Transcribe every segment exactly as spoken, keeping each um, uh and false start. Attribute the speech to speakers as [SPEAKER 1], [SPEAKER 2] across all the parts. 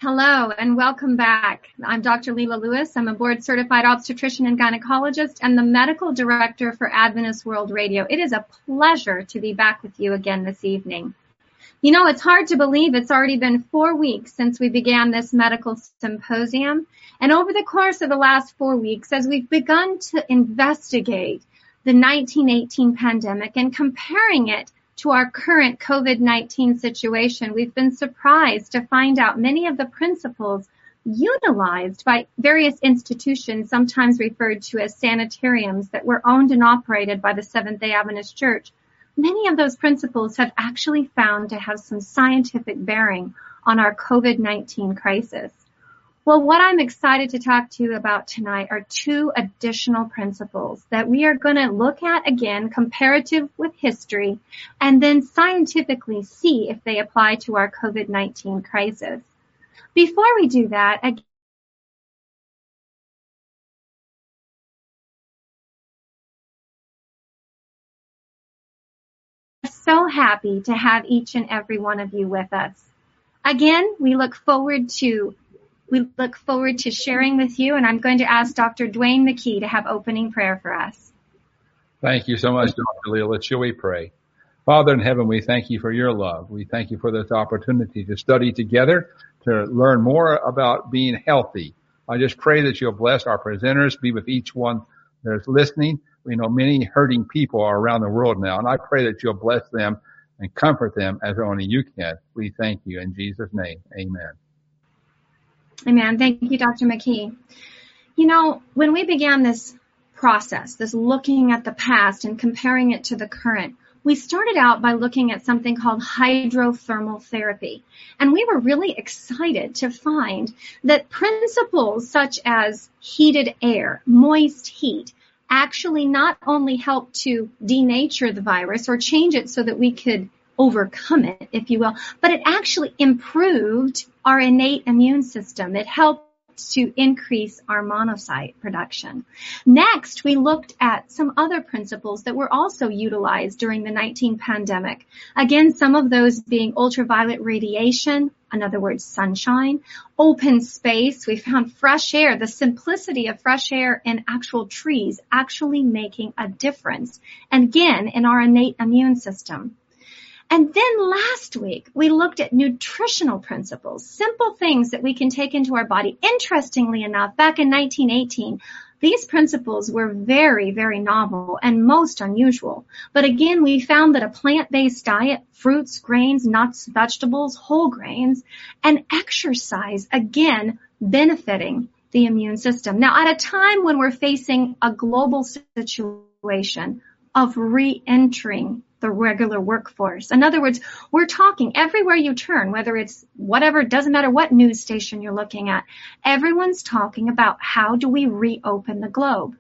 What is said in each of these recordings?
[SPEAKER 1] Hello and welcome back. I'm Doctor Leila Lewis. I'm a board-certified obstetrician and gynecologist and the medical director for Adventist World Radio. It is a pleasure to be back with you again this evening. You know, it's hard to believe it's already been four weeks since we began this medical symposium. And over the course of the last four weeks, as we've begun to investigate the nineteen eighteen pandemic and comparing it to our current COVID nineteen situation, we've been surprised to find out many of the principles utilized by various institutions, sometimes referred to as sanitariums, that were owned and operated by the Seventh-day Adventist Church. Many of those principles have actually found to have some scientific bearing on our COVID nineteen crisis. Well, what I'm excited to talk to you about tonight are two additional principles that we are going to look at again, comparative with history, and then scientifically see if they apply to our COVID nineteen crisis. Before we do that, again, I'm so happy to have each and every one of you with us. Again, we look forward to We look forward to sharing with you, and I'm going to ask Doctor Dwayne McKee to have opening prayer for us.
[SPEAKER 2] Thank you so much, Doctor Leila. Shall we pray? Father in heaven, we thank you for your love. We thank you for this opportunity to study together, to learn more about being healthy. I just pray that you'll bless our presenters, be with each one that's listening. We know many hurting people are around the world now, and I pray that you'll bless them and comfort them as only you can. We thank you in Jesus' name. Amen.
[SPEAKER 1] Amen. Thank you, Doctor McKee. You know, when we began this process, this looking at the past and comparing it to the current, we started out by looking at something called hydrothermal therapy. And we were really excited to find that principles such as heated air, moist heat, actually not only help to denature the virus or change it so that we could overcome it, if you will, but it actually improved our innate immune system. It helped to increase our monocyte production. Next, we looked at some other principles that were also utilized during the nineteen pandemic. Again, some of those being ultraviolet radiation, in other words, sunshine, open space. We found fresh air, the simplicity of fresh air in actual trees actually making a difference. And again, in our innate immune system. And then last week, we looked at nutritional principles, simple things that we can take into our body. Interestingly enough, back in nineteen eighteen, these principles were very, very novel and most unusual. But again, we found that a plant-based diet, fruits, grains, nuts, vegetables, whole grains, and exercise, again, benefiting the immune system. Now, at a time when we're facing a global situation of re-entering the regular workforce. In other words, we're talking everywhere you turn, whether it's whatever, it doesn't matter what news station you're looking at, everyone's talking about how do we reopen the globe.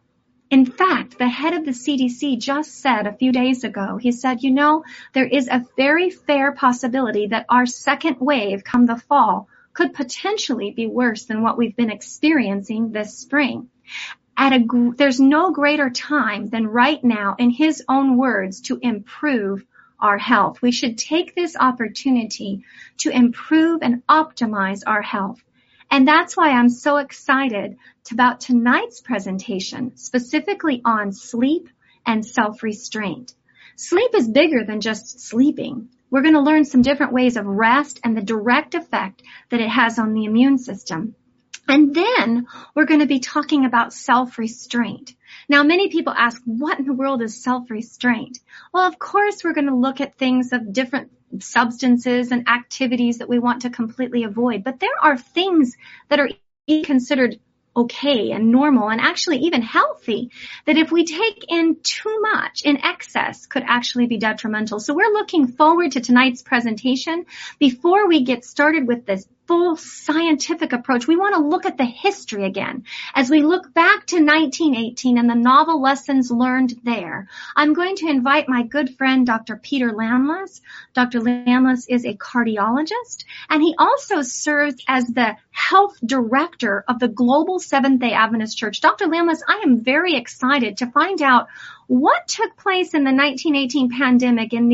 [SPEAKER 1] In fact, the head of the C D C just said a few days ago, he said, you know, there is a very fair possibility that our second wave come the fall could potentially be worse than what we've been experiencing this spring. At a, there's no greater time than right now, in his own words, to improve our health. We should take this opportunity to improve and optimize our health. And that's why I'm so excited about tonight's presentation, specifically on sleep and self-restraint. Sleep is bigger than just sleeping. We're going to learn some different ways of rest and the direct effect that it has on the immune system. And then we're going to be talking about self-restraint. Now, many people ask, what in the world is self-restraint? Well, of course, we're going to look at things of different substances and activities that we want to completely avoid. But there are things that are considered okay and normal and actually even healthy that if we take in too much in excess could actually be detrimental. So we're looking forward to tonight's presentation. Before we get started with this full scientific approach, we want to look at the history again. As we look back to nineteen eighteen and the novel lessons learned there, I'm going to invite my good friend, Doctor Peter Lamlas. Doctor Lamlas is a cardiologist, and he also serves as the health director of the Global Seventh-day Adventist Church. Doctor Lamlas, I am very excited to find out what took place in the nineteen eighteen pandemic in these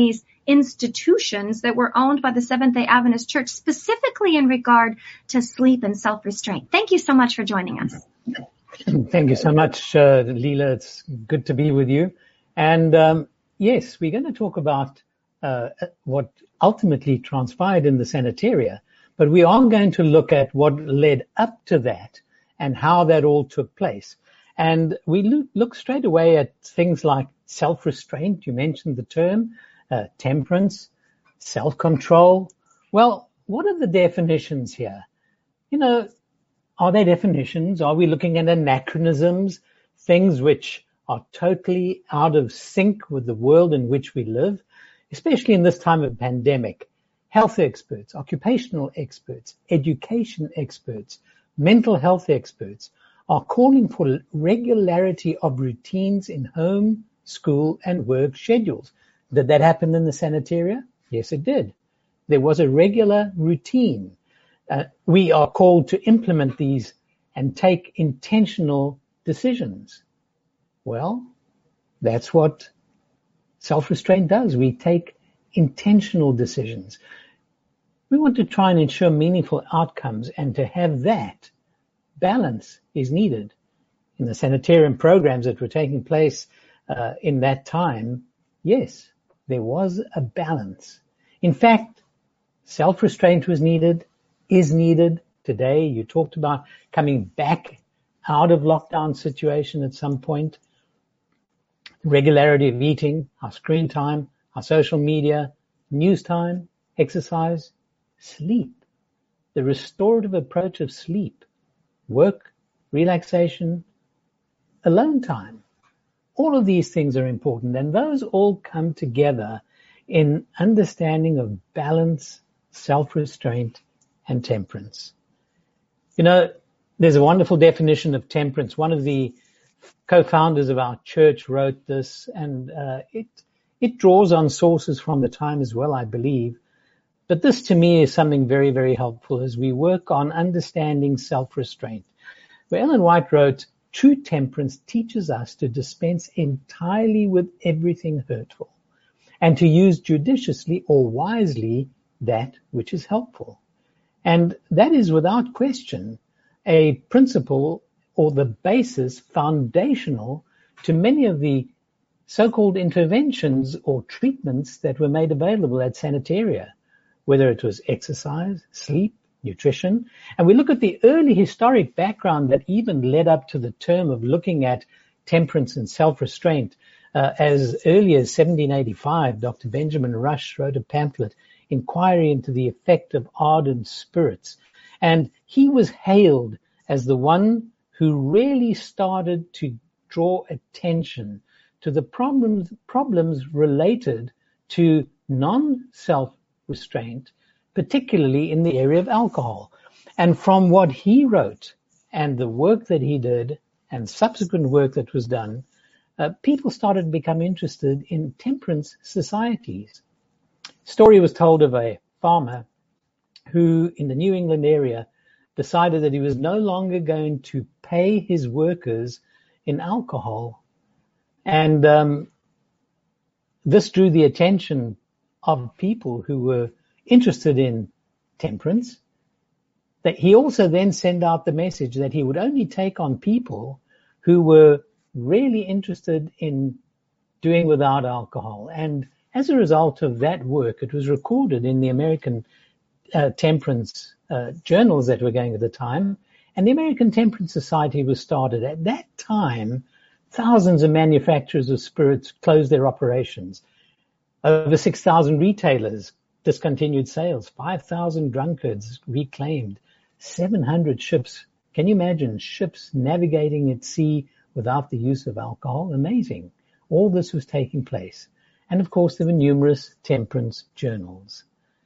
[SPEAKER 1] institutions that were owned by the Seventh-day Adventist Church, specifically in regard to sleep and self-restraint. Thank you so much for joining us.
[SPEAKER 3] Thank you so much, uh, Leela. It's good to be with you. And um, yes, we're going to talk about uh, what ultimately transpired in the Sanitaria, but we are going to look at what led up to that and how that all took place. And we look, look straight away at things like self-restraint. You mentioned the term, uh, temperance, self-control. Well, what are the definitions here? You know, are they definitions? Are we looking at anachronisms, things which are totally out of sync with the world in which we live, especially in this time of pandemic? Health experts, occupational experts, education experts, mental health experts are calling for regularity of routines in home, school, and work schedules. Did that happen in the Sanitaria? Yes, it did. There was a regular routine. Uh, we are called to implement these and take intentional decisions. Well, that's what self-restraint does. We take intentional decisions. We want to try and ensure meaningful outcomes, and to have that balance is needed. In the sanitarian programs that were taking place uh, in that time, yes, there was a balance. In fact, self-restraint was needed, is needed today. You talked about coming back out of lockdown situation at some point. Regularity of eating, our screen time, our social media, news time, exercise, sleep, the restorative approach of sleep, work, relaxation, alone time. All of these things are important, and those all come together in understanding of balance, self-restraint, and temperance. You know, there's a wonderful definition of temperance. One of the co-founders of our church wrote this, and uh, it it draws on sources from the time as well, I believe. But this to me is something very, very helpful as we work on understanding self-restraint. Where Ellen White wrote, "True temperance teaches us to dispense entirely with everything hurtful, and to use judiciously or wisely that which is helpful." And that is without question a principle or the basis foundational to many of the so-called interventions or treatments that were made available at Sanitaria, whether it was exercise, sleep, nutrition. And we look at the early historic background that even led up to the term of looking at temperance and self-restraint. Uh, as early as seventeen eighty-five, Doctor Benjamin Rush wrote a pamphlet, Inquiry into the Effect of Ardent Spirits. And he was hailed as the one who really started to draw attention to the problems, problems related to non-self-restraint, particularly in the area of alcohol. And from what he wrote and the work that he did and subsequent work that was done, uh, people started to become interested in temperance societies. Story was told of a farmer who in the New England area decided that he was no longer going to pay his workers in alcohol. And um, this drew the attention of people who were interested in temperance. That he also then sent out the message that he would only take on people who were really interested in doing without alcohol. And as a result of that work, it was recorded in the American uh, temperance uh, journals that were going at the time, and the American Temperance Society was started. At that time, thousands of manufacturers of spirits closed their operations. Over six thousand retailers discontinued sales, five thousand drunkards reclaimed, seven hundred ships. Can you imagine ships navigating at sea without the use of alcohol? Amazing. All this was taking place. And of course, there were numerous temperance journals.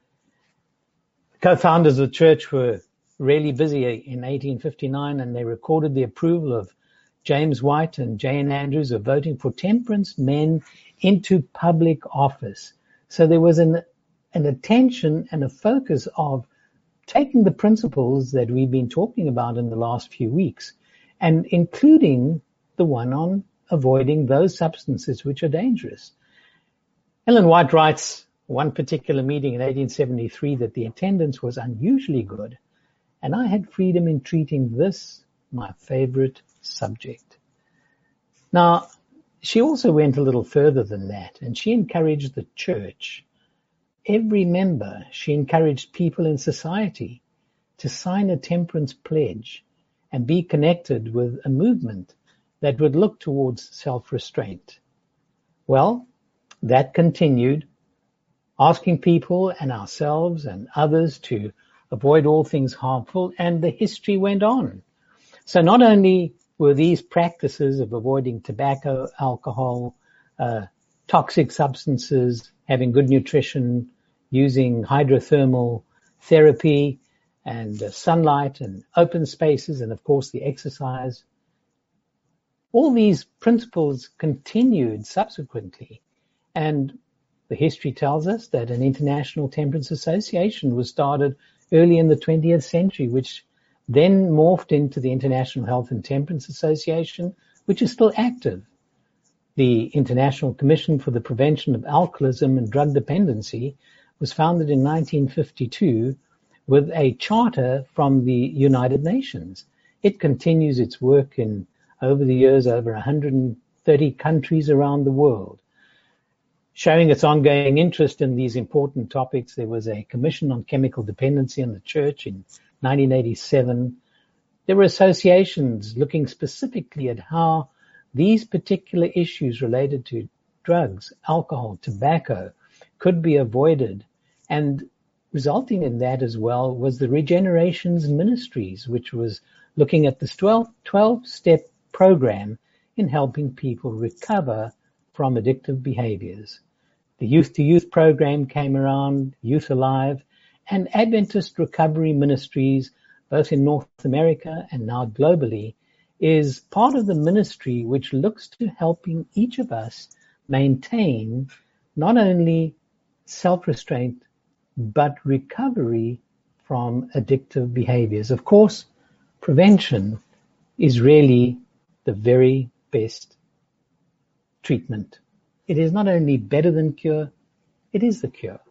[SPEAKER 3] Co-founders of the church were really busy in eighteen fifty-nine, and they recorded the approval of James White and Jane Andrews of voting for temperance men into public office. So there was an, an attention and a focus of taking the principles that we've been talking about in the last few weeks, and including the one on avoiding those substances which are dangerous. Ellen White writes, one particular meeting in eighteen seventy-three that the attendance was unusually good, and I had freedom in treating this my favorite subject. Now, she also went a little further than that, and she encouraged the church, every member, she encouraged people in society to sign a temperance pledge and be connected with a movement that would look towards self-restraint. Well, that continued, asking people and ourselves and others to avoid all things harmful, and the history went on. So not only were these practices of avoiding tobacco, alcohol, uh, toxic substances, having good nutrition, using hydrothermal therapy and uh, sunlight and open spaces, and of course the exercise, all these principles continued subsequently. And the history tells us that an International Temperance Association was started early in the twentieth century, which then morphed into the International Health and Temperance Association, which is still active. The International Commission for the Prevention of Alcoholism and Drug Dependency was founded in nineteen fifty-two with a charter from the United Nations. It continues its work in, over the years, over one hundred thirty countries around the world. Showing its ongoing interest in these important topics, there was a Commission on Chemical Dependency in the Church in nineteen eighty-seven. There were associations looking specifically at how these particular issues related to drugs, alcohol, tobacco could be avoided. And resulting in that as well was the Regenerations Ministries, which was looking at this twelve-step program in helping people recover from addictive behaviors. The Youth to Youth program came around, Youth Alive, and Adventist Recovery Ministries, both in North America and now globally, is part of the ministry which looks to helping each of us maintain not only self-restraint, but recovery from addictive behaviors. Of course, prevention is really the very best treatment. It is not only better than cure, it is the cure.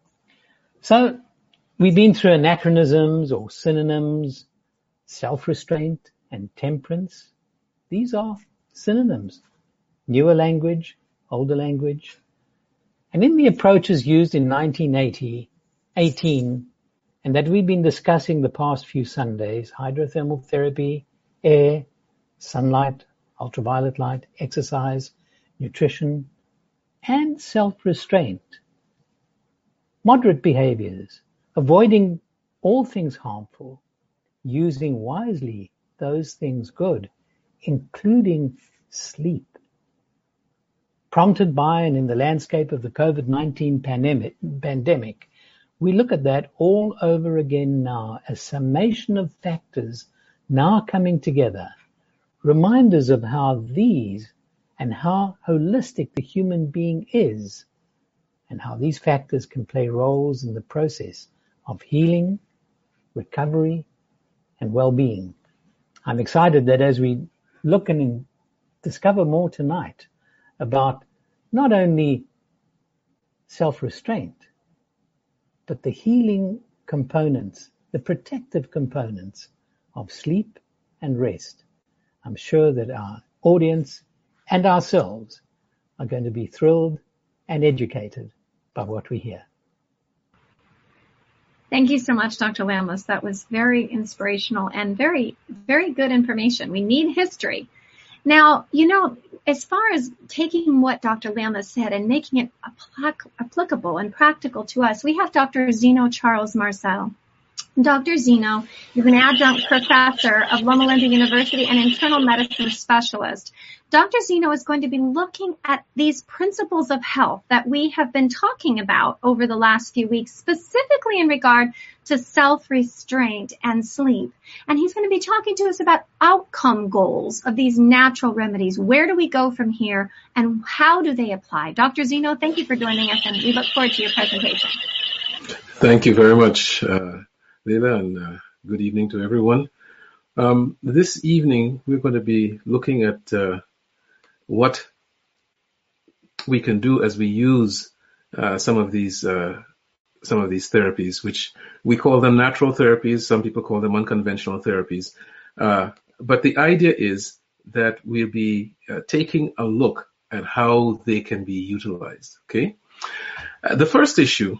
[SPEAKER 3] So we've been through anachronisms or synonyms, self-restraint and temperance. These are synonyms, newer language, older language. And in the approaches used in nineteen eighteen, and that we've been discussing the past few Sundays, hydrothermal therapy, air, sunlight, ultraviolet light, exercise, nutrition, and self-restraint, moderate behaviors, avoiding all things harmful, using wisely those things good, including sleep. Prompted by and in the landscape of the COVID nineteen pandemic, pandemic, we look at that all over again now, a summation of factors now coming together, reminders of how these and how holistic the human being is, and how these factors can play roles in the process of healing, recovery, and well-being. I'm excited that as we look and discover more tonight about not only self-restraint, but the healing components, the protective components of sleep and rest. I'm sure that our audience and ourselves are going to be thrilled and educated by what we hear.
[SPEAKER 1] Thank you so much, Doctor Lamlis. That was very inspirational and very, very good information. We need history. Now, you know, as far as taking what Doctor Lamlis said and making it applicable and practical to us, we have Doctor Zeno Charles Marcel. Doctor Zeno is an adjunct professor of Loma Linda University and internal medicine specialist. Doctor Zeno is going to be looking at these principles of health that we have been talking about over the last few weeks, specifically in regard to self-restraint and sleep. And he's going to be talking to us about outcome goals of these natural remedies. Where do we go from here, and how do they apply? Doctor Zeno, thank you for joining us, and we look forward to your presentation.
[SPEAKER 4] Thank you very much, uh, Leila, and uh, good evening to everyone. Um, this evening, we're going to be looking at uh, what we can do as we use uh, some of these uh, some of these therapies, which we call them natural therapies. Some people call them unconventional therapies. Uh, but the idea is that we'll be uh, taking a look at how they can be utilized. Okay. Uh, the first issue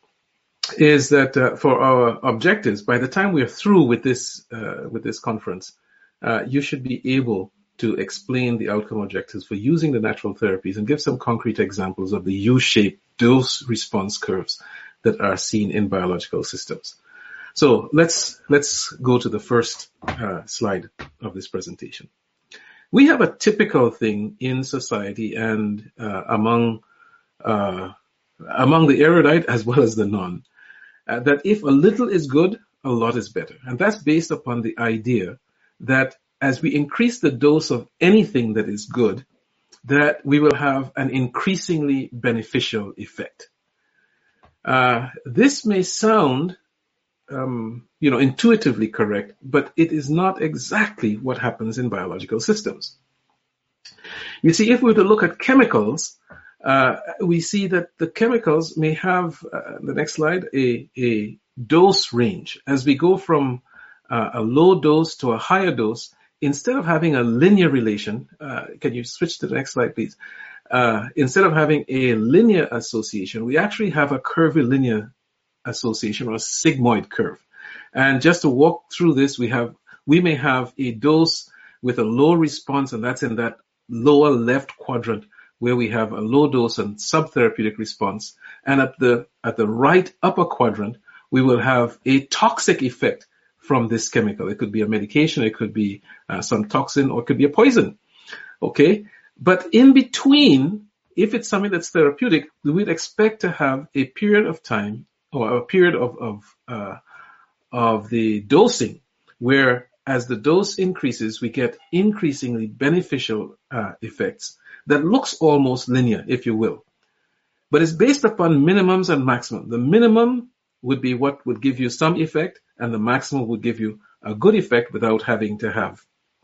[SPEAKER 4] is that uh, for our objectives, by the time we are through with this uh, with this conference, uh, you should be able to explain the outcome objectives for using the natural therapies and give some concrete examples of the U-shaped dose response curves that are seen in biological systems. So let's let's go to the first uh, slide of this presentation. We have a typical thing in society and uh, among uh, among the erudite as well as the non. Uh, that if a little is good, a lot is better. And that's based upon the idea that as we increase the dose of anything that is good, that we will have an increasingly beneficial effect. Uh, this may sound, um, you know, intuitively correct, but it is not exactly what happens in biological systems. You see, if we were to look at chemicals, Uh, we see that the chemicals may have, uh, the next slide, a, a dose range. As we go from uh, a low dose to a higher dose, instead of having a linear relation, uh, can you switch to the next slide, please? Uh, instead of having a linear association, we actually have a curvilinear association, or a sigmoid curve. And just to walk through this, we have we may have a dose with a low response, and that's in that lower left quadrant, where we have a low dose and subtherapeutic response. And at the at the right upper quadrant, we will have a toxic effect from this chemical. It could be a medication, it could be uh, some toxin, or it could be a poison. Okay? But in between, if it's something that's therapeutic, we would expect to have a period of time, or a period of of, uh, of the dosing, where as the dose increases, we get increasingly beneficial uh, effects that looks almost linear, if you will. But it's based upon minimums and maximum. The minimum would be what would give you some effect, and the maximum would give you a good effect without having to have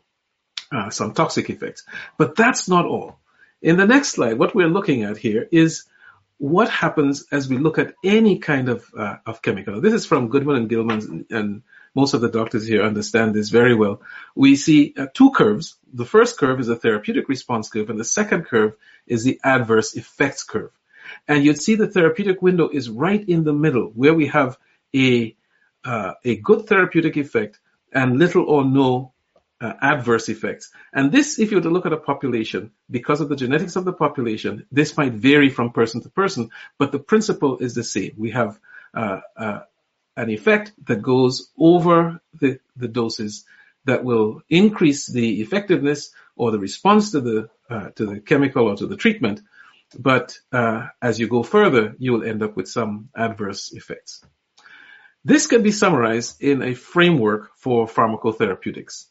[SPEAKER 4] uh, some toxic effects. But that's not all. In the next slide, what we're looking at here is what happens as we look at any kind of uh, of chemical. This is from Goodman and Gilman, and most of the doctors here understand this very well. We see uh, two curves. The first curve is a therapeutic response curve, and the second curve is the adverse effects curve. And you'd see the therapeutic window is right in the middle, where we have a uh, a good therapeutic effect and little or no uh, adverse effects. And this, if you were to look at a population, because of the genetics of the population, this might vary from person to person, but the principle is the same. We have uh, uh, an effect that goes over the, the doses that will increase the effectiveness or the response to the uh, to the chemical or to the treatment. But uh, as you go further, you will end up with some adverse effects. This can be summarized in a framework for pharmacotherapeutics.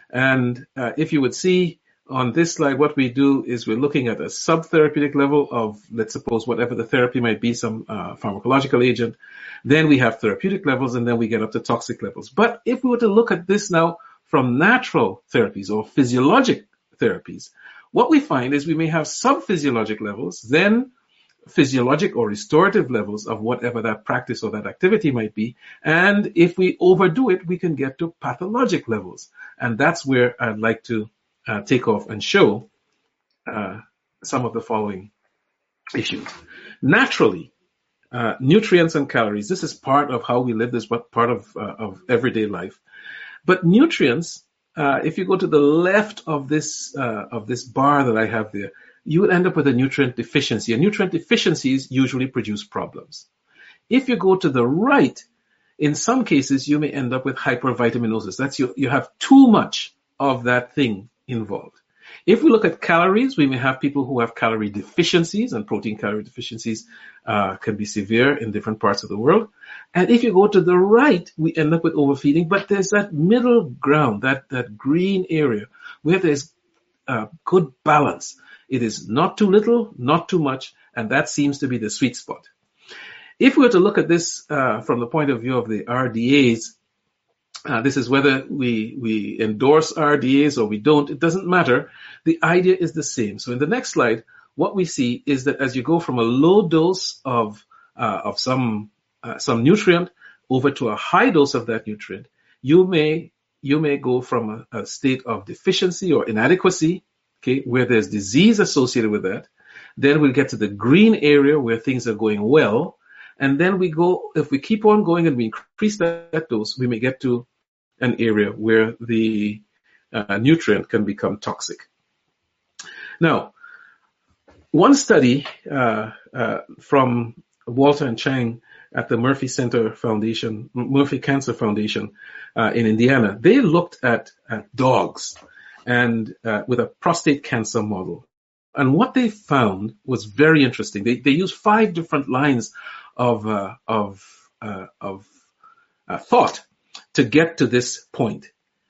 [SPEAKER 4] And uh, if you would see on this slide, what we do is we're looking at a subtherapeutic level of, let's suppose, whatever the therapy might be, some uh, pharmacological agent. Then we have therapeutic levels, and then we get up to toxic levels. But if we were to look at this now from natural therapies or physiologic therapies, what we find is we may have subphysiologic levels, then physiologic or restorative levels of whatever that practice or that activity might be. And if we overdo it, we can get to pathologic levels. And that's where I'd like to uh, take off and show uh, some of the following issues. Naturally, uh, nutrients and calories, this is part of how we live, this is part of, uh, of everyday life. But nutrients, uh, if you go to the left of this uh, of this bar that I have there, you will end up with a nutrient deficiency. And nutrient deficiencies usually produce problems. If you go to the right, in some cases, you may end up with hypervitaminosis. That's you, you have too much of that thing involved. If we look at calories, we may have people who have calorie deficiencies, and protein calorie deficiencies uh, can be severe in different parts of the world. And if you go to the right, we end up with overfeeding. But there's that middle ground, that, that green area, where there's uh, good balance. It is not too little, not too much, and that seems to be the sweet spot. If we were to look at this uh, from the point of view of the R D As, uh, this is whether we, we endorse R D As or we don't, it doesn't matter. The idea is the same. So in the next slide, what we see is that as you go from a low dose of uh, of some uh, some nutrient over to a high dose of that nutrient, you may you may go from a, a state of deficiency or inadequacy, okay, where there's disease associated with that. Then we'll get to the green area where things are going well. And then we go, if we keep on going and we increase that, that dose, we may get to an area where the uh, nutrient can become toxic. Now, one study uh, uh, from Walter and Chang at the Murphy Center Foundation, Murphy Cancer Foundation uh, in Indiana, they looked at, at dogs and uh, with a prostate cancer model. And what they found was very interesting. They they used five different lines of uh, of uh, of uh, thought to get to this point.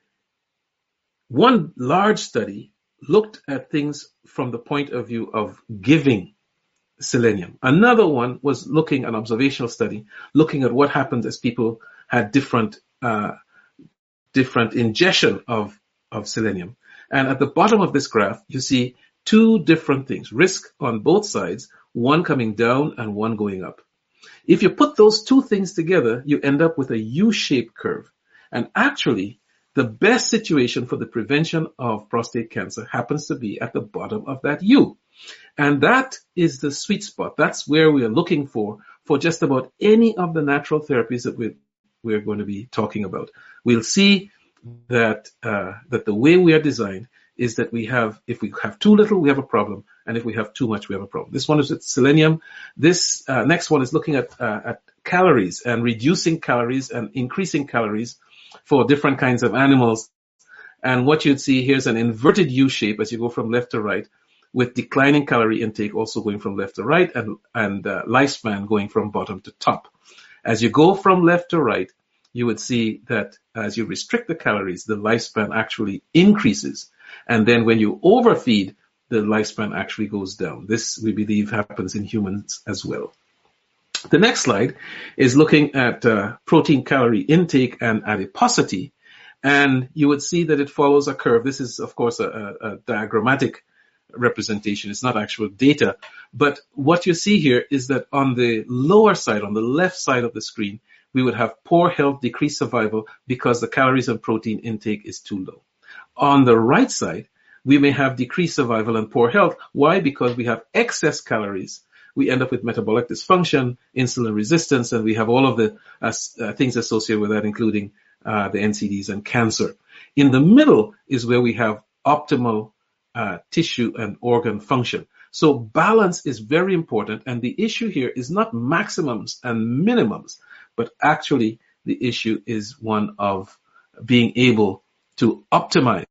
[SPEAKER 4] One large study looked at things from the point of view of giving selenium. Another one was looking an observational study, looking at what happened as people had different uh, different ingestion of of selenium. And at the bottom of this graph, you see two different things, risk on both sides, one coming down and one going up. If you put those two things together, you end up with a U-shaped curve. And actually, the best situation for the prevention of prostate cancer happens to be at the bottom of that U. And that is the sweet spot. That's where we are looking for, for just about any of the natural therapies that we're, we're going to be talking about. We'll see that, uh, that the way we are designed is that we have, if we have too little, we have a problem. And if we have too much, we have a problem. This one is with selenium. This uh, next one is looking at, uh, at calories and reducing calories and increasing calories for different kinds of animals. And what you'd see here is an inverted U shape as you go from left to right, with declining calorie intake also going from left to right, and, and uh, lifespan going from bottom to top. As you go from left to right, you would see that as you restrict the calories, the lifespan actually increases. And then when you overfeed, the lifespan actually goes down. This, we believe, happens in humans as well. The next slide is looking at uh, protein calorie intake and adiposity. And you would see that it follows a curve. This is, of course, a, a, a diagrammatic representation. It's not actual data. But what you see here is that on the lower side, on the left side of the screen, we would have poor health, decreased survival because the calories and protein intake is too low. On the right side, we may have decreased survival and poor health. Why? Because we have excess calories. We end up with metabolic dysfunction, insulin resistance, and we have all of the uh, uh, things associated with that, including uh, the N C Ds and cancer. In the middle is where we have optimal uh, tissue and organ function. So balance is very important, and the issue here is not maximums and minimums, but actually the issue is one of being able to optimize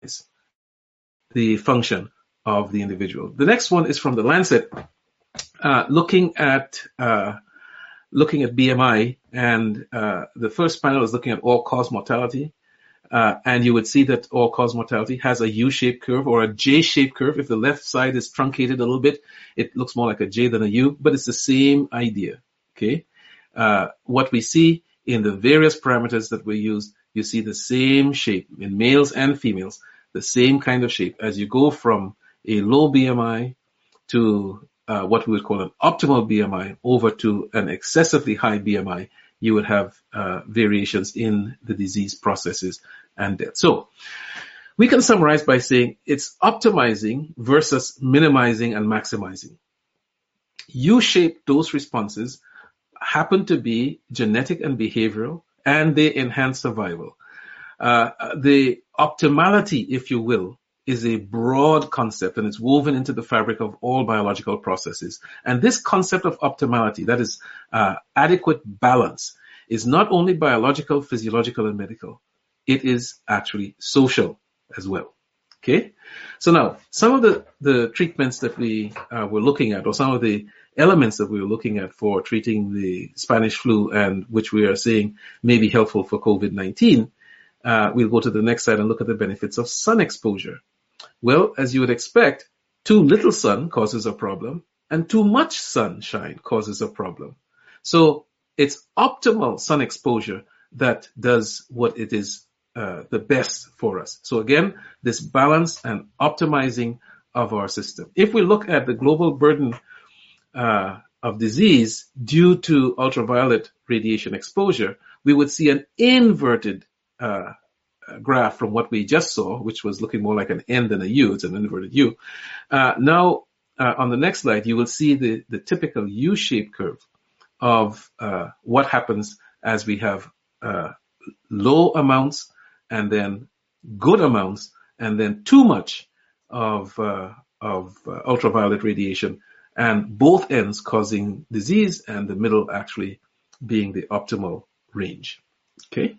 [SPEAKER 4] the function of the individual. The next one is from the Lancet, uh, looking at uh, looking at B M I, and uh, the first panel is looking at all-cause mortality, uh, and you would see that all-cause mortality has a U-shaped curve or a J-shaped curve. If the left side is truncated a little bit, it looks more like a J than a U, but it's the same idea. Okay, uh, what we see in the various parameters that we use, you see the same shape in males and females, the same kind of shape. As you go from a low B M I to uh, what we would call an optimal B M I over to an excessively high B M I, you would have uh, variations in the disease processes and death. So we can summarize by saying it's optimizing versus minimizing and maximizing. U-shaped dose responses happen to be genetic and behavioral, and they enhance survival. Uh, the optimality, if you will, is a broad concept, and it's woven into the fabric of all biological processes. And this concept of optimality, that is uh, adequate balance, is not only biological, physiological, and medical. It is actually social as well. Okay? So now, some of the, the treatments that we uh, were looking at, or some of the elements that we were looking at for treating the Spanish flu, and which we are saying may be helpful for COVID nineteen, uh, we'll go to the next slide and look at the benefits of sun exposure. Well, as you would expect, too little sun causes a problem, and too much sunshine causes a problem. So it's optimal sun exposure that does what it is uh, the best for us. So again, this balance and optimizing of our system. If we look at the global burden uh, of disease due to ultraviolet radiation exposure, we would see an inverted uh, graph from what we just saw, which was looking more like an N than a U. It's an inverted U. Uh, now, uh, on the next slide, you will see the, the typical U-shaped curve of uh, what happens as we have uh, low amounts and then good amounts and then too much of, uh, of uh, ultraviolet radiation, and both ends causing disease and the middle actually being the optimal range. Okay.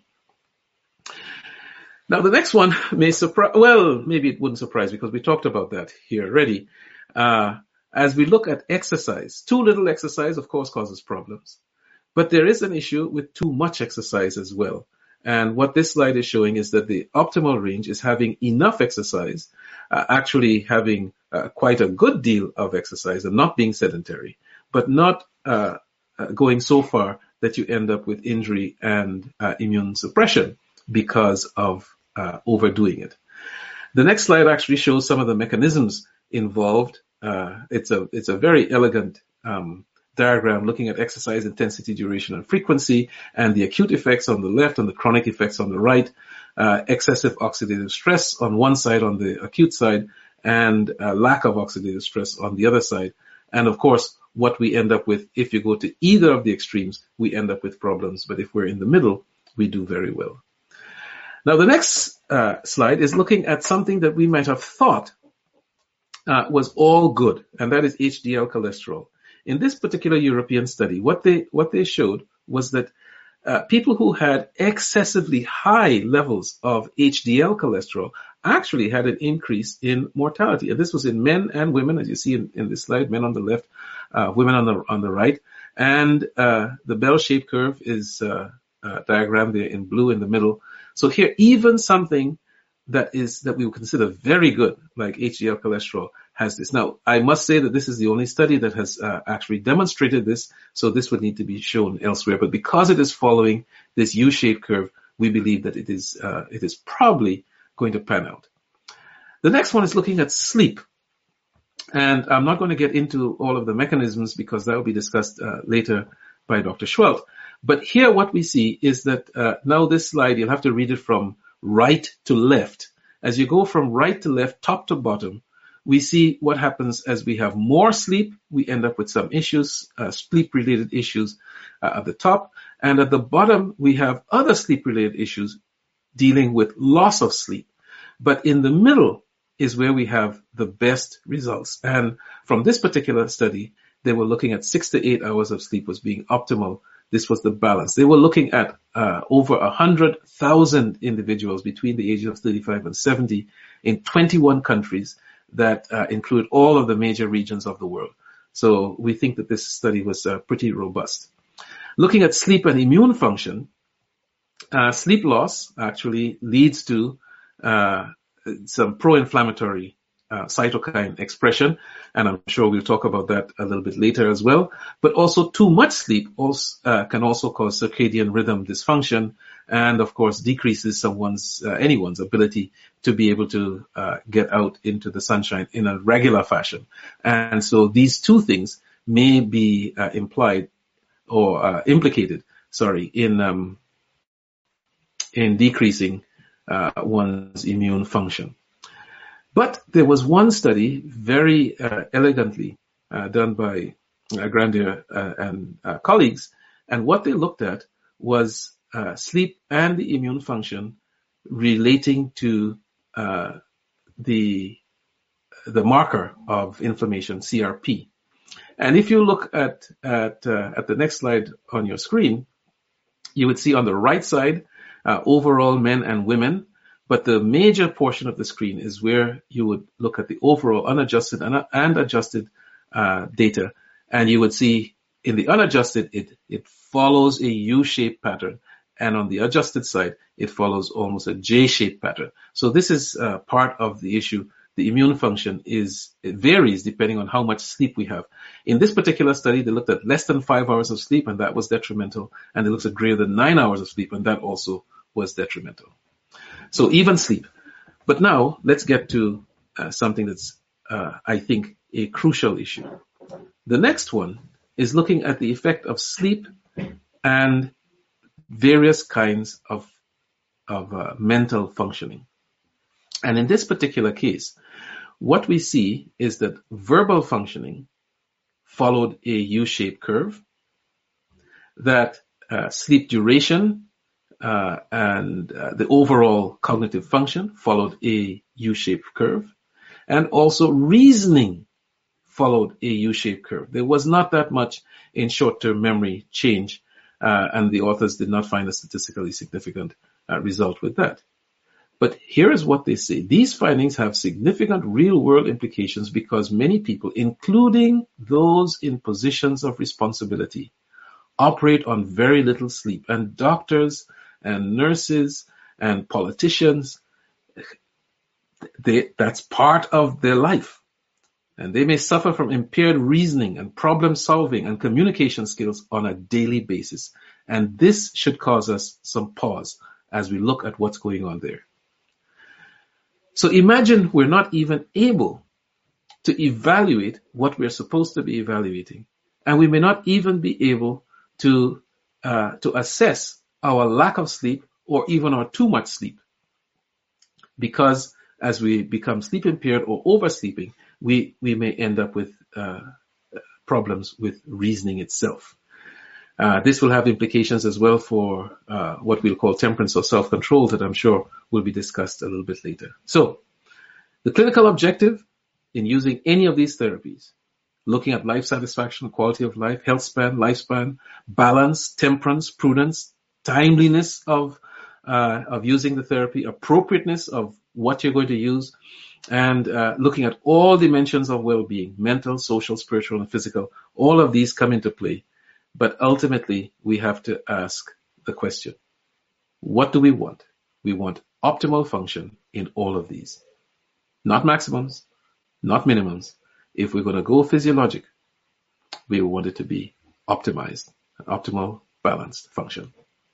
[SPEAKER 4] Now, the next one may surprise, well, maybe it wouldn't surprise because we talked about that here already. Uh, as we look at exercise, too little exercise, of course, causes problems. But there is an issue with too much exercise as well. And what this slide is showing is that the optimal range is having enough exercise, uh, actually having uh, quite a good deal of exercise and not being sedentary, but not uh, uh, going so far that you end up with injury and uh, immune suppression because of uh, overdoing it. The next slide actually shows some of the mechanisms involved. Uh, it's a it's a very elegant um, diagram looking at exercise intensity, duration, and frequency, and the acute effects on the left and the chronic effects on the right, uh, excessive oxidative stress on one side, on the acute side, and uh, lack of oxidative stress on the other side. And of course, what we end up with, if you go to either of the extremes, we end up with problems. But if we're in the middle, we do very well. Now, the next uh, slide is looking at something that we might have thought uh, was all good, and that is H D L cholesterol. In this particular European study, what they what they showed was that uh, people who had excessively high levels of H D L cholesterol actually had an increase in mortality. And this was in men and women, as you see in, in this slide, men on the left, uh, women on the on the right. And uh, the bell-shaped curve is uh, uh, diagrammed there in blue in the middle. So here, even something that is that we would consider very good, like H D L cholesterol, has this. Now, I must say that this is the only study that has uh, actually demonstrated this, so this would need to be shown elsewhere. But because it is following this U-shaped curve, we believe that it is uh, it is probably going to pan out. The next one is looking at sleep. And I'm not going to get into all of the mechanisms because that will be discussed uh, later by Doctor Schwelt. But here what we see is that uh, now this slide, you'll have to read it from right to left. As you go from right to left, top to bottom, we see what happens as we have more sleep. We end up with some issues, uh, sleep-related issues uh, at the top. And at the bottom, we have other sleep-related issues dealing with loss of sleep. But in the middle is where we have the best results. And from this particular study, they were looking at six to eight hours of sleep was being optimal. This was the balance. They were looking at uh, over one hundred thousand individuals between the ages of thirty-five and seventy in twenty-one countries that uh, include all of the major regions of the world. So we think that this study was uh, pretty robust. Looking at sleep and immune function, uh, sleep loss actually leads to uh, some pro-inflammatory uh, cytokine expression, and I'm sure we'll talk about that a little bit later as well. But also too much sleep also, uh, can also cause circadian rhythm dysfunction, and of course decreases someone's, uh, anyone's ability to be able to uh, get out into the sunshine in a regular fashion. And so these two things may be uh, implied or uh, implicated, sorry, in um, in decreasing uh, one's immune function. But there was one study very uh, elegantly uh, done by uh, Grandier uh, and uh, colleagues, and what they looked at was uh, sleep and the immune function relating to uh, the the marker of inflammation, C R P. And if you look at at uh, at the next slide on your screen, you would see on the right side uh, overall men and women. But the major portion of the screen is where you would look at the overall unadjusted and, and adjusted uh, data. And you would see in the unadjusted, it, it follows a U-shaped pattern. And on the adjusted side, it follows almost a J-shaped pattern. So this is uh, part of the issue. The immune function is, it varies depending on how much sleep we have. In this particular study, they looked at less than five hours of sleep, and that was detrimental. And they looked at greater than nine hours of sleep, and that also was detrimental. So even sleep. But now let's get to uh, something that's uh, I think, a crucial issue. The next one is looking at the effect of sleep and various kinds of, of uh, mental functioning. And in this particular case, what we see is that verbal functioning followed a U-shaped curve, that uh, sleep duration uh, and uh, the overall cognitive function followed a U-shaped curve, and also reasoning followed a U-shaped curve. There was not that much in short-term memory change, uh, and the authors did not find a statistically significant uh, result with that. But here is what they say. These findings have significant real-world implications because many people, including those in positions of responsibility, operate on very little sleep. And doctors and nurses and politicians, they, that's part of their life. And they may suffer from impaired reasoning and problem solving and communication skills on a daily basis. And this should cause us some pause as we look at what's going on there. So imagine we're not even able to evaluate what we're supposed to be evaluating. And we may not even be able to, uh, to assess our lack of sleep or even our too much sleep. Because as we become sleep impaired or oversleeping, we, we may end up with uh, problems with reasoning itself. Uh, this will have implications as well for uh, what we'll call temperance or self-control that I'm sure will be discussed a little bit later. So the clinical objective in using any of these therapies, looking at life satisfaction, quality of life, health span, lifespan, balance, temperance, prudence, timeliness of uh, of using the therapy, appropriateness of what you're going to use, and uh, looking at all dimensions of well-being, mental, social, spiritual, and physical. All of these come into play. But ultimately, we have to ask the question, what do we want? We want optimal function in all of these. Not maximums, not minimums. If we're going to go physiologic, we want it to be optimized, optimal, balanced function.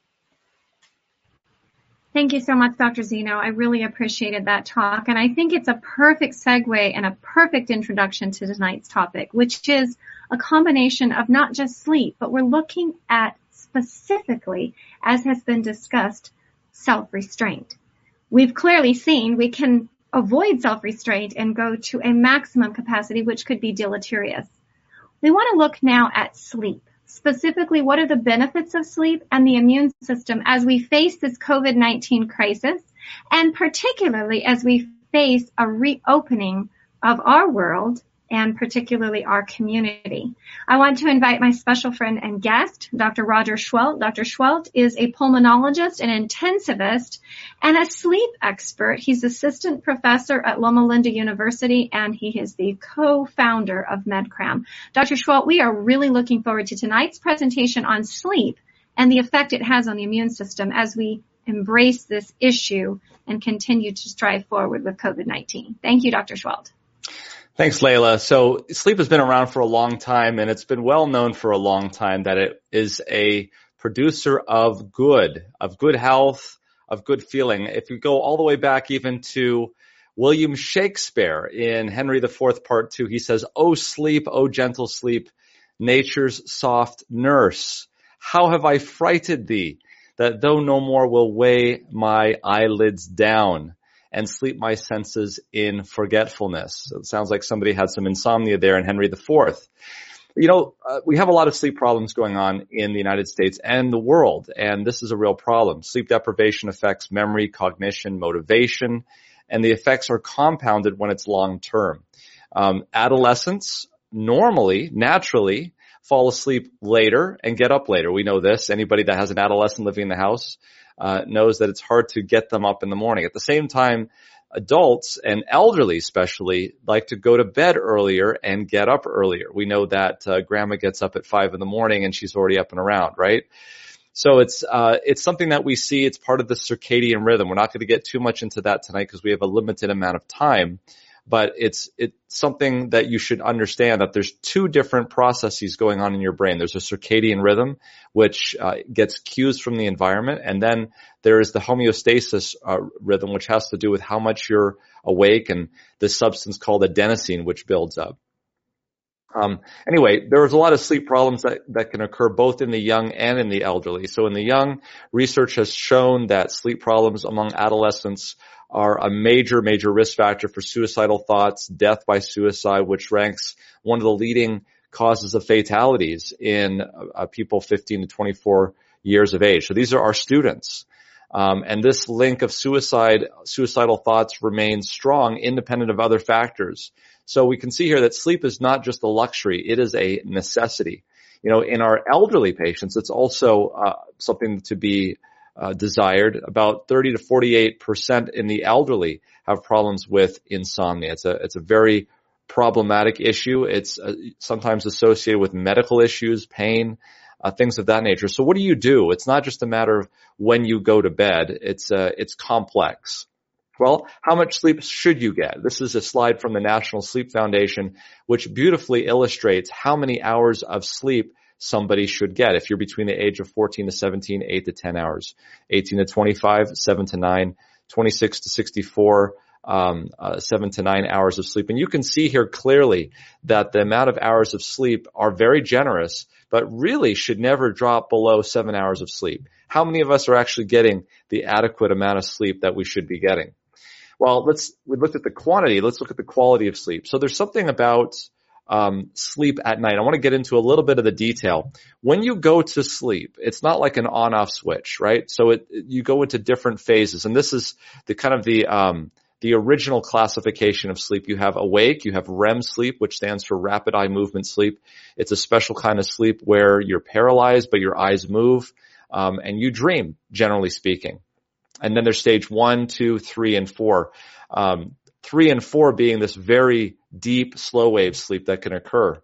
[SPEAKER 1] Thank you so much, Doctor Zeno. I really appreciated that talk. And I think it's a perfect segue and a perfect introduction to tonight's topic, which is a combination of not just sleep, but we're looking at specifically, as has been discussed, self-restraint. We've clearly seen we can avoid self-restraint and go to a maximum capacity, which could be deleterious. We want to look now at sleep. Specifically, what are the benefits of sleep and the immune system as we face this COVID nineteen crisis, and particularly as we face a reopening of our world and particularly our community. I want to invite my special friend and guest, Doctor Roger Schwelt. Doctor Schwelt is a pulmonologist and intensivist and a sleep expert. He's assistant professor at Loma Linda University, and he is the co-founder of MedCram. Doctor Schwelt, we are really looking forward to tonight's presentation on sleep and the effect it has on the immune system as we embrace this issue and continue to strive forward with COVID nineteen. Thank you, Doctor Schwelt.
[SPEAKER 5] Thanks, Layla. So sleep has been around for a long time, and it's been well known for a long time that it is a producer of good, of good health, of good feeling. If you go all the way back even to William Shakespeare in Henry the Fourth, Part Two, he says, "O sleep, O gentle sleep, nature's soft nurse. How have I frighted thee, that though no more will weigh my eyelids down, and sleep my senses in forgetfulness." So it sounds like somebody had some insomnia there in Henry the Fourth. You know, uh, we have a lot of sleep problems going on in the United States and the world, and this is a real problem. Sleep deprivation affects memory, cognition, motivation, and the effects are compounded when it's long-term. Um, adolescents normally, naturally, fall asleep later and get up later. We know this. Anybody that has an adolescent living in the house Uh, knows that it's hard to get them up in the morning. At the same time, adults and elderly especially like to go to bed earlier and get up earlier. We know that uh, grandma gets up at five in the morning and she's already up and around, right? So it's uh, it's something that we see. It's part of the circadian rhythm. We're not going to get too much into that tonight because we have a limited amount of time. but it's it's something that you should understand, that there's two different processes going on in your brain. There's a circadian rhythm, which uh, gets cues from the environment, and then there is the homeostasis uh, rhythm, which has to do with how much you're awake, and this substance called adenosine, which builds up. Um, anyway, there was a lot of sleep problems that, that can occur both in the young and in the elderly. So in the young, research has shown that sleep problems among adolescents are a major, major risk factor for suicidal thoughts, death by suicide, which ranks one of the leading causes of fatalities in uh, people fifteen to twenty-four years of age. So these are our students. Um, and this link of suicide, suicidal thoughts remains strong, independent of other factors. So we can see here that sleep is not just a luxury, it is a necessity. You know, in our elderly patients, it's also uh, something to be uh, desired. About thirty to forty-eight percent in the elderly have problems with insomnia. It's a, it's a very problematic issue. It's uh, sometimes associated with medical issues, pain, uh, things of that nature. So what do you do? It's not just a matter of when you go to bed. It's, uh, it's complex. Well, how much sleep should you get? This is a slide from the National Sleep Foundation, which beautifully illustrates how many hours of sleep somebody should get. If you're between the age of fourteen to seventeen, eight to ten hours, eighteen to twenty-five, seven to nine, twenty-six to sixty-four, um, uh, seven to nine hours of sleep. And you can see here clearly that the amount of hours of sleep are very generous, but really should never drop below seven hours of sleep. How many of us are actually getting the adequate amount of sleep that we should be getting? Well, let's, we looked at the quantity. Let's look at the quality of sleep. So there's something about um, sleep at night. I want to get into a little bit of the detail. When you go to sleep, it's not like an on-off switch, right? So it, you go into different phases, and this is the kind of the um, the original classification of sleep. You have awake, you have R E M sleep, which stands for rapid eye movement sleep. It's a special kind of sleep where you're paralyzed, but your eyes move, um, and you dream, generally speaking. And then there's stage one, two, three, and four. Um, three and four being this very deep, slow wave sleep that can occur.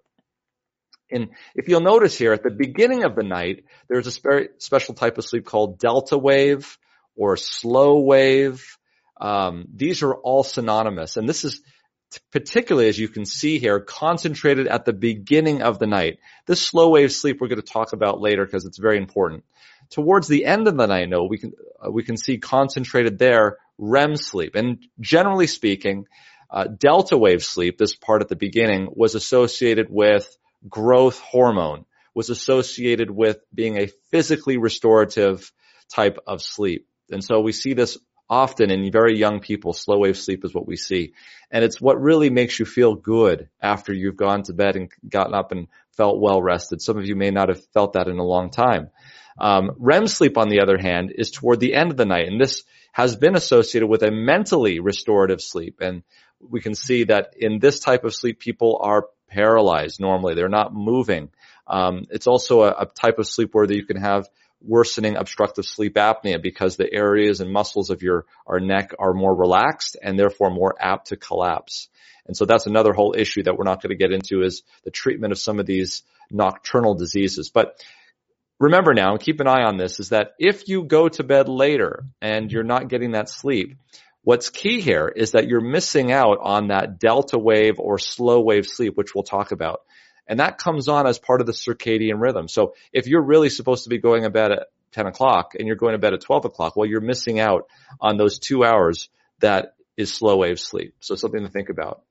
[SPEAKER 5] And if you'll notice here, at the beginning of the night, there's a spe- special type of sleep called delta wave or slow wave. Um, these are all synonymous. And this is particularly, as you can see here, concentrated at the beginning of the night. This slow wave sleep we're going to talk about later because it's very important. Towards the end of the night, no, we can uh, we can see concentrated there R E M sleep. And generally speaking, uh, delta wave sleep, this part at the beginning, was associated with growth hormone, was associated with being a physically restorative type of sleep. And so we see this often in very young people. Slow wave sleep is what we see. And it's what really makes you feel good after you've gone to bed and gotten up and felt well rested. Some of you may not have felt that in a long time. Um, R E M sleep, on the other hand, is toward the end of the night, and this has been associated with a mentally restorative sleep. And we can see that in this type of sleep, people are paralyzed normally. They're not moving. Um, it's also a, a type of sleep where you can have worsening obstructive sleep apnea because the areas and muscles of your our neck are more relaxed and therefore more apt to collapse. And so that's another whole issue that we're not going to get into, is the treatment of some of these nocturnal diseases. But remember now, and keep an eye on this, is that if you go to bed later and you're not getting that sleep, what's key here is that you're missing out on that delta wave or slow wave sleep, which we'll talk about. And that comes on as part of the circadian rhythm. So if you're really supposed to be going to bed at ten o'clock and you're going to bed at twelve o'clock, well, you're missing out on those two hours that is slow wave sleep. So something to think about.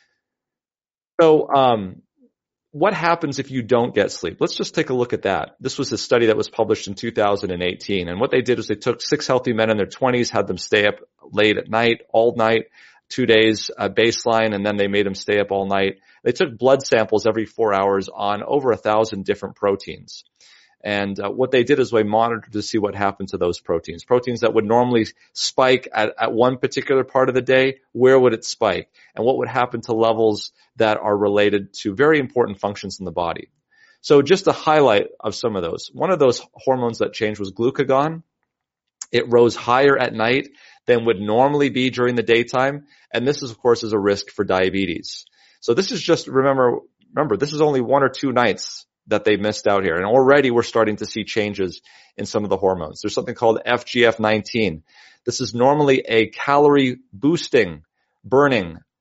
[SPEAKER 5] So, um, what happens if you don't get sleep? Let's just take a look at that. This was a study that was published in two thousand eighteen. And what they did was they took six healthy men in their twenties, had them stay up late at night, all night, two days uh, baseline, and then they made them stay up all night. They took blood samples every four hours on over a thousand different proteins. And uh, what they did is they monitored to see what happened to those proteins. Proteins that would normally spike at, at one particular part of the day, where would it spike? And what would happen to levels that are related to very important functions in the body? So just a highlight of some of those. One of those hormones that changed was glucagon. It rose higher at night than would normally be during the daytime. And this is, of course, is a risk for diabetes. So this is just, remember, remember, this is only one or two nights that they missed out here. And already we're starting to see changes in some of the hormones. There's something called F G F nineteen. This is normally a calorie boosting, burning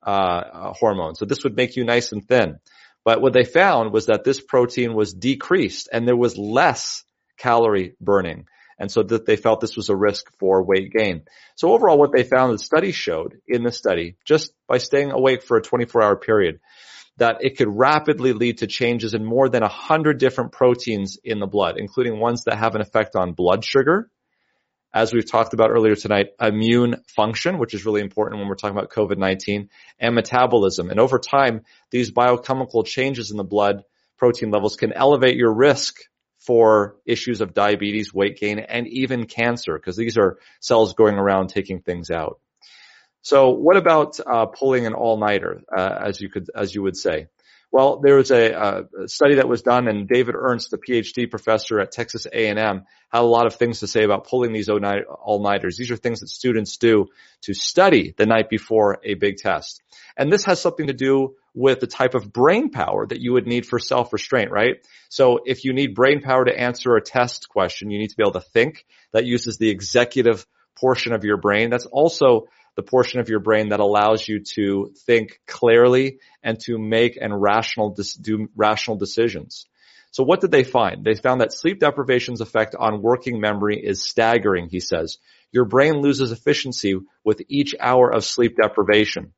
[SPEAKER 5] uh, hormone. So this would make you nice and thin. But what they found was that this protein was decreased and there was less calorie burning. And so that they felt this was a risk for weight gain. So overall, what they found, the study showed in the study, just by staying awake for a twenty-four hour period, that it could rapidly lead to changes in more than one hundred different proteins in the blood, including ones that have an effect on blood sugar, as we've talked about earlier tonight, immune function, which is really important when we're talking about COVID nineteen, and metabolism. And over time, these biochemical changes in the blood protein levels can elevate your risk for issues of diabetes, weight gain, and even cancer, because these are cells going around taking things out. So what about uh, pulling an all-nighter, uh, as you could, as you would say? Well, there was a, a study that was done, and David Ernst, the PhD professor at Texas A and M, had a lot of things to say about pulling these all-nighters. These are things that students do to study the night before a big test. And this has something to do with the type of brain power that you would need for self-restraint, right? So if you need brain power to answer a test question, you need to be able to think. That uses the executive portion of your brain. That's also the portion of your brain that allows you to think clearly and to make and rational, do rational decisions. So what did they find? They found that sleep deprivation's effect on working memory is staggering, he says. Your brain loses efficiency with each hour of sleep deprivation.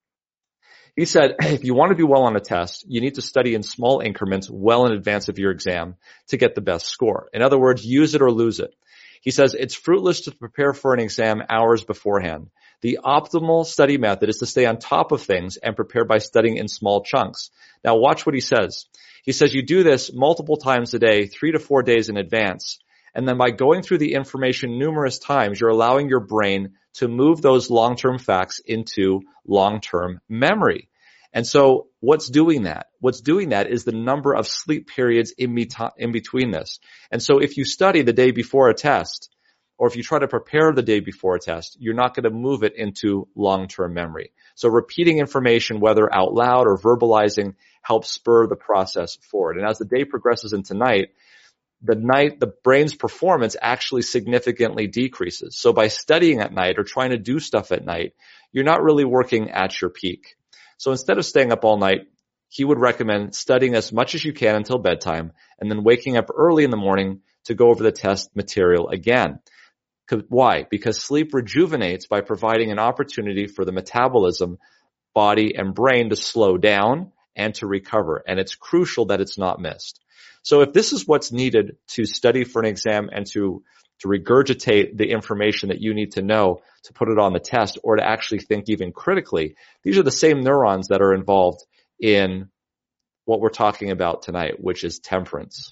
[SPEAKER 5] He said, if you want to do well on a test, you need to study in small increments well in advance of your exam to get the best score. In other words, use it or lose it. He says it's fruitless to prepare for an exam hours beforehand. The optimal study method is to stay on top of things and prepare by studying in small chunks. Now watch what he says. He says you do this multiple times a day, three to four days in advance. And then by going through the information numerous times, you're allowing your brain to move those long-term facts into long-term memory. And so what's doing that? What's doing that is the number of sleep periods in, be- in between this. And so if you study the day before a test, or if you try to prepare the day before a test, you're not going to move it into long-term memory. So repeating information, whether out loud or verbalizing, helps spur the process forward. And as the day progresses into night, the night, the brain's performance actually significantly decreases. So by studying at night or trying to do stuff at night, you're not really working at your peak. So instead of staying up all night, he would recommend studying as much as you can until bedtime and then waking up early in the morning to go over the test material again. Why? Because sleep rejuvenates by providing an opportunity for the metabolism, body, and brain to slow down and to recover. And it's crucial that it's not missed. So if this is what's needed to study for an exam and to, to regurgitate the information that you need to know to put it on the test or to actually think even critically, these are the same neurons that are involved in what we're talking about tonight, which is temperance.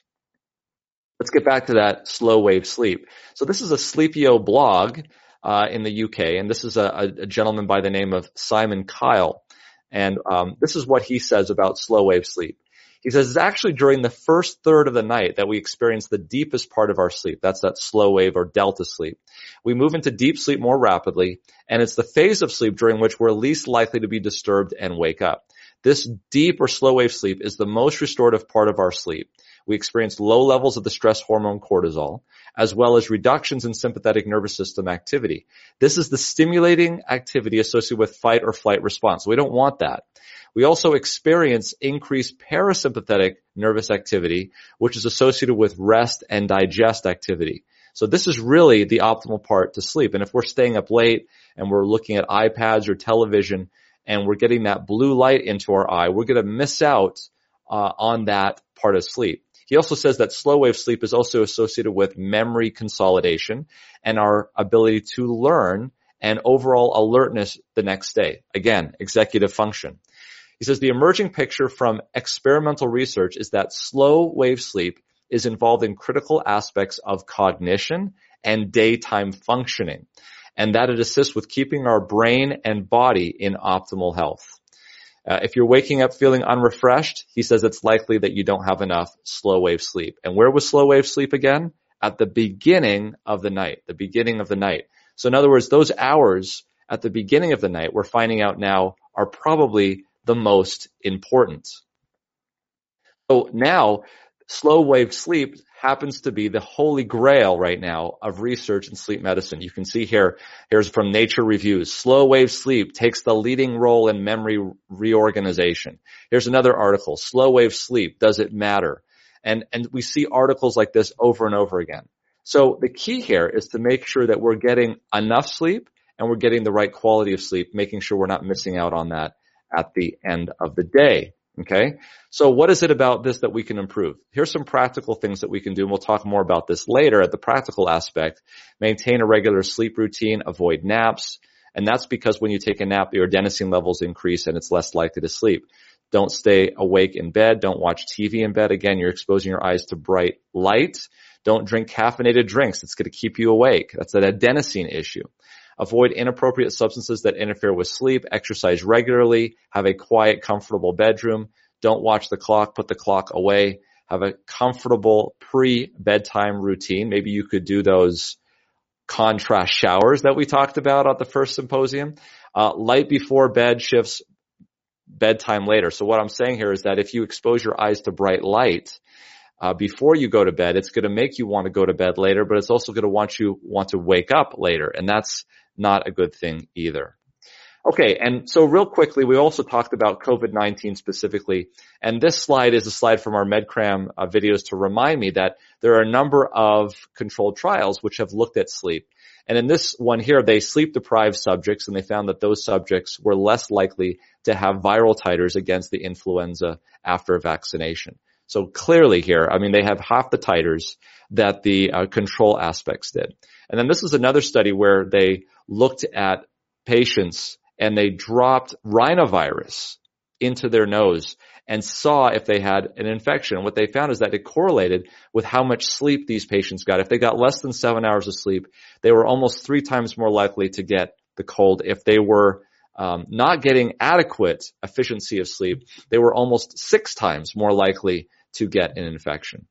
[SPEAKER 5] Let's get back to that slow wave sleep. So this is a Sleepio blog uh, in the U K, and this is a, a gentleman by the name of Simon Kyle. And um, this is what he says about slow wave sleep. He says it's actually during the first third of the night that we experience the deepest part of our sleep. That's that slow wave or delta sleep. We move into deep sleep more rapidly, and it's the phase of sleep during which we're least likely to be disturbed and wake up. This deep or slow wave sleep is the most restorative part of our sleep. We experience low levels of the stress hormone cortisol, as well as reductions in sympathetic nervous system activity. This is the stimulating activity associated with fight or flight response. We don't want that. We also experience increased parasympathetic nervous activity, which is associated with rest and digest activity. So this is really the optimal part to sleep. And if we're staying up late and we're looking at iPads or television and we're getting that blue light into our eye, we're going to miss out uh, on that part of sleep. He also says that slow wave sleep is also associated with memory consolidation and our ability to learn and overall alertness the next day. Again, executive function. He says the emerging picture from experimental research is that slow wave sleep is involved in critical aspects of cognition and daytime functioning, and that it assists with keeping our brain and body in optimal health. Uh, if you're waking up feeling unrefreshed, he says it's likely that you don't have enough slow wave sleep. And where was slow wave sleep again? At the beginning of the night, the beginning of the night. So in other words, those hours at the beginning of the night, we're finding out now, are probably the most important. So now slow wave sleep happens to be the holy grail right now of research in sleep medicine. You can see here, here's from Nature Reviews. Slow wave sleep takes the leading role in memory reorganization. Here's another article. Slow wave sleep, does it matter? And, and we see articles like this over and over again. So the key here is to make sure that we're getting enough sleep and we're getting the right quality of sleep, making sure we're not missing out on that at the end of the day. Okay. So what is it about this that we can improve? Here's some practical things that we can do. And we'll talk more about this later at the practical aspect. Maintain a regular sleep routine, avoid naps. And that's because when you take a nap, your adenosine levels increase and it's less likely to sleep. Don't stay awake in bed. Don't watch T V in bed. Again, you're exposing your eyes to bright light. Don't drink caffeinated drinks. It's going to keep you awake. That's an adenosine issue. Avoid inappropriate substances that interfere with sleep. Exercise regularly. Have a quiet, comfortable bedroom. Don't watch the clock. Put the clock away. Have a comfortable pre-bedtime routine. Maybe you could do those contrast showers that we talked about at the first symposium. Uh, light before bed shifts bedtime later. So what I'm saying here is that if you expose your eyes to bright light uh, before you go to bed, it's going to make you want to go to bed later, but it's also going to want you want to wake up later. And that's not a good thing either. Okay, and so real quickly, we also talked about COVID nineteen specifically, and this slide is a slide from our MedCram uh, videos to remind me that there are a number of controlled trials which have looked at sleep. And in this one here, they sleep-deprived subjects, and they found that those subjects were less likely to have viral titers against the influenza after vaccination. So clearly here, I mean, they have half the titers that the uh, control aspects did. And then this is another study where they looked at patients and they dropped rhinovirus into their nose and saw if they had an infection. And what they found is that it correlated with how much sleep these patients got. If they got less than seven hours of sleep, they were almost three times more likely to get the cold. If they were um, not getting adequate efficiency of sleep, they were almost six times more likely to get an infection.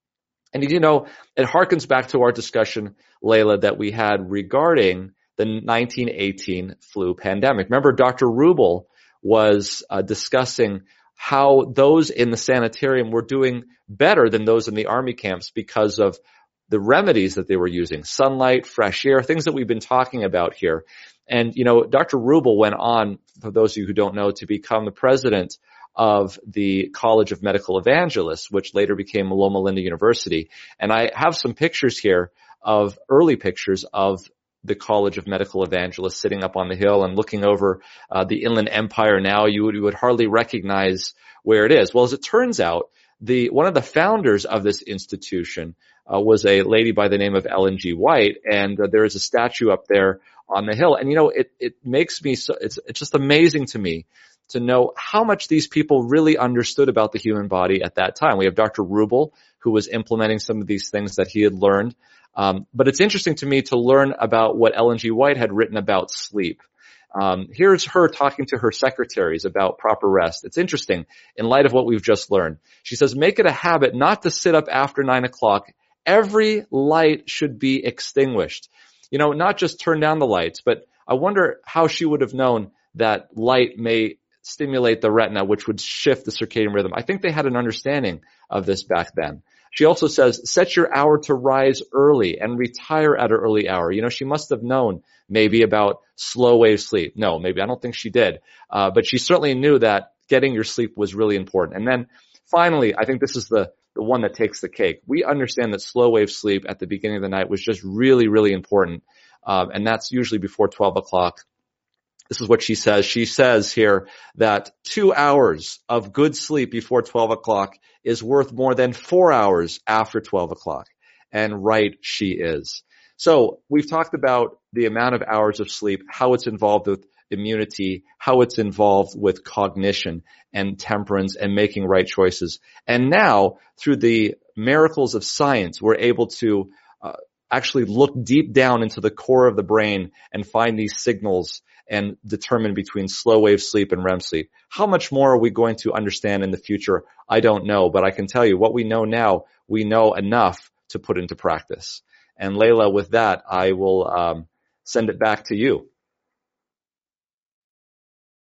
[SPEAKER 5] And you know, it harkens back to our discussion, Layla, that we had regarding the nineteen eighteen flu pandemic. Remember, Doctor Rubel was uh, discussing how those in the sanitarium were doing better than those in the army camps because of the remedies that they were using, sunlight, fresh air, things that we've been talking about here. And, you know, Doctor Rubel went on, for those of you who don't know, to become the president of the College of Medical Evangelists, which later became Loma Linda University. And I have some pictures here of early pictures of the College of Medical Evangelists sitting up on the hill and looking over uh, the Inland Empire. Now you would, you would hardly recognize where it is. Well, as it turns out, the one of the founders of this institution uh, was a lady by the name of Ellen G. White, and uh, there is a statue up there on the hill. And you know, it it makes me so it's it's just amazing to me to know how much these people really understood about the human body at that time. We have Doctor Rubel, who was implementing some of these things that he had learned. Um, but it's interesting to me to learn about what Ellen G. White had written about sleep. Um, here's her talking to her secretaries about proper rest. It's interesting in light of what we've just learned. She says, make it a habit not to sit up after nine o'clock. Every light should be extinguished. You know, not just turn down the lights, but I wonder how she would have known that light may stimulate the retina, which would shift the circadian rhythm. I think they had an understanding of this back then. She also says, set your hour to rise early and retire at an early hour. You know, she must have known maybe about slow wave sleep. No, maybe I don't think she did. Uh, but she certainly knew that getting your sleep was really important. And then finally, I think this is the, the one that takes the cake. We understand that slow wave sleep at the beginning of the night was just really, really important. Um, and that's usually before twelve o'clock. This is what she says. She says here that two hours of good sleep before twelve o'clock is worth more than four hours after twelve o'clock. And right she is. So we've talked about the amount of hours of sleep, how it's involved with immunity, how it's involved with cognition and temperance and making right choices. And now, through the miracles of science, we're able to uh, actually look deep down into the core of the brain and find these signals and determine between slow wave sleep and R E M sleep. How much more are we going to understand in the future? I don't know, but I can tell you what we know now, we know enough to put into practice. And Layla, with that, I will um, send it back to you.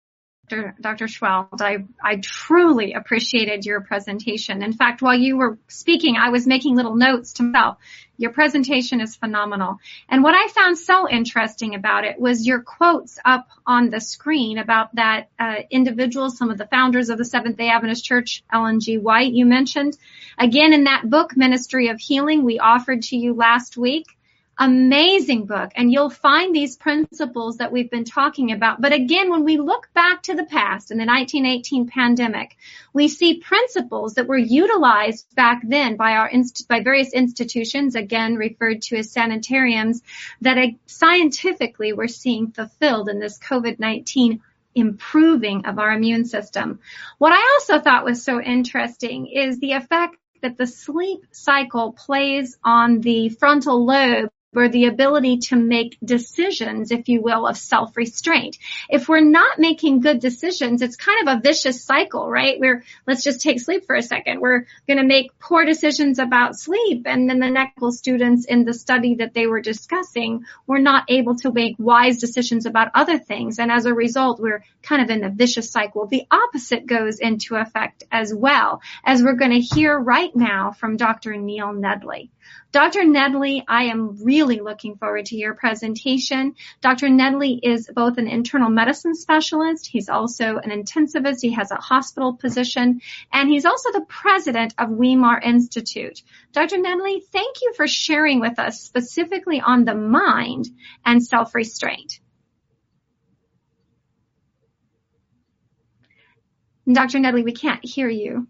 [SPEAKER 1] Doctor Schweld. I, I truly appreciated your presentation. In fact, while you were speaking, I was making little notes to myself. Your presentation is phenomenal. And what I found so interesting about it was your quotes up on the screen about that uh, individual, some of the founders of the Seventh-day Adventist Church, Ellen G. White, you mentioned. Again, in that book, Ministry of Healing, we offered to you last week. Amazing book, and you'll find these principles that we've been talking about. But again, when we look back to the past in the nineteen eighteen pandemic, we see principles that were utilized back then by our inst- by various institutions, again referred to as sanitariums, that uh, scientifically we're seeing fulfilled in this COVID nineteen improving of our immune system. What I also thought was so interesting is the effect that the sleep cycle plays on the frontal lobe, or the ability to make decisions, if you will, of self-restraint. If we're not making good decisions, it's kind of a vicious cycle, right? We're, let's just take sleep for a second. We're going to make poor decisions about sleep, and then the medical students in the study that they were discussing were not able to make wise decisions about other things, and as a result, we're kind of in a vicious cycle. The opposite goes into effect as well, as we're going to hear right now from Doctor Neil Nedley. Doctor Nedley, I am really looking forward to your presentation. Doctor Nedley is both an internal medicine specialist. He's also an intensivist. He has a hospital position, and he's also the president of Weimar Institute. Doctor Nedley, thank you for sharing with us specifically on the mind and self-restraint. Doctor Nedley, we can't hear you.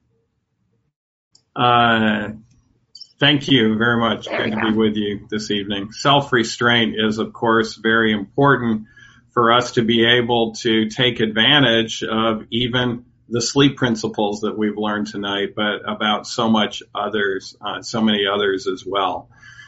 [SPEAKER 6] Uh, Thank you very much. There Good to go. be with you this evening. Self-restraint is, of course, very important for us to be able to take advantage of even the sleep principles that we've learned tonight, but about so much others, uh, so many others as well.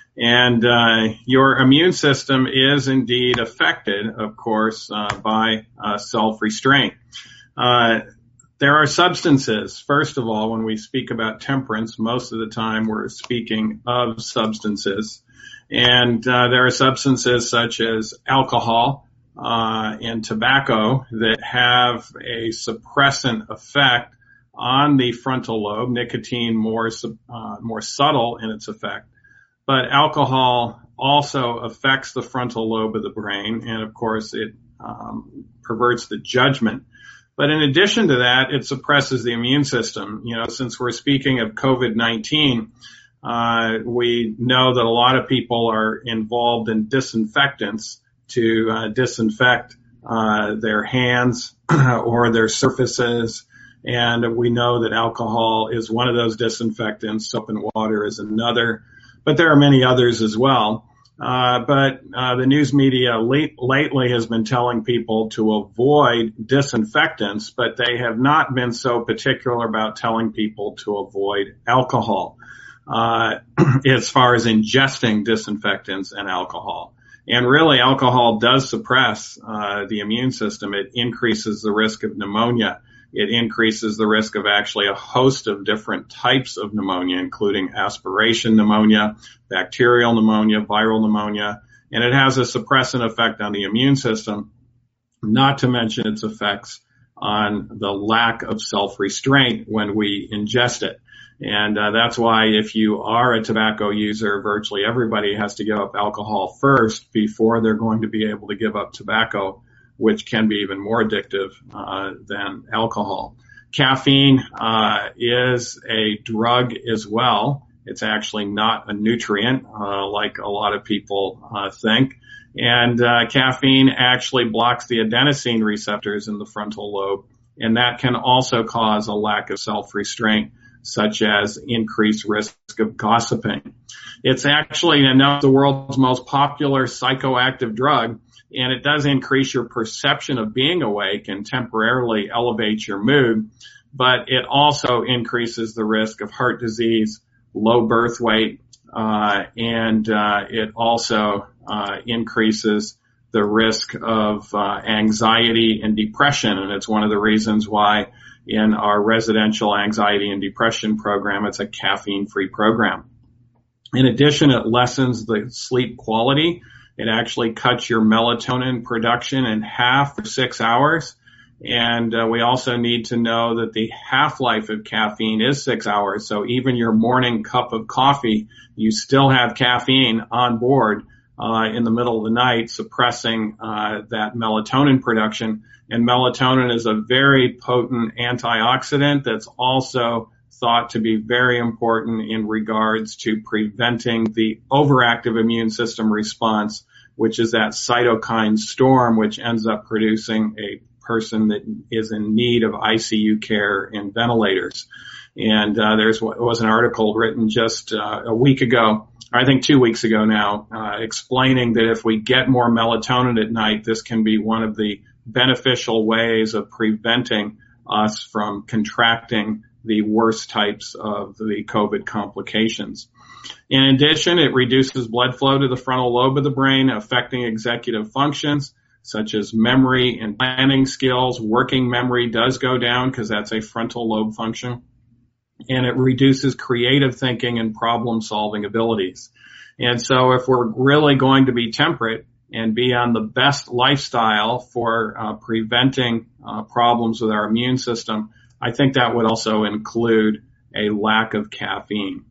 [SPEAKER 6] And uh, your immune system is indeed affected, of course, uh, by uh, self-restraint. Uh, There are substances. First of all, when we speak about temperance, most of the time we're speaking of substances. And uh, there are substances such as alcohol uh, and tobacco that have a suppressant effect on the frontal lobe, nicotine more, uh, more subtle in its effect. But alcohol also affects the frontal lobe of the brain, and of course it um, perverts the judgment. But in addition to that, it suppresses the immune system. You know, since we're speaking of COVID nineteen, uh, we know that a lot of people are involved in disinfectants to uh, disinfect uh, their hands or their surfaces. And we know that alcohol is one of those disinfectants. Soap and water is another. But there are many others as well. Uh, but uh, the news media late, lately has been telling people to avoid disinfectants, but they have not been so particular about telling people to avoid alcohol uh, as far as ingesting disinfectants and alcohol. And really, alcohol does suppress uh, the immune system. It increases the risk of pneumonia. It increases the risk of actually a host of different types of pneumonia, including aspiration pneumonia, bacterial pneumonia, viral pneumonia, and it has a suppressant effect on the immune system, not to mention its effects on the lack of self-restraint when we ingest it. And uh, that's why if you are a tobacco user, virtually everybody has to give up alcohol first before they're going to be able to give up tobacco, which can be even more addictive uh, than alcohol. Caffeine uh, is a drug as well. It's actually not a nutrient uh, like a lot of people uh, think. And uh, caffeine actually blocks the adenosine receptors in the frontal lobe, and that can also cause a lack of self-restraint, such as increased risk of gossiping. It's actually now the world's most popular psychoactive drug, and it does increase your perception of being awake and temporarily elevate your mood, but it also increases the risk of heart disease, low birth weight, uh, and uh, it also uh, increases the risk of uh, anxiety and depression, and it's one of the reasons why in our residential anxiety and depression program, it's a caffeine-free program. In addition, it lessens the sleep quality. It actually cuts your melatonin production in half for six hours. And uh, we also need to know that the half-life of caffeine is six hours. So even your morning cup of coffee, you still have caffeine on board uh, in the middle of the night, suppressing uh, that melatonin production. And melatonin is a very potent antioxidant that's also thought to be very important in regards to preventing the overactive immune system response, which is that cytokine storm, which ends up producing a person that is in need of I C U care and ventilators. And uh, there's was an article written just uh, a week ago, I think two weeks ago now, uh, explaining that if we get more melatonin at night, this can be one of the beneficial ways of preventing us from contracting the worst types of the COVID complications. In addition, it reduces blood flow to the frontal lobe of the brain, affecting executive functions such as memory and planning skills. Working memory does go down because that's a frontal lobe function. And it reduces creative thinking and problem-solving abilities. And so if we're really going to be temperate and be on the best lifestyle for uh, preventing uh, problems with our immune system, I think that would also include a lack of caffeine.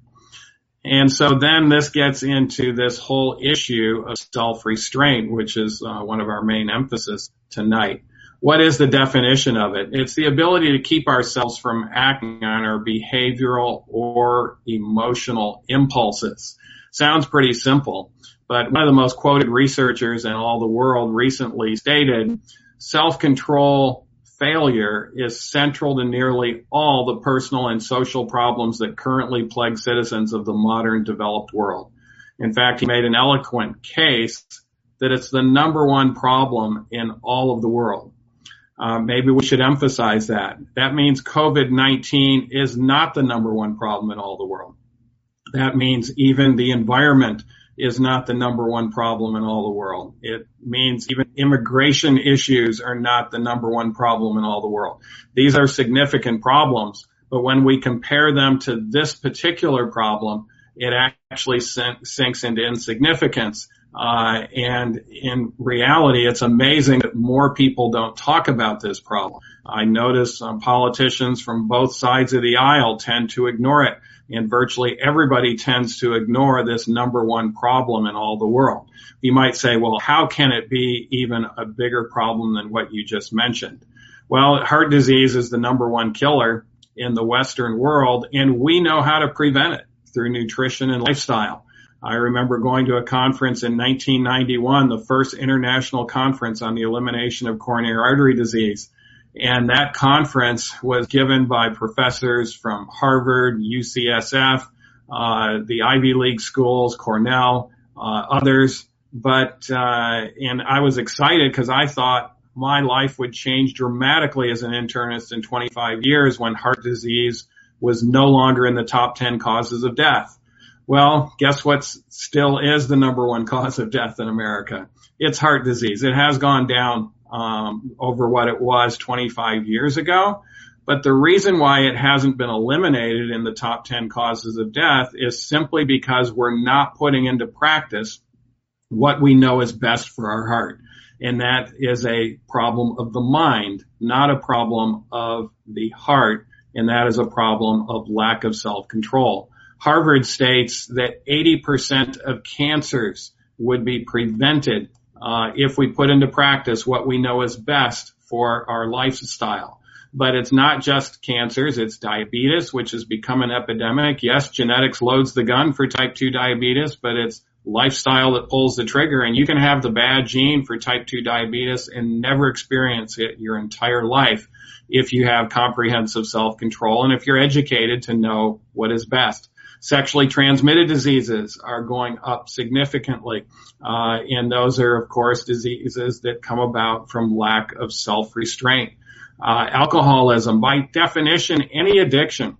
[SPEAKER 6] And so then this gets into this whole issue of self-restraint, which is uh, one of our main emphasis tonight. What is the definition of it? It's the ability to keep ourselves from acting on our behavioral or emotional impulses. Sounds pretty simple, but one of the most quoted researchers in all the world recently stated, self-control failure is central to nearly all the personal and social problems that currently plague citizens of the modern developed world. In fact, he made an eloquent case that it's the number one problem in all of the world. Uh, maybe we should emphasize that. That means COVID nineteen is not the number one problem in all the world. That means even the environment is not the number one problem in all the world. It means even immigration issues are not the number one problem in all the world. These are significant problems, but when we compare them to this particular problem, it actually sinks into insignificance. Uh, and in reality, it's amazing that more people don't talk about this problem. I notice um, politicians from both sides of the aisle tend to ignore it, and virtually everybody tends to ignore this number one problem in all the world. You might say, well, how can it be even a bigger problem than what you just mentioned? Well, heart disease is the number one killer in the Western world, and we know how to prevent it through nutrition and lifestyle. I remember going to a conference in nineteen ninety-one, the first international conference on the elimination of coronary artery disease. And that conference was given by professors from Harvard, U C S F, uh, the Ivy League schools, Cornell, uh, others. But, uh, and I was excited because I thought my life would change dramatically as an internist in twenty-five years when heart disease was no longer in the top ten causes of death. Well, guess what still is the number one cause of death in America? It's heart disease. It has gone down um, over what it was twenty-five years ago. But the reason why it hasn't been eliminated in the top ten causes of death is simply because we're not putting into practice what we know is best for our heart. And that is a problem of the mind, not a problem of the heart. And that is a problem of lack of self-control. Harvard states that eighty percent of cancers would be prevented uh, if we put into practice what we know is best for our lifestyle. But it's not just cancers, it's diabetes, which has become an epidemic. Yes, genetics loads the gun for type two diabetes, but it's lifestyle that pulls the trigger. And you can have the bad gene for type two diabetes and never experience it your entire life if you have comprehensive self-control and if you're educated to know what is best. Sexually transmitted diseases are going up significantly, uh, and those are, of course, diseases that come about from lack of self-restraint. Uh, alcoholism, by definition, any addiction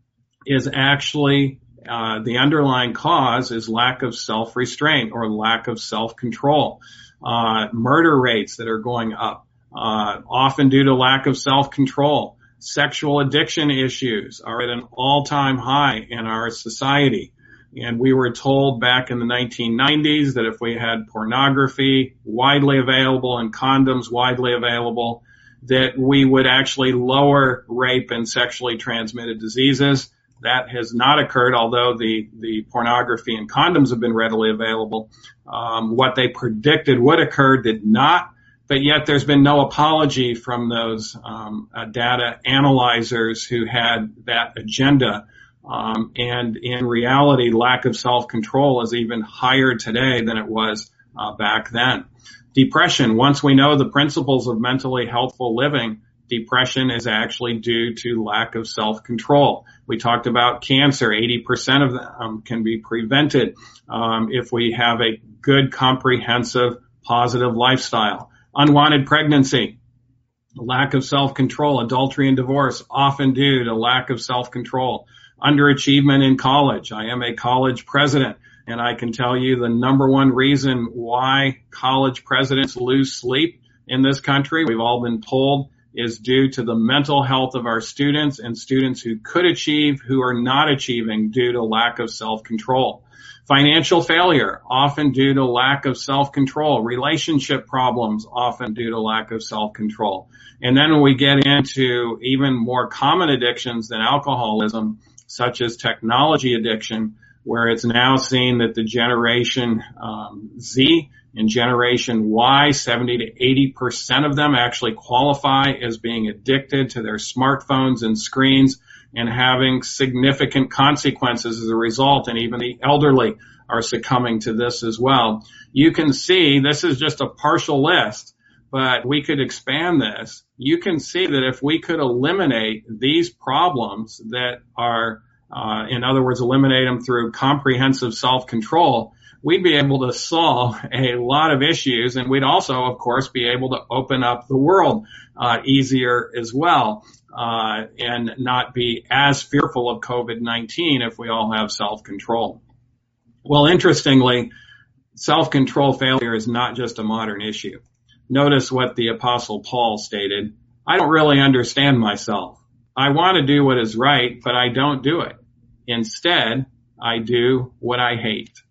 [SPEAKER 6] is actually, uh, the underlying cause is lack of self-restraint or lack of self-control. Uh, murder rates that are going up, uh, often due to lack of self-control. Sexual addiction issues are at an all-time high in our society. And we were told back in the nineteen nineties that if we had pornography widely available and condoms widely available, that we would actually lower rape and sexually transmitted diseases. That has not occurred, although the, the pornography and condoms have been readily available. Um, what they predicted would occur did not, but yet there's been no apology from those um, uh, data analyzers who had that agenda. Um, and in reality, lack of self-control is even higher today than it was uh, back then. Depression, once we know the principles of mentally healthful living, depression is actually due to lack of self-control. We talked about cancer. eighty percent of them can be prevented um, if we have a good, comprehensive, positive lifestyle. Unwanted pregnancy, lack of self-control, adultery and divorce, often due to lack of self-control. Underachievement in college. I am a college president, and I can tell you the number one reason why college presidents lose sleep in this country, we've all been told, is due to the mental health of our students and students who could achieve who are not achieving due to lack of self-control. Financial failure, often due to lack of self-control. Relationship problems, often due to lack of self-control. And then when we get into even more common addictions than alcoholism, such as technology addiction, where it's now seen that the generation um, Z and generation Y, seventy to eighty percent of them actually qualify as being addicted to their smartphones and screens and having significant consequences as a result, and even the elderly are succumbing to this as well. You can see this is just a partial list, but we could expand this. You can see that if we could eliminate these problems that are, uh, in other words, eliminate them through comprehensive self-control, we'd be able to solve a lot of issues, and we'd also, of course, be able to open up the world uh, easier as well, uh, and not be as fearful of COVID nineteen if we all have self-control. Well, interestingly, self-control failure is not just a modern issue. Notice what the Apostle Paul stated. I don't really understand myself. I want to do what is right, but I don't do it. Instead, I do what I hate.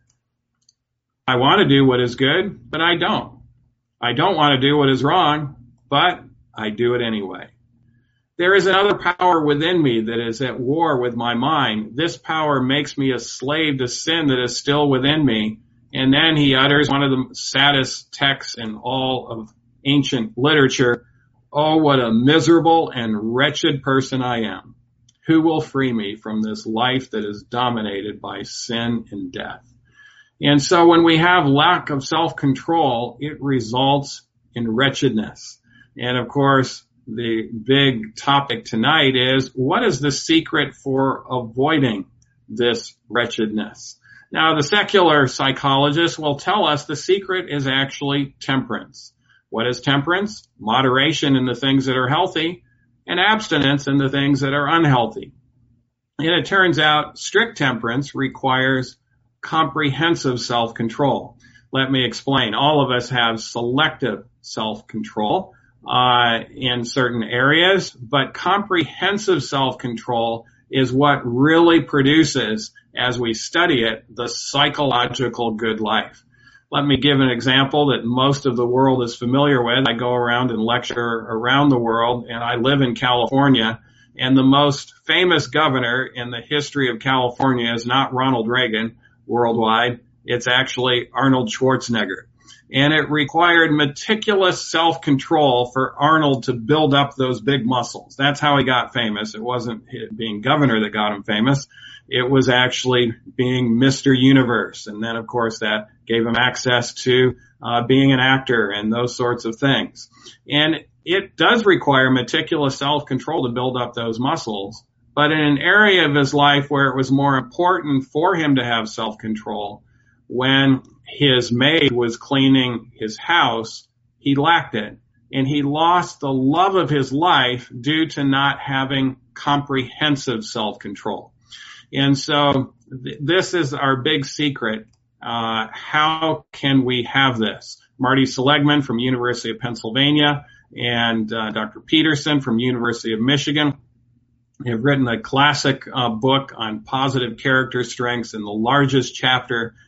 [SPEAKER 6] I want to do what is good, but I don't. I don't want to do what is wrong, but I do it anyway. There is another power within me that is at war with my mind. This power makes me a slave to sin that is still within me. And then he utters one of the saddest texts in all of ancient literature. Oh, what a miserable and wretched person I am. Who will free me from this life that is dominated by sin and death? And so when we have lack of self-control, it results in wretchedness. And of course, the big topic tonight is, what is the secret for avoiding this wretchedness? Now, the secular psychologists will tell us the secret is actually temperance. What is temperance? Moderation in the things that are healthy and abstinence in the things that are unhealthy. And it turns out strict temperance requires comprehensive self-control. Let me explain. All of us have selective self-control uh, in certain areas, but comprehensive self-control is what really produces, as we study it, the psychological good life. Let me give an example that most of the world is familiar with. I go around and lecture around the world, and I live in California, and the most famous governor in the history of California is not Ronald Reagan worldwide. It's actually Arnold Schwarzenegger. And it required meticulous self-control for Arnold to build up those big muscles. That's how he got famous. It wasn't being governor that got him famous. It was actually being Mister Universe. And then, of course, that gave him access to uh, being an actor and those sorts of things. And it does require meticulous self-control to build up those muscles. But in an area of his life where it was more important for him to have self-control, when his maid was cleaning his house, he lacked it. And he lost the love of his life due to not having comprehensive self-control. And so th- this is our big secret. Uh, how can we have this? Marty Seligman from University of Pennsylvania and uh, Doctor Peterson from University of Michigan have written a classic uh, book on positive character strengths, and the largest chapter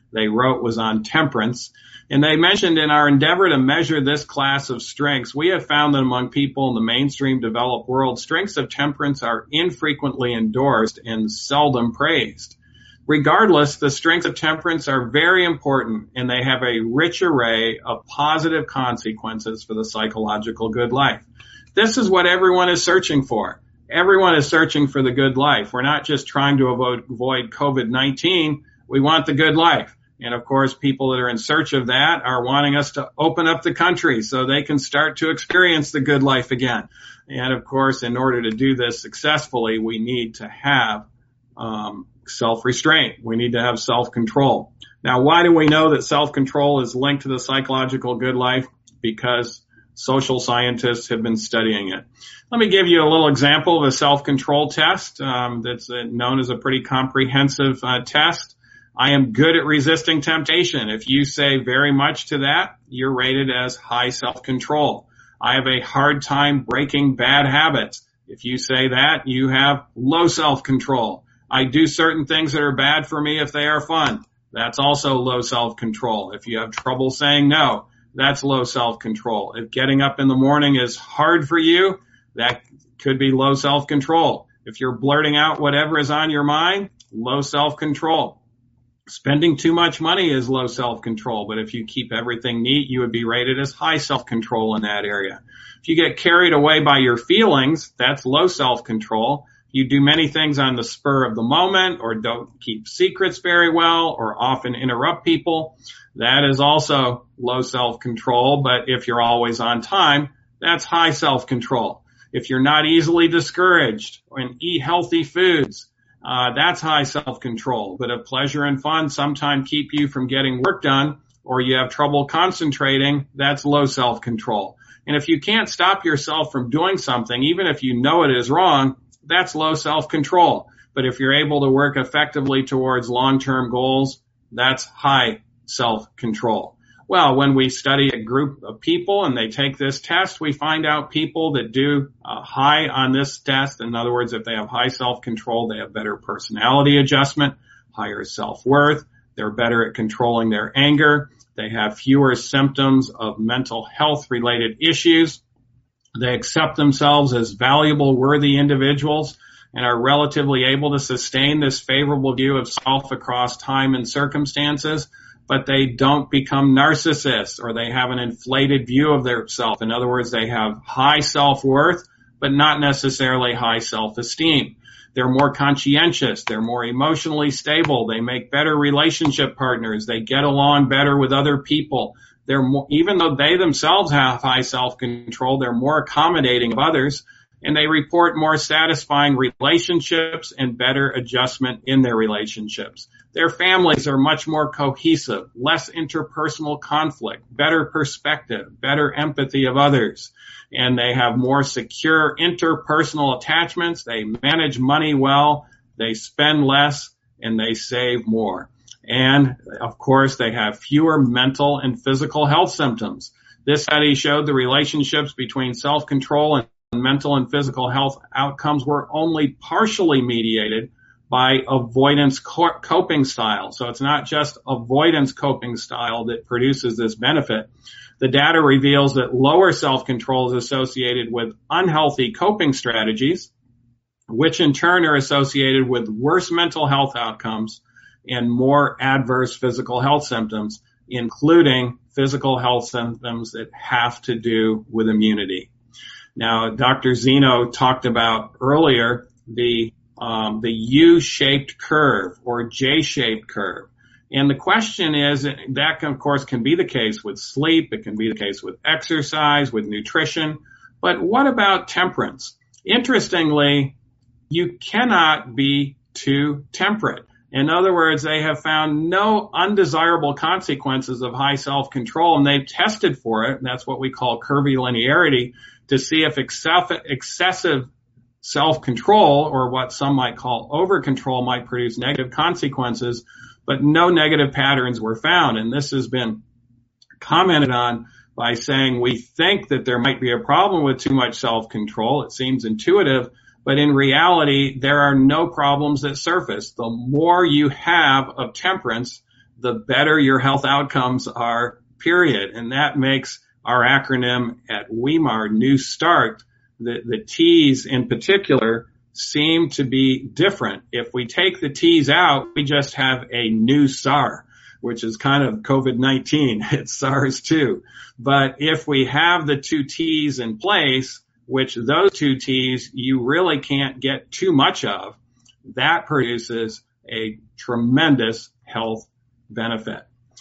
[SPEAKER 6] they wrote was on temperance. And they mentioned in our endeavor to measure this class of strengths, we have found that among people in the mainstream developed world, strengths of temperance are infrequently endorsed and seldom praised. Regardless, the strengths of temperance are very important, and they have a rich array of positive consequences for the psychological good life. This is what everyone is searching for. Everyone is searching for the good life. We're not just trying to avoid, avoid COVID nineteen. We want the good life. And of course, people that are in search of that are wanting us to open up the country so they can start to experience the good life again. And of course, in order to do this successfully, we need to have um, self-restraint. We need to have self-control. Now, why do we know that self-control is linked to the psychological good life? Because social scientists have been studying it. Let me give you a little example of a self-control test um, that's uh, known as a pretty comprehensive uh, test. I am good at resisting temptation. If you say very much to that, you're rated as high self-control. I have a hard time breaking bad habits. If you say that, you have low self-control. I do certain things that are bad for me if they are fun. That's also low self-control. If you have trouble saying no, that's low self-control. If getting up in the morning is hard for you, that could be low self-control. If you're blurting out whatever is on your mind, low self-control. Spending too much money is low self-control, but if you keep everything neat, you would be rated as high self-control in that area. If you get carried away by your feelings, that's low self-control. You do many things on the spur of the moment, or don't keep secrets very well, or often interrupt people. That is also low self-control, but if you're always on time, that's high self-control. If you're not easily discouraged and eat healthy foods, uh, that's high self-control. But if pleasure and fun sometimes keep you from getting work done, or you have trouble concentrating, that's low self-control. And if you can't stop yourself from doing something, even if you know it is wrong, that's low self-control. But if you're able to work effectively towards long-term goals, that's high self-control. Well, when we study a group of people and they take this test, we find out people that do uh, high on this test. In other words, if they have high self-control, they have better personality adjustment, higher self-worth. They're better at controlling their anger. They have fewer symptoms of mental health related issues. They accept themselves as valuable, worthy individuals and are relatively able to sustain this favorable view of self across time and circumstances, but they don't become narcissists or they have an inflated view of their self. In other words, they have high self-worth, but not necessarily high self-esteem. They're more conscientious. They're more emotionally stable. They make better relationship partners. They get along better with other people. They're more, even though they themselves have high self-control, they're more accommodating of others, and they report more satisfying relationships and better adjustment in their relationships. Their families are much more cohesive, less interpersonal conflict, better perspective, better empathy of others, and they have more secure interpersonal attachments. They manage money well, they spend less, and they save more. And, of course, they have fewer mental and physical health symptoms. This study showed the relationships between self-control and mental and physical health outcomes were only partially mediated by avoidance coping style. So it's not just avoidance coping style that produces this benefit. The data reveals that lower self-control is associated with unhealthy coping strategies, which in turn are associated with worse mental health outcomes and more adverse physical health symptoms, including physical health symptoms that have to do with immunity. Now, Doctor Zeno talked about earlier the um, the U-shaped curve or J-shaped curve. And the question is, that can, of course can be the case with sleep, it can be the case with exercise, with nutrition, but what about temperance? Interestingly, you cannot be too temperate. In other words, they have found no undesirable consequences of high self-control, and they've tested for it, and that's what we call curvilinearity, to see if excessive self-control, or what some might call over-control, might produce negative consequences, but no negative patterns were found. And this has been commented on by saying we think that there might be a problem with too much self-control. It seems intuitive, but in reality, there are no problems that surface. The more you have of temperance, the better your health outcomes are, period. And that makes our acronym at Weimar, New Start, the, the T's in particular seem to be different. If we take the T's out, we just have a new SAR, which is kind of COVID nineteen. It's SARS two. But if we have the two T's in place, which those two T's you really can't get too much of, that produces a tremendous health benefit.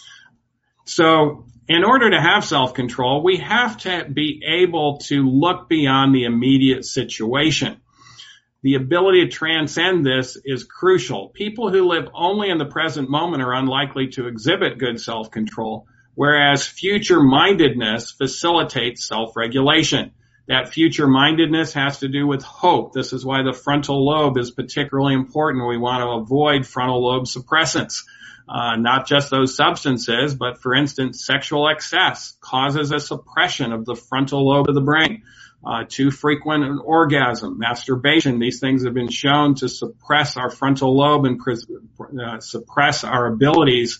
[SPEAKER 6] So in order to have self-control, we have to be able to look beyond the immediate situation. The ability to transcend this is crucial. People who live only in the present moment are unlikely to exhibit good self-control, whereas future-mindedness facilitates self-regulation. That future-mindedness has to do with hope. This is why the frontal lobe is particularly important. We want to avoid frontal lobe suppressants. Uh, not just those substances, but for instance, sexual excess causes a suppression of the frontal lobe of the brain. Uh, too frequent an orgasm, masturbation, these things have been shown to suppress our frontal lobe and uh, suppress our abilities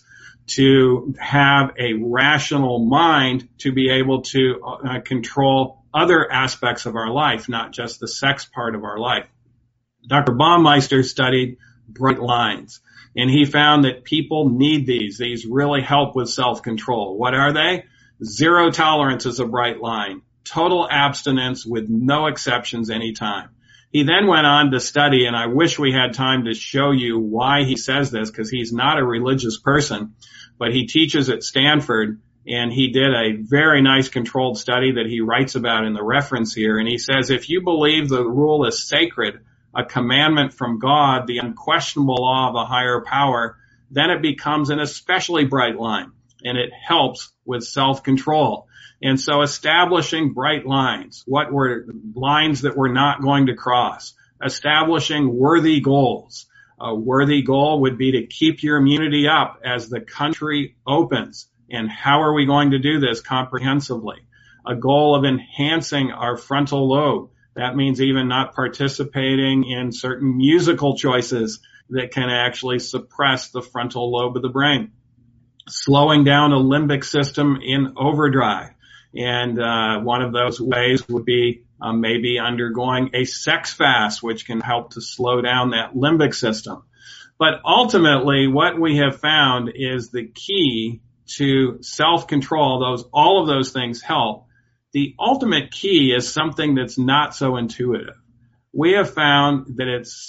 [SPEAKER 6] to have a rational mind to be able to uh, control other aspects of our life, not just the sex part of our life. Doctor Baumeister studied bright lines, and he found that people need these. These really help with self-control. What are they? Zero tolerance is a bright line. Total abstinence with no exceptions anytime. He then went on to study, and I wish we had time to show you why he says this, because he's not a religious person, but he teaches at Stanford, and he did a very nice controlled study that he writes about in the reference here. And he says, if you believe the rule is sacred, a commandment from God, the unquestionable law of a higher power, then it becomes an especially bright line, and it helps with self-control. And so establishing bright lines, what were lines that we're not going to cross, establishing worthy goals. A worthy goal would be to keep your immunity up as the country opens. And how are we going to do this comprehensively? A goal of enhancing our frontal lobe. That means even not participating in certain musical choices that can actually suppress the frontal lobe of the brain. Slowing down a limbic system in overdrive. And uh, one of those ways would be uh, maybe undergoing a sex fast, which can help to slow down that limbic system. But ultimately, what we have found is the key to self-control. Those, all of those things help. The ultimate key is something that's not so intuitive. We have found that it's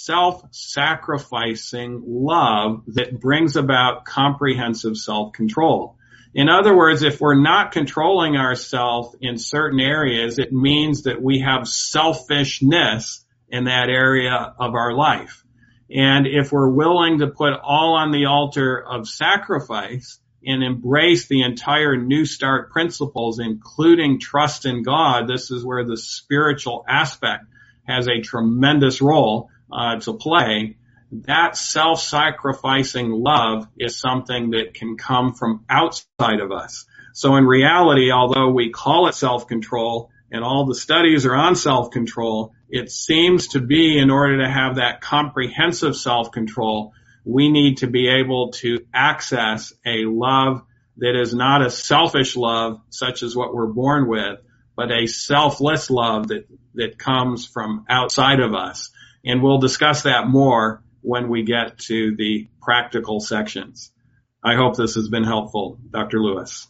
[SPEAKER 6] self-sacrificing love that brings about comprehensive self-control. In other words, if we're not controlling ourselves in certain areas, it means that we have selfishness in that area of our life. And if we're willing to put all on the altar of sacrifice and embrace the entire New Start principles, including trust in God, this is where the spiritual aspect has a tremendous role uh, to play. That self-sacrificing love is something that can come from outside of us. So in reality, although we call it self-control and all the studies are on self-control, it seems to be in order to have that comprehensive self-control, we need to be able to access a love that is not a selfish love, such as what we're born with, but a selfless love that, that comes from outside of us. And we'll discuss that more when we get to the practical sections. I hope this has been helpful, Doctor Lewis.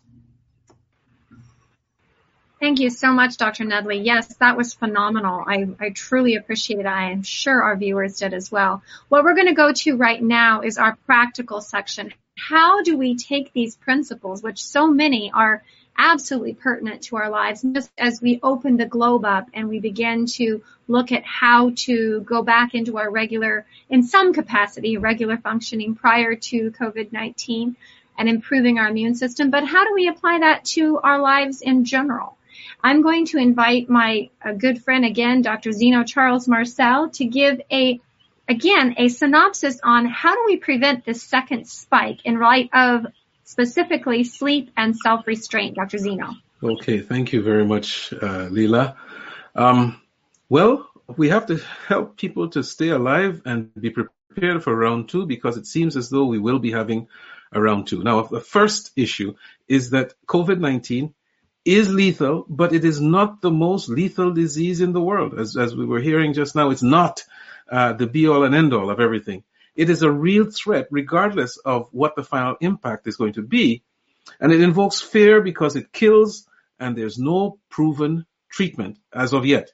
[SPEAKER 1] Thank you so much, Doctor Nedley. Yes, that was phenomenal. I, I truly appreciate it. I am sure our viewers did as well. What we're going to go to right now is our practical section. How do we take these principles, which so many are absolutely pertinent to our lives, just as we open the globe up and we begin to look at how to go back into our regular, in some capacity, regular functioning prior to COVID nineteen and improving our immune system. But how do we apply that to our lives in general? I'm going to invite my uh, good friend again, Doctor Zeno Charles Marcel, to give a, again, a synopsis on how do we prevent this second spike in light of specifically sleep and self-restraint. Doctor Zeno.
[SPEAKER 4] Okay, thank you very much, uh, Leila. Um, well, we have to help people to stay alive and be prepared for round two, because it seems as though we will be having around too. Now, the first issue is that COVID nineteen is lethal, but it is not the most lethal disease in the world. As, as we were hearing just now, it's not uh, the be-all and end-all of everything. It is a real threat, regardless of what the final impact is going to be. And it invokes fear because it kills, and there's no proven treatment as of yet.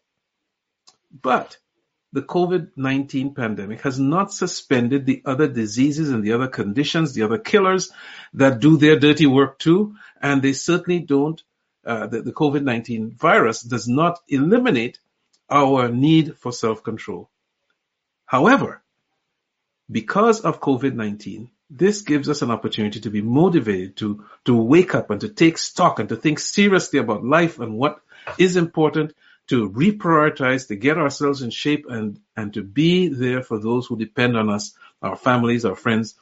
[SPEAKER 4] But the COVID nineteen pandemic has not suspended the other diseases and the other conditions, the other killers that do their dirty work too. And they certainly don't, uh, the, the COVID nineteen virus does not eliminate our need for self-control. However, because of COVID nineteen, this gives us an opportunity to be motivated, to, to wake up and to take stock and to think seriously about life and what is important, to reprioritize, to get ourselves in shape and, and to be there for those who depend on us, our families, our friends,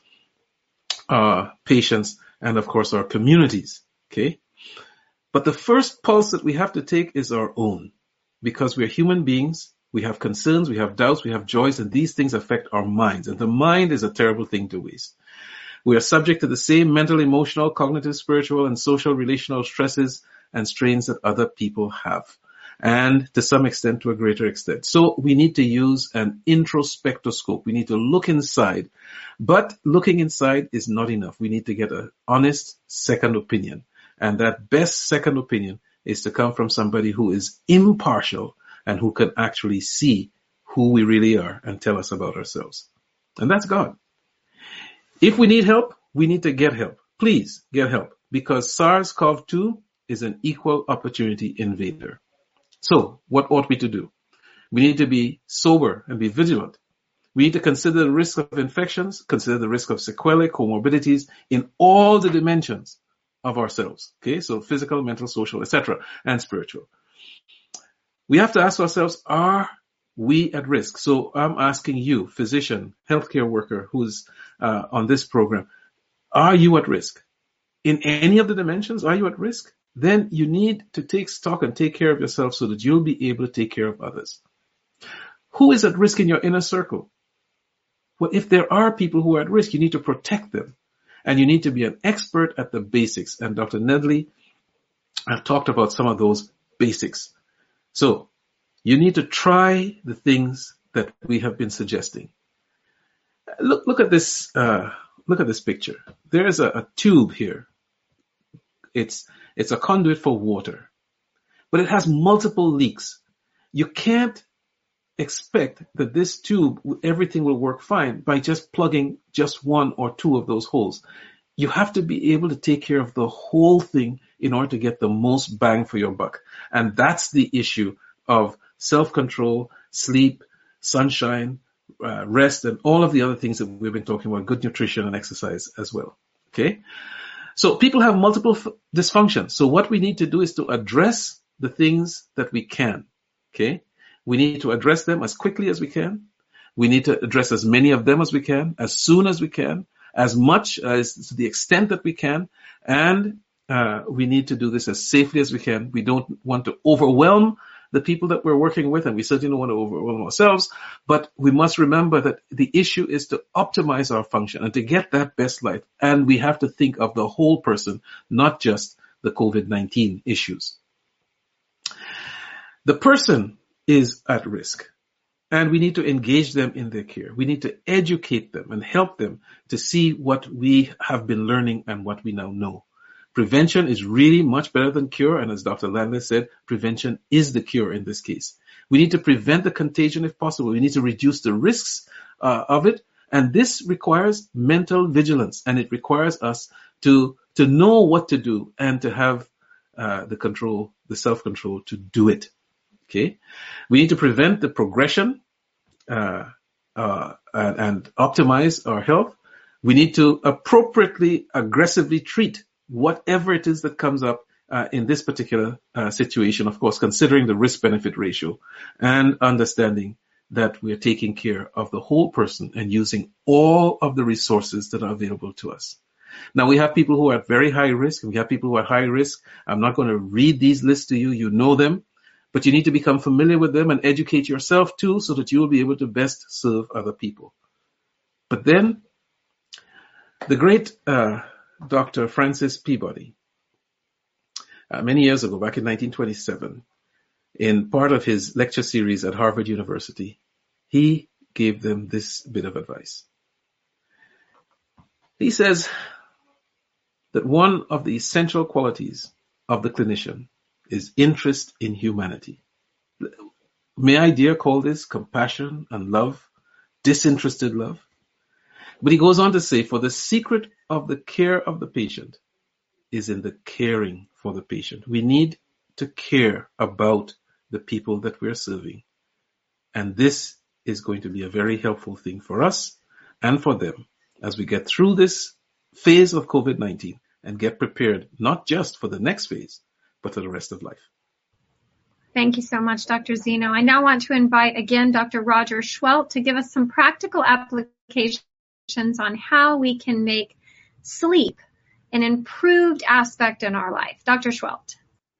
[SPEAKER 4] our patients, and of course our communities. Okay. But the first pulse that we have to take is our own, because we're human beings. We have concerns, we have doubts, we have joys, and these things affect our minds. And the mind is a terrible thing to waste. We are subject to the same mental, emotional, cognitive, spiritual, and social relational stresses and strains that other people have, and to some extent, to a greater extent. So we need to use an introspectoscope. We need to look inside. But looking inside is not enough. We need to get an honest second opinion. And that best second opinion is to come from somebody who is impartial and who can actually see who we really are and tell us about ourselves. And that's God. If we need help, we need to get help. Please get help, because SARS-C o V two is an equal opportunity invader. So what ought we to do? We need to be sober and be vigilant. We need to consider the risk of infections, consider the risk of sequelae, comorbidities in all the dimensions of ourselves. Okay, so physical, mental, social, et cetera, and spiritual. We have to ask ourselves, are we at risk? So I'm asking you, physician, healthcare worker who's uh, on this program, are you at risk? In any of the dimensions, are you at risk? Then you need to take stock and take care of yourself so that you'll be able to take care of others. Who is at risk in your inner circle? Well, if there are people who are at risk, you need to protect them. And you need to be an expert at the basics. And Doctor Nedley have talked about some of those basics. So you need to try the things that we have been suggesting. Look, look at this, uh, look at this picture. There is a, a tube here. It's, it's a conduit for water, but it has multiple leaks. You can't expect that this tube, everything will work fine by just plugging just one or two of those holes. You have to be able to take care of the whole thing in order to get the most bang for your buck. And that's the issue of self-control, sleep, sunshine, uh, rest, and all of the other things that we've been talking about, good nutrition and exercise as well. Okay? So people have multiple f- dysfunctions. So what we need to do is to address the things that we can. Okay? We need to address them as quickly as we can. We need to address as many of them as we can, as soon as we can, as much as to the extent that we can. And uh, we need to do this as safely as we can. We don't want to overwhelm the people that we're working with, and we certainly don't want to overwhelm ourselves. But we must remember that the issue is to optimize our function and to get that best life. And we have to think of the whole person, not just the COVID nineteen issues. The person is at risk, and we need to engage them in their care. We need to educate them and help them to see what we have been learning and what we now know. Prevention is really much better than cure, and as Doctor Landler said, prevention is the cure in this case. We need to prevent the contagion if possible. We need to reduce the risks uh, of it, and this requires mental vigilance, and it requires us to to know what to do and to have uh, the control, the self-control to do it. Okay, we need to prevent the progression uh, uh, and, and optimize our health. We need to appropriately, aggressively treat whatever it is that comes up uh, in this particular uh, situation, of course, considering the risk-benefit ratio and understanding that we are taking care of the whole person and using all of the resources that are available to us. Now, we have people who are at very high risk, and we have people who are at high risk. I'm not going to read these lists to you. You know them. But you need to become familiar with them and educate yourself too, so that you will be able to best serve other people. But then, The great uh, Doctor Francis Peabody, uh, many years ago, back in nineteen twenty-seven, in part of his lecture series at Harvard University, he gave them this bit of advice. He says that one of the essential qualities of the clinician is interest in humanity. May I dare call this compassion and love, disinterested love? But he goes on to say, for the secret of the care of the patient is in the caring for the patient. We need to care about the people that we're serving. And this is going to be a very helpful thing for us and for them as we get through this phase of COVID nineteen and get prepared not just for the next phase, but for the rest of life.
[SPEAKER 1] Thank you so much, Doctor Zeno. I now want to invite again Doctor Roger Schwelt to give us some practical applications on how we can make sleep an improved aspect in our life. Doctor Schwelt.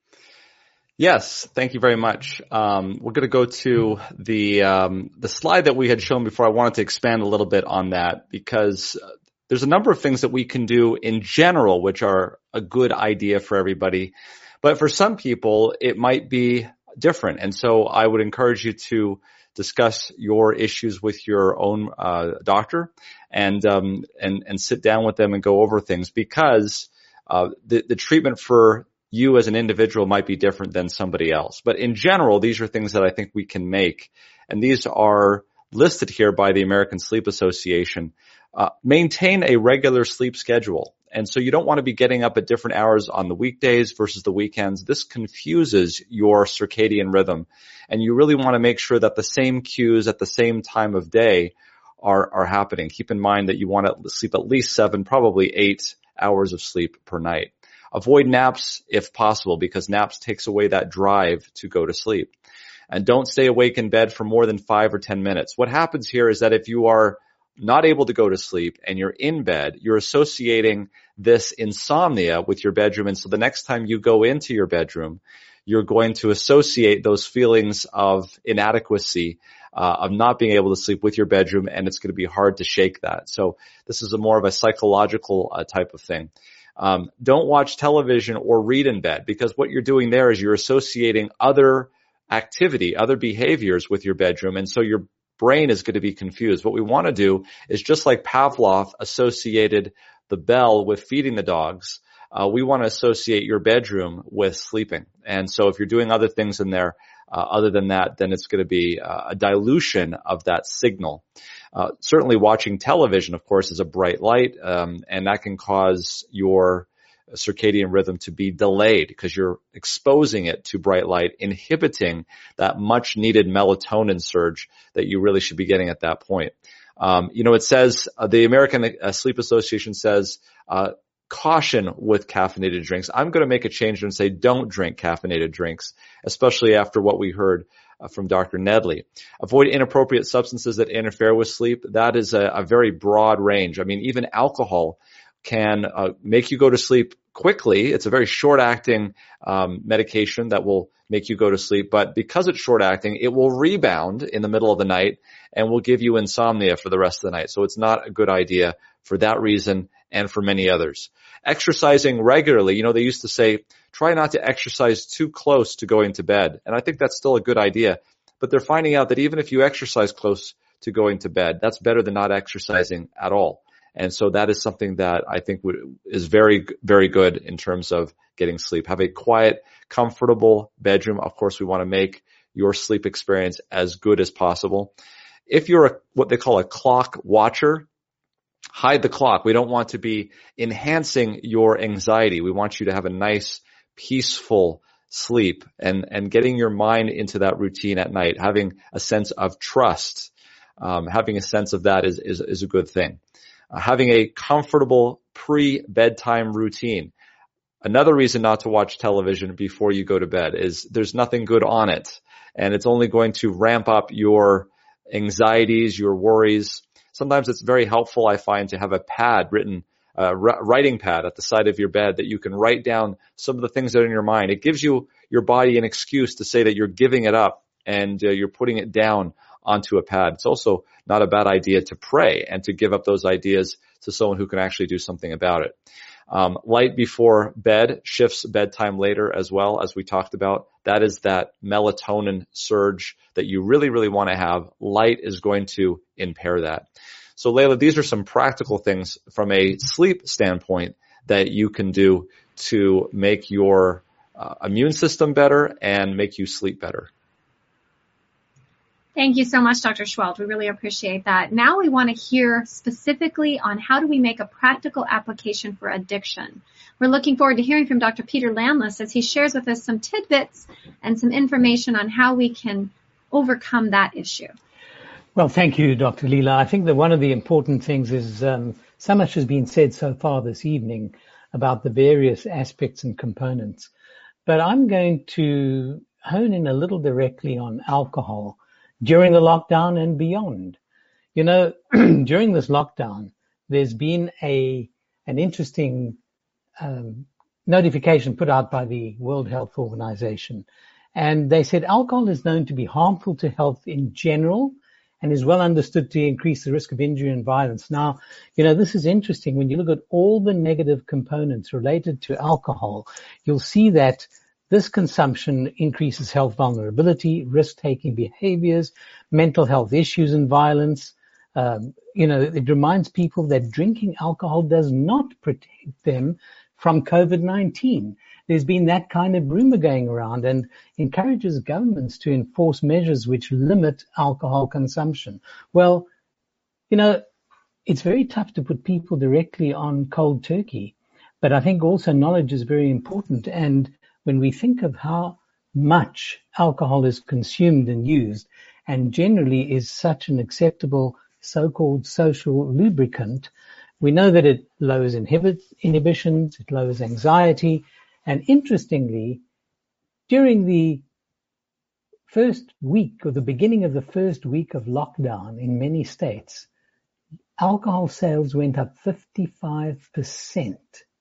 [SPEAKER 5] Yes, thank you very much. Um, we're going to go to the um, the slide that we had shown before. I wanted to expand a little bit on that because uh, there's a number of things that we can do in general, which are a good idea for everybody. But for some people, it might be different. And so I would encourage you to discuss your issues with your own uh, doctor and um, and and sit down with them and go over things because uh, the, the treatment for you as an individual might be different than somebody else. But in general, these are things that I think we can make. And these are listed here by the American Sleep Association. Uh, maintain a regular sleep schedule. And so you don't want to be getting up at different hours on the weekdays versus the weekends. This confuses your circadian rhythm. And you really want to make sure that the same cues at the same time of day are, are happening. Keep in mind that you want to sleep at least seven, probably eight hours of sleep per night. Avoid naps if possible because naps takes away that drive to go to sleep. And don't stay awake in bed for more than five or ten minutes. What happens here is that if you are not able to go to sleep and you're in bed, you're associating this insomnia with your bedroom. And so the next time you go into your bedroom, you're going to associate those feelings of inadequacy, uh, of not being able to sleep with your bedroom, and it's going to be hard to shake that. So this is a more of a psychological uh, type of thing. Um, don't watch television or read in bed because what you're doing there is you're associating other activity, other behaviors with your bedroom. And so your brain is going to be confused. What we want to do is just like Pavlov associated the bell with feeding the dogs, uh, we want to associate your bedroom with sleeping. And so if you're doing other things in there, uh, other than that, then it's going to be uh, a dilution of that signal. Uh, certainly watching television, of course, is a bright light, um, and that can cause your circadian rhythm to be delayed because you're exposing it to bright light, inhibiting that much needed melatonin surge that you really should be getting at that point. Um, you know, it says, uh, the American uh, Sleep Association says, uh, caution with caffeinated drinks. I'm going to make a change and say don't drink caffeinated drinks, especially after what we heard uh, from Doctor Nedley. Avoid inappropriate substances that interfere with sleep. That is a, a very broad range. I mean, even alcohol can uh, make you go to sleep quickly. It's a very short-acting um, medication that will make you go to sleep, but because it's short-acting, it will rebound in the middle of the night and will give you insomnia for the rest of the night. So it's not a good idea for that reason and for many others. Exercising regularly, you know, they used to say, try not to exercise too close to going to bed. And I think that's still a good idea, but they're finding out that even if you exercise close to going to bed, that's better than not exercising at all. And so that is something that I think is very, very good in terms of getting sleep. Have a quiet, comfortable bedroom. Of course, we want to make your sleep experience as good as possible. If you're a, what they call a clock watcher, hide the clock. We don't want to be enhancing your anxiety. We want you to have a nice, peaceful sleep and, and getting your mind into that routine at night, having a sense of trust. Um, having a sense of that is, is, is a good thing. Uh, having a comfortable pre-bedtime routine. Another reason not to watch television before you go to bed is there's nothing good on it, and it's only going to ramp up your anxieties, your worries. Sometimes it's very helpful, I find, to have a pad written, uh, writing pad at the side of your bed that you can write down some of the things that are in your mind. It gives you, your body, an excuse to say that you're giving it up and uh, you're putting it down onto a pad. It's also not a bad idea to pray and to give up those ideas to someone who can actually do something about it. Um, light before bed shifts bedtime later as well, as we talked about. That is that melatonin surge that you really, really want to have. Light is going to impair that. So Layla, these are some practical things from a sleep standpoint that you can do to make your uh, immune system better and make you sleep better.
[SPEAKER 1] Thank you so much, Doctor Schwelt. We really appreciate that. Now we want to hear specifically on how do we make a practical application for addiction. We're looking forward to hearing from Doctor Peter Landless as he shares with us some tidbits and some information on how we can overcome that issue.
[SPEAKER 3] Well, thank you, Doctor Leela. I think that one of the important things is um, so much has been said so far this evening about the various aspects and components. But I'm going to hone in a little directly on alcohol during the lockdown and beyond. You know, during this lockdown, there's been a an interesting um, notification put out by the World Health Organization. And they said alcohol is known to be harmful to health in general and is well understood to increase the risk of injury and violence. Now, you know, this is interesting. When you look at all the negative components related to alcohol, you'll see that this consumption increases health vulnerability, risk-taking behaviors, mental health issues and violence. Um, you know, it reminds people that drinking alcohol does not protect them from COVID nineteen. There's been that kind of rumor going around and encourages governments to enforce measures which limit alcohol consumption. Well, you know, it's very tough to put people directly on cold turkey, but I think also knowledge is very important. And when we think of how much alcohol is consumed and used, and generally is such an acceptable so-called social lubricant, we know that it lowers inhibit, inhibitions, it lowers anxiety, and interestingly, during the first week or the beginning of the first week of lockdown in many states, alcohol sales went up fifty-five percent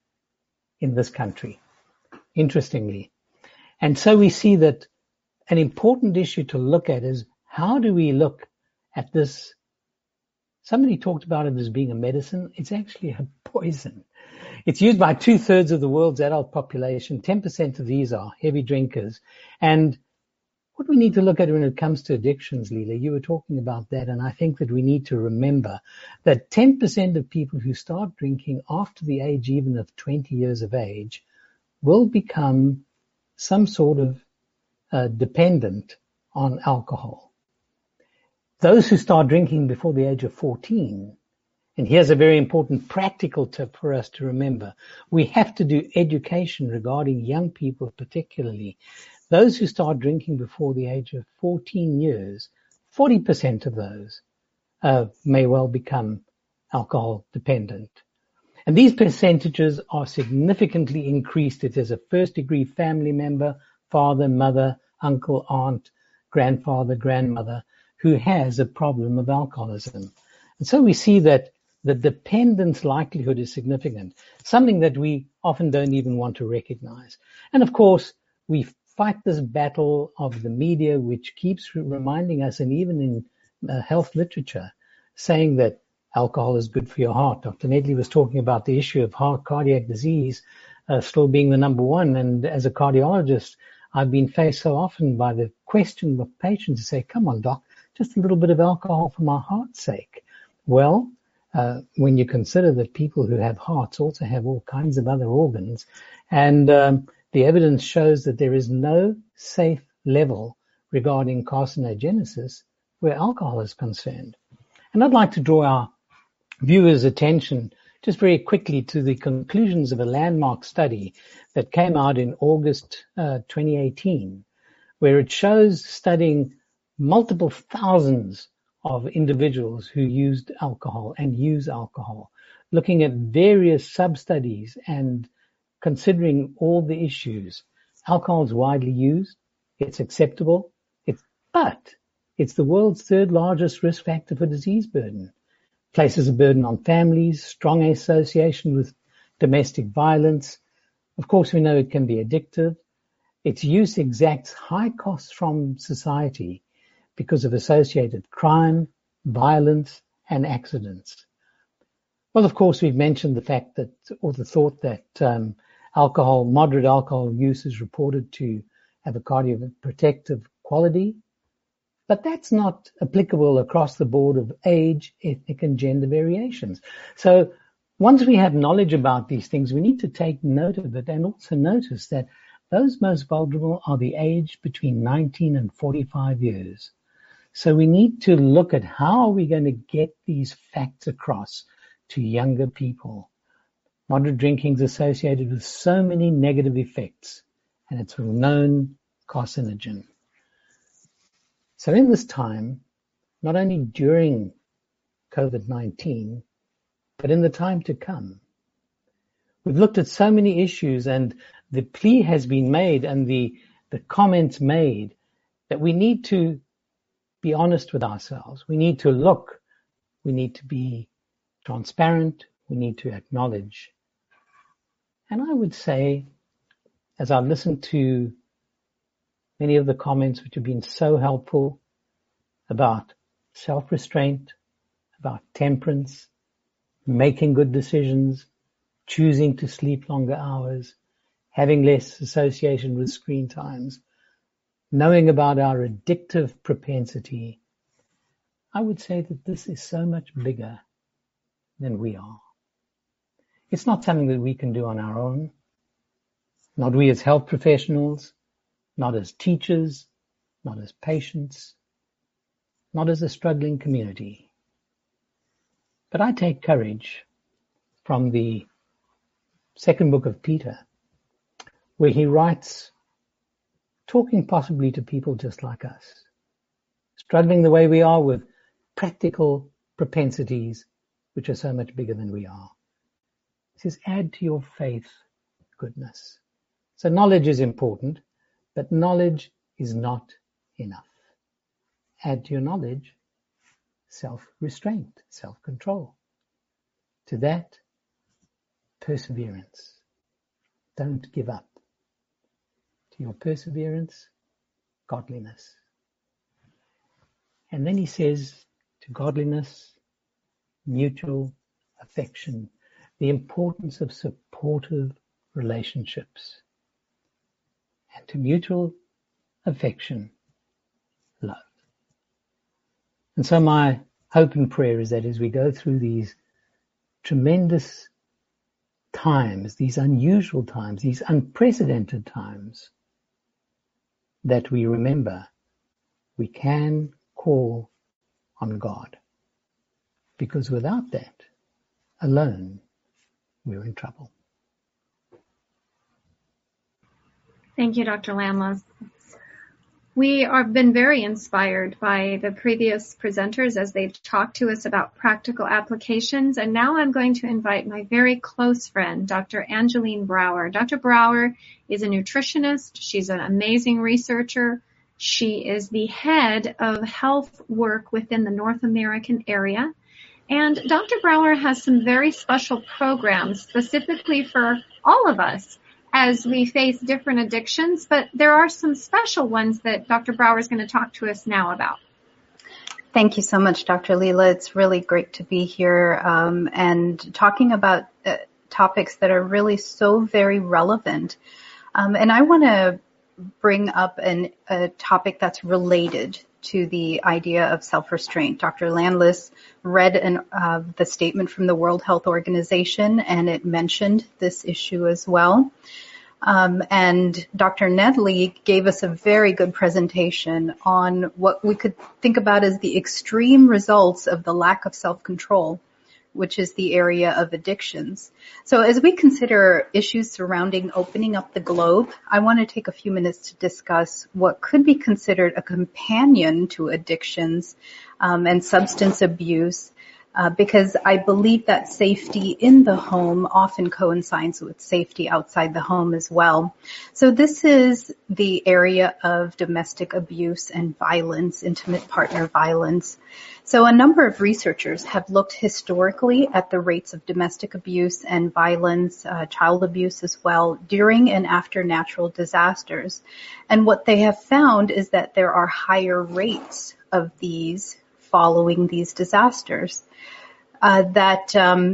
[SPEAKER 3] in this country. Interestingly. And so we see that an important issue to look at is how do we look at this? Somebody talked about it as being a medicine. It's actually a poison. It's used by two thirds of the world's adult population. ten percent of these are heavy drinkers. And what we need to look at when it comes to addictions, Leela, you were talking about that. And I think that we need to remember that ten percent of people who start drinking after the age even of twenty years of age will become some sort of uh, dependent on alcohol. Those who start drinking before the age of fourteen, and here's a very important practical tip for us to remember, we have to do education regarding young people particularly. Those who start drinking before the age of fourteen years, forty percent of those uh, may well become alcohol dependent. And these percentages are significantly increased if there's a first-degree family member, father, mother, uncle, aunt, grandfather, grandmother, who has a problem of alcoholism. And so we see that the dependence likelihood is significant, something that we often don't even want to recognize. And of course, we fight this battle of the media, which keeps reminding us, and even in uh, health literature, saying that alcohol is good for your heart. Doctor Nedley was talking about the issue of heart cardiac disease uh, still being the number one. And as a cardiologist, I've been faced so often by the question of patients who say, come on, doc, just a little bit of alcohol for my heart's sake. Well, uh, when you consider that people who have hearts also have all kinds of other organs, and um, the evidence shows that there is no safe level regarding carcinogenesis where alcohol is concerned. And I'd like to draw our viewers' attention just very quickly to the conclusions of a landmark study that came out in August uh, twenty eighteen, where it shows, studying multiple thousands of individuals who used alcohol and use alcohol, looking at various sub-studies and considering all the issues. Alcohol is widely used, it's acceptable, it's, but it's the world's third largest risk factor for disease burden. Places a burden on families, strong association with domestic violence. Of course, we know it can be addictive. Its use exacts high costs from society because of associated crime, violence, and accidents. Well, of course, we've mentioned the fact that, or the thought that um, alcohol, moderate alcohol use is reported to have a cardioprotective quality, but that's not applicable across the board of age, ethnic, and gender variations. So once we have knowledge about these things, we need to take note of it and also notice that those most vulnerable are the age between nineteen and forty-five years. So we need to look at how are we going to get these facts across to younger people. Moderate drinking is associated with so many negative effects, and it's a known carcinogen. So in this time, not only during COVID nineteen, but in the time to come, we've looked at so many issues, and the plea has been made and the, the comments made that we need to be honest with ourselves. We need to look. We need to be transparent. We need to acknowledge. And I would say, as I've listened to many of the comments which have been so helpful about self-restraint, about temperance, making good decisions, choosing to sleep longer hours, having less association with screen times, knowing about our addictive propensity, I would say that this is so much bigger than we are. It's not something that we can do on our own, not we as health professionals, not as teachers, not as patients, not as a struggling community. But I take courage from the second book of Peter, where he writes, talking possibly to people just like us, struggling the way we are with practical propensities, which are so much bigger than we are. He says, add to your faith goodness. So knowledge is important, but knowledge is not enough. Add to your knowledge self-restraint, self-control. To that, perseverance. Don't give up. To your perseverance, godliness. And then he says, to godliness, mutual affection, the importance of supportive relationships. And to mutual affection, love. And so my hope and prayer is that as we go through these tremendous times, these unusual times, these unprecedented times, that we remember we can call on God. Because without that, alone, we're in trouble.
[SPEAKER 1] Thank you, Doctor Landless. We have been very inspired by the previous presenters as they've talked to us about practical applications. And now I'm going to invite my very close friend, Doctor Angeline Brower. Doctor Brower is a nutritionist. She's an amazing researcher. She is the head of health work within the North American area. And Doctor Brower has some very special programs specifically for all of us as we face different addictions, but there are some special ones that Doctor Brower is going to talk to us now about.
[SPEAKER 7] Thank you so much, Doctor Leela. It's really great to be here um, and talking about uh, topics that are really so very relevant. Um, and I want to bring up an, a topic that's related to the idea of self-restraint. Doctor Landless read an, uh, the statement from the World Health Organization, and it mentioned this issue as well. Um, and Doctor Nedley gave us a very good presentation on what we could think about as the extreme results of the lack of self-control, which is the area of addictions. So as we consider issues surrounding opening up the globe, I want to take a few minutes to discuss what could be considered a companion to addictions um, and substance abuse, uh, because I believe that safety in the home often coincides with safety outside the home as well. So this is the area of domestic abuse and violence, intimate partner violence. So a number of researchers have looked historically at the rates of domestic abuse and violence, uh, child abuse as well, during and after natural disasters. And what they have found is that there are higher rates of these following these disasters. Uh, that um,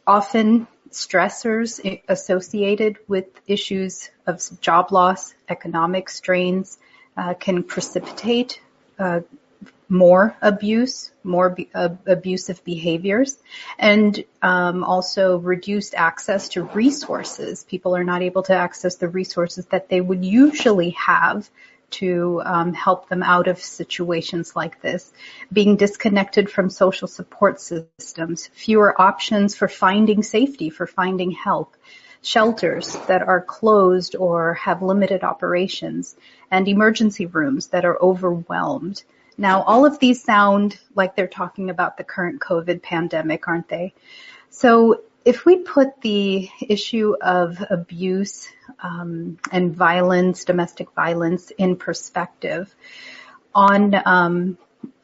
[SPEAKER 7] often stressors associated with issues of job loss, economic strains uh, can precipitate uh, more abuse, more be, uh, abusive behaviors, and um, also reduced access to resources. People are not able to access the resources that they would usually have to um, help them out of situations like this. Being disconnected from social support systems, fewer options for finding safety, for finding help, shelters that are closed or have limited operations, and emergency rooms that are overwhelmed. Now, all of these sound like they're talking about the current COVID pandemic, aren't they? So if we put the issue of abuse um, and violence, domestic violence, in perspective, on um,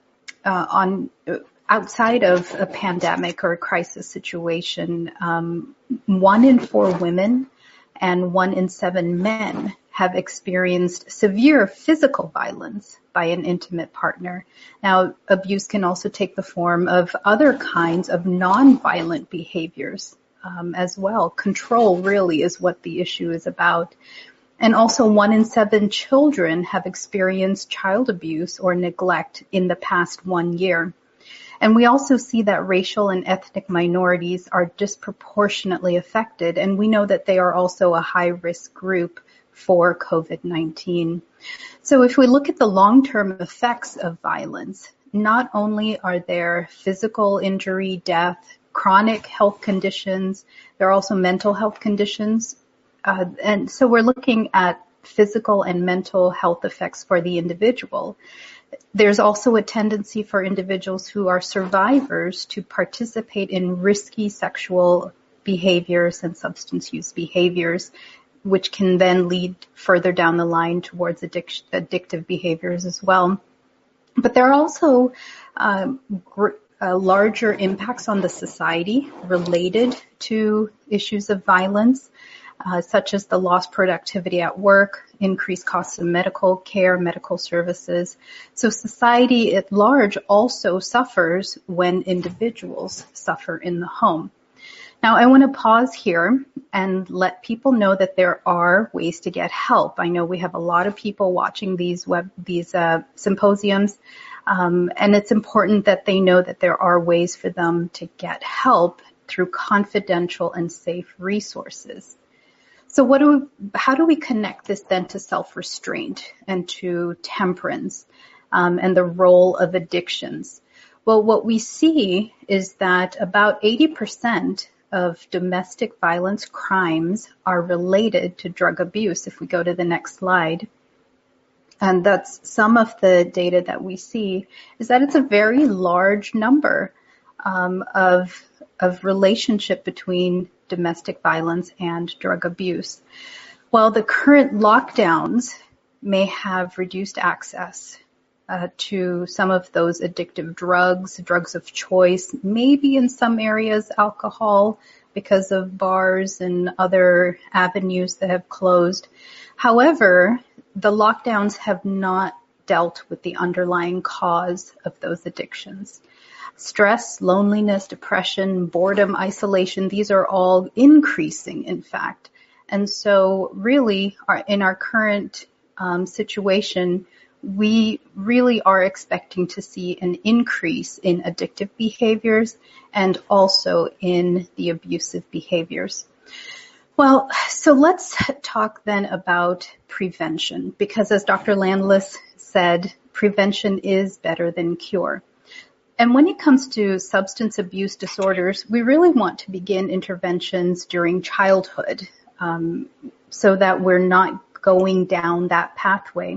[SPEAKER 7] uh, on outside of a pandemic or a crisis situation, um, one in four women and one in seven men have experienced severe physical violence by an intimate partner. Now, abuse can also take the form of other kinds of non-violent behaviors um, as well. Control really is what the issue is about. And also one in seven children have experienced child abuse or neglect in the past one year. And we also see that racial and ethnic minorities are disproportionately affected, and we know that they are also a high-risk group for COVID nineteen. So if we look at the long-term effects of violence, not only are there physical injury, death, chronic health conditions, there are also mental health conditions. Uh, and so we're looking at physical and mental health effects for the individual. There's also a tendency for individuals who are survivors to participate in risky sexual behaviors and substance use behaviors, which can then lead further down the line towards addic- addictive behaviors as well. But there are also um, gr- uh, larger impacts on the society related to issues of violence, uh, such as the lost productivity at work, increased costs of medical care, medical services. So society at large also suffers when individuals suffer in the home. Now, I want to pause here and let people know that there are ways to get help. I know we have a lot of people watching these web, these uh, symposiums, um, and it's important that they know that there are ways for them to get help through confidential and safe resources. So what do we, how do we connect this then to self-restraint and to temperance um, and the role of addictions? Well, what we see is that about eighty percent of domestic violence crimes are related to drug abuse. If we go to the next slide, and that's some of the data that we see, is that it's a very large number um, of, of relationship between domestic violence and drug abuse. While the current lockdowns may have reduced access uh, to some of those addictive drugs, drugs of choice, maybe in some areas alcohol because of bars and other avenues that have closed. However, the lockdowns have not dealt with the underlying cause of those addictions. Stress, loneliness, depression, boredom, isolation, these are all increasing, in fact. And so really, our, in our current um, situation, we really are expecting to see an increase in addictive behaviors and also in the abusive behaviors. Well, so let's talk then about prevention, because as Doctor Landless said, prevention is better than cure. And when it comes to substance abuse disorders, we really want to begin interventions during childhood um, so that we're not going down that pathway.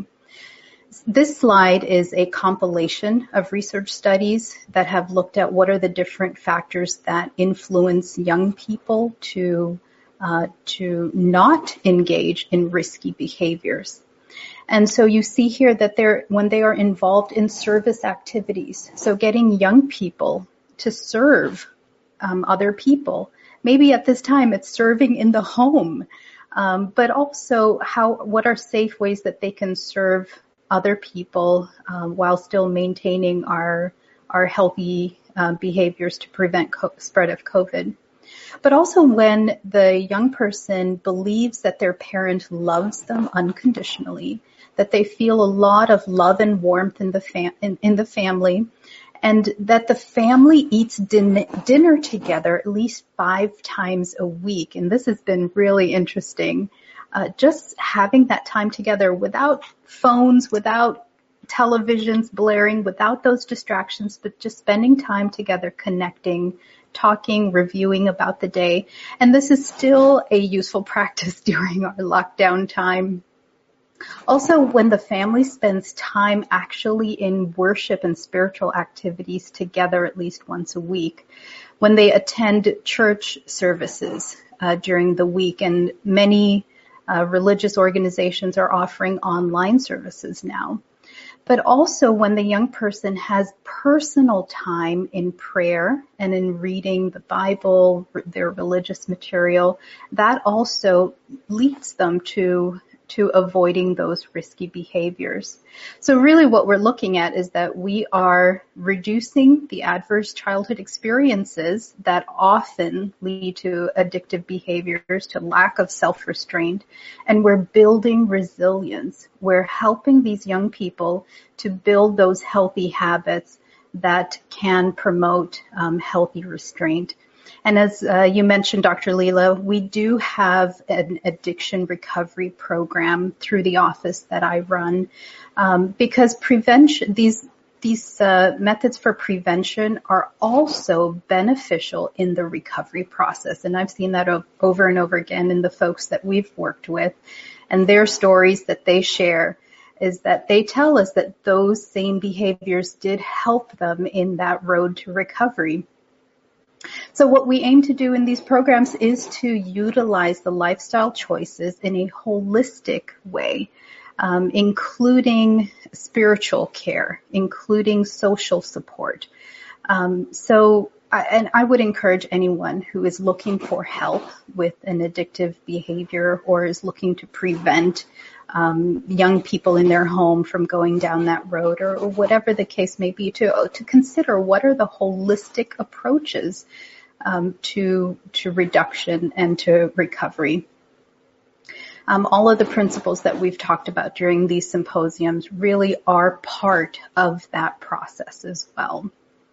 [SPEAKER 7] This slide is a compilation of research studies that have looked at what are the different factors that influence young people to uh, to not engage in risky behaviors. And so you see here that they're, when they are involved in service activities, so getting young people to serve um, other people, maybe at this time it's serving in the home, um, but also how what are safe ways that they can serve other people um, while still maintaining our our healthy uh, behaviors to prevent co- spread of COVID. But also when the young person believes that their parent loves them unconditionally, that they feel a lot of love and warmth in the fam- in, in the family, and that the family eats din- dinner together at least five times a week. And this has been really interesting. Uh, just having that time together without phones, without televisions blaring, without those distractions, but just spending time together, connecting, talking, reviewing about the day. And this is still a useful practice during our lockdown time. Also, when the family spends time actually in worship and spiritual activities together at least once a week, when they attend church services uh, during the week, and many uh, religious organizations are offering online services now. But also when the young person has personal time in prayer and in reading the Bible, their religious material, that also leads them to to avoiding those risky behaviors. So really what we're looking at is that we are reducing the adverse childhood experiences that often lead to addictive behaviors, to lack of self-restraint, and we're building resilience. We're helping these young people to build those healthy habits that can promote um, healthy restraint. And as uh, you mentioned, Doctor Leela, we do have an addiction recovery program through the office that I run, um, because prevention, these these uh, methods for prevention are also beneficial in the recovery process. And I've seen that o- over and over again in the folks that we've worked with, and their stories that they share is that they tell us that those same behaviors did help them in that road to recovery. So what we aim to do in these programs is to utilize the lifestyle choices in a holistic way, um, including spiritual care, including social support. Um, so, I, and I would encourage anyone who is looking for help with an addictive behavior or is looking to prevent um, young people in their home from going down that road, or, or whatever the case may be, to to consider what are the holistic approaches um, to to reduction and to recovery. Um, all of the principles that we've talked about during these symposiums really are part of that process as well.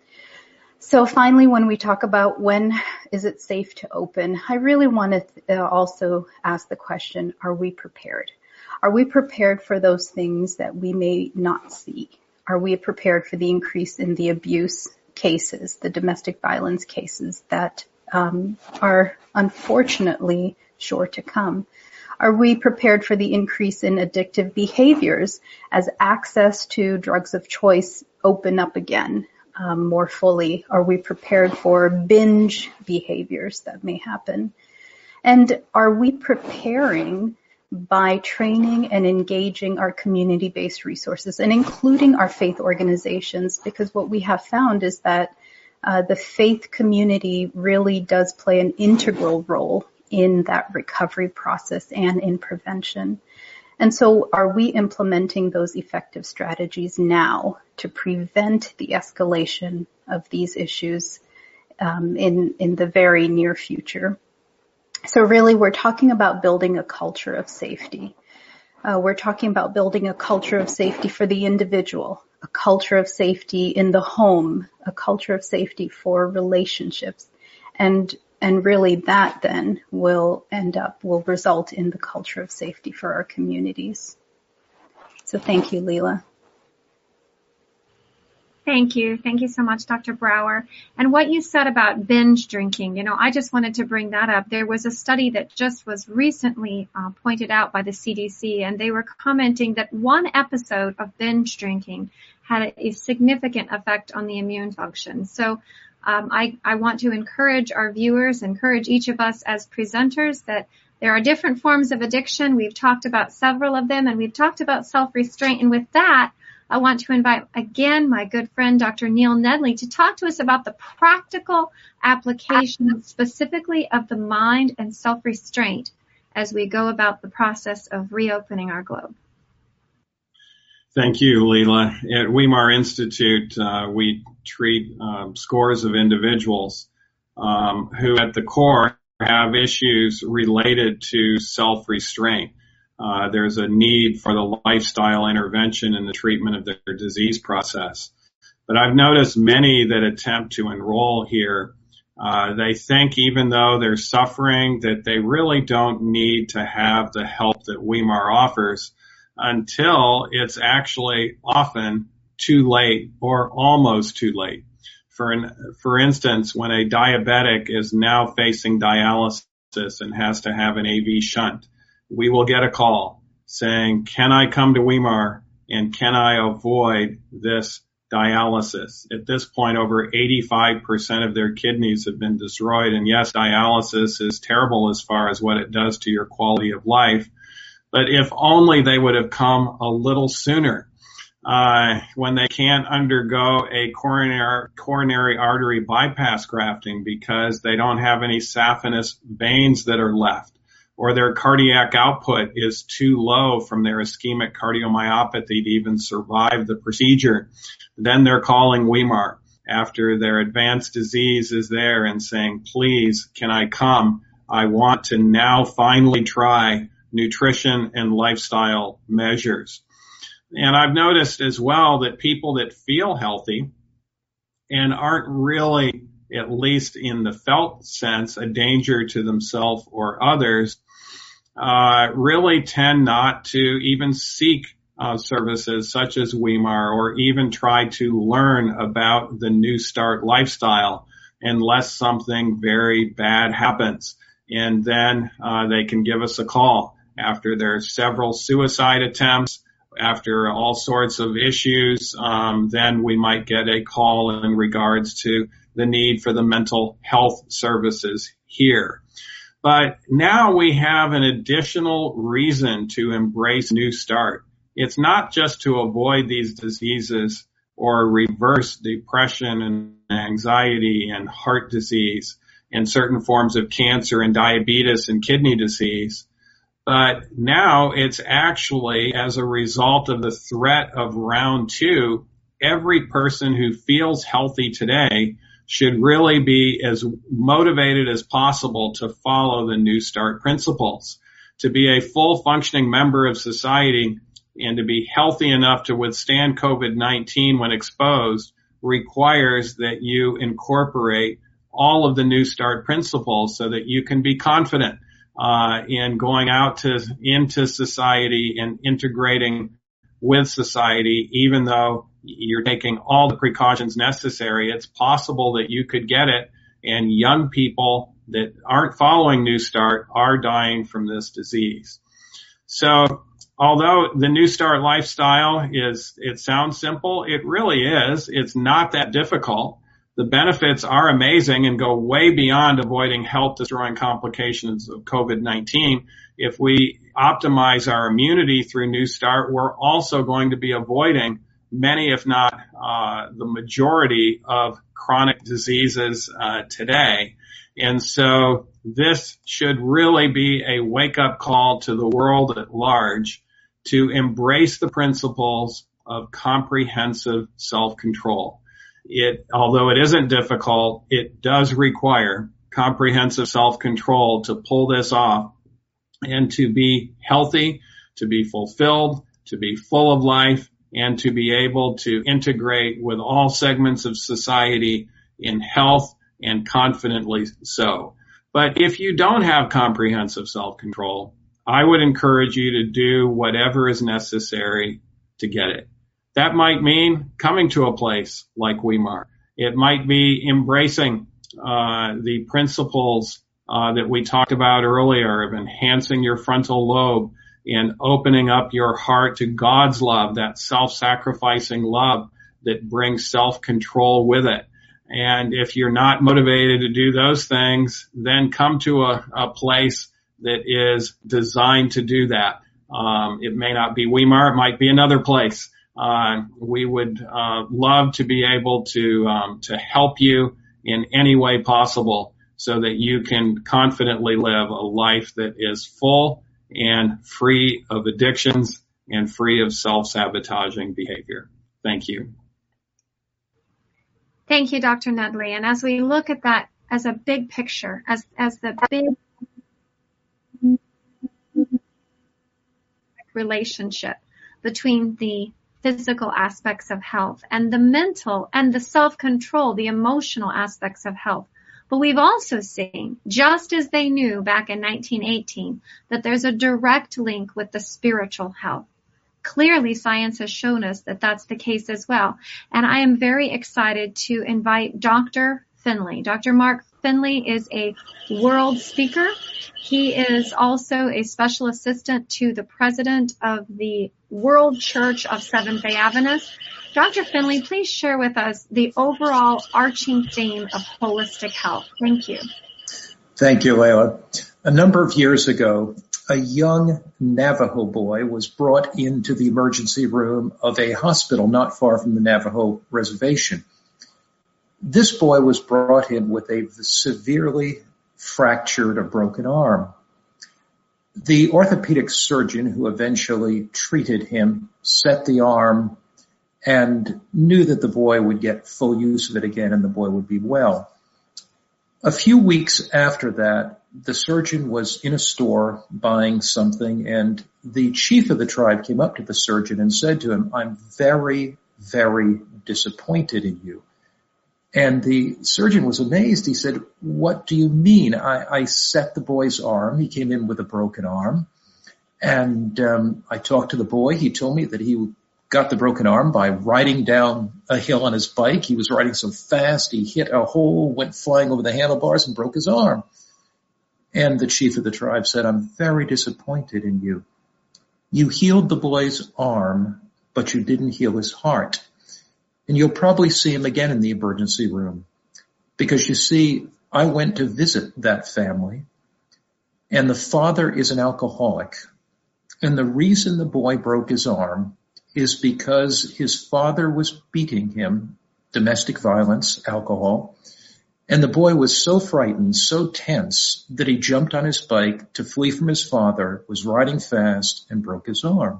[SPEAKER 7] So finally, when we talk about when is it safe to open, I really want to uh, also ask the question, are we prepared? Are we prepared for those things that we may not see? Are we prepared for the increase in the abuse cases, the domestic violence cases that um, are unfortunately sure to come? Are we prepared for the increase in addictive behaviors as access to drugs of choice open up again um, more fully? Are we prepared for binge behaviors that may happen? And are we preparing by training and engaging our community-based resources and including our faith organizations? Because what we have found is that uh, the faith community really does play an integral role in that recovery process and in prevention. And so are we implementing those effective strategies now to prevent the escalation of these issues um, in, in the very near future? So really, we're talking about building a culture of safety. Uh, we're talking about building a culture of safety for the individual, a culture of safety in the home, a culture of safety for relationships. And and really that then will end up, will result in the culture of safety for our communities. So thank you, Leela.
[SPEAKER 1] Thank you. Thank you so much, Doctor Brower. And what you said about binge drinking, you know, I just wanted to bring that up. There was a study that just was recently uh, pointed out by the C D C, and they were commenting that one episode of binge drinking had a, a significant effect on the immune function. So um, I, I want to encourage our viewers, encourage each of us as presenters that there are different forms of addiction. We've talked about several of them, and we've talked about self-restraint. And with that, I want to invite again my good friend, Doctor Neil Nedley, to talk to us about the practical application specifically of the mind and self-restraint as we go about the process of reopening our globe.
[SPEAKER 6] Thank you, Leela. At Weimar Institute, uh, we treat um, scores of individuals um, who at the core have issues related to self-restraint. Uh, there's a need for the lifestyle intervention in the treatment of their disease process. But I've noticed many that attempt to enroll here, uh, they think even though they're suffering that they really don't need to have the help that Weimar offers until it's actually often too late or almost too late. For an, for instance, when a diabetic is now facing dialysis and has to have an A V shunt, we will get a call saying, can I come to Weimar and can I avoid this dialysis? At this point, over eighty-five percent of their kidneys have been destroyed. And yes, dialysis is terrible as far as what it does to your quality of life. But if only they would have come a little sooner. Uh, when they can't undergo a coronary, coronary artery bypass grafting because they don't have any saphenous veins that are left, or their cardiac output is too low from their ischemic cardiomyopathy to even survive the procedure, then they're calling Weimar after their advanced disease is there and saying, please, can I come? I want to now finally try nutrition and lifestyle measures. And I've noticed as well that people that feel healthy and aren't really, at least in the felt sense, a danger to themselves or others, uh, really tend not to even seek uh, services such as Weimar or even try to learn about the New Start lifestyle unless something very bad happens. And then uh, they can give us a call after there are several suicide attempts. After all sorts of issues, um, then we might get a call in regards to the need for the mental health services here. But now we have an additional reason to embrace New Start. It's not just to avoid these diseases or reverse depression and anxiety and heart disease and certain forms of cancer and diabetes and kidney disease. But now it's actually, as a result of the threat of round two, every person who feels healthy today should really be as motivated as possible to follow the New Start principles. To be a full functioning member of society and to be healthy enough to withstand COVID nineteen when exposed requires that you incorporate all of the New Start principles so that you can be confident Uh, in going out to, into society and integrating with society, even though you're taking all the precautions necessary. It's possible that you could get it, and young people that aren't following New Start are dying from this disease. So, although the New Start lifestyle is, it sounds simple, it really is. It's not that difficult. The benefits are amazing and go way beyond avoiding health-destroying complications of COVID nineteen. If we optimize our immunity through New Start, we're also going to be avoiding many, if not uh, the majority of chronic diseases uh, today. And so this should really be a wake-up call to the world at large to embrace the principles of comprehensive self-control. It, although it isn't difficult, it does require comprehensive self-control to pull this off and to be healthy, to be fulfilled, to be full of life, and to be able to integrate with all segments of society in health and confidently so. But if you don't have comprehensive self-control, I would encourage you to do whatever is necessary to get it. That might mean coming to a place like Weimar. It might be embracing uh, the principles uh, that we talked about earlier of enhancing your frontal lobe and opening up your heart to God's love, that self-sacrificing love that brings self-control with it. And if you're not motivated to do those things, then come to a, a place that is designed to do that. Um, it may not be Weimar, it might be another place. Uh, we would uh, love to be able to um, to help you in any way possible so that you can confidently live a life that is full and free of addictions and free of self-sabotaging behavior. Thank you.
[SPEAKER 1] Thank you, Doctor Nedley. And as we look at that as a big picture, as, as the big relationship between the physical aspects of health and the mental and the self-control, the emotional aspects of health. But we've also seen, just as they knew back in nineteen eighteen, that there's a direct link with the spiritual health. Clearly, science has shown us that that's the case as well. And I am very excited to invite Doctor Finley. Doctor Mark Finley is a world speaker. He is also a special assistant to the president of the World Church of Seventh-day Adventists. Doctor Finley, please share with us the overall arching theme of holistic health. Thank you.
[SPEAKER 8] Thank you, Layla. A number of years ago, a young Navajo boy was brought into the emergency room of a hospital not far from the Navajo reservation. This boy was brought in with a severely fractured or broken arm. The orthopedic surgeon who eventually treated him set the arm and knew that the boy would get full use of it again and the boy would be well. A few weeks after that, the surgeon was in a store buying something, and the chief of the tribe came up to the surgeon and said to him, "I'm very, very disappointed in you." And the surgeon was amazed. He said, "What do you mean? I, I set the boy's arm. He came in with a broken arm. And um, I talked to the boy. He told me that he got the broken arm by riding down a hill on his bike. He was riding so fast, he hit a hole, went flying over the handlebars, and broke his arm." And the chief of the tribe said, "I'm very disappointed in you. You healed the boy's arm, but you didn't heal his heart. And you'll probably see him again in the emergency room. Because you see, I went to visit that family, and the father is an alcoholic. And the reason the boy broke his arm is because his father was beating him, domestic violence, alcohol, and the boy was so frightened, so tense, that he jumped on his bike to flee from his father, was riding fast, and broke his arm.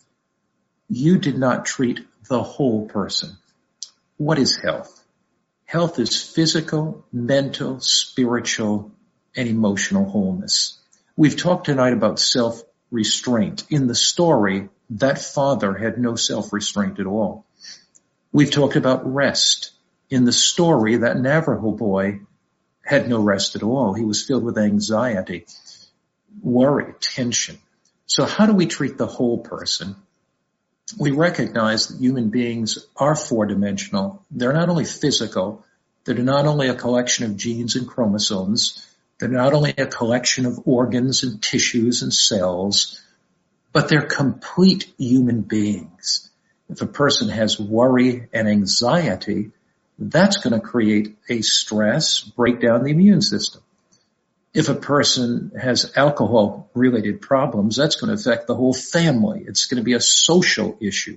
[SPEAKER 8] You did not treat the whole person. What is health? Health is physical, mental, spiritual, and emotional wholeness. We've talked tonight about self-restraint. In the story, that father had no self-restraint at all. We've talked about rest. In the story, that Navajo boy had no rest at all. He was filled with anxiety, worry, tension. So how do we treat the whole person? We recognize that human beings are four-dimensional. They're not only physical, they're not only a collection of genes and chromosomes, they're not only a collection of organs and tissues and cells, but they're complete human beings. If a person has worry and anxiety, that's going to create a stress, break down the immune system. If a person has alcohol-related problems, that's going to affect the whole family. It's going to be a social issue.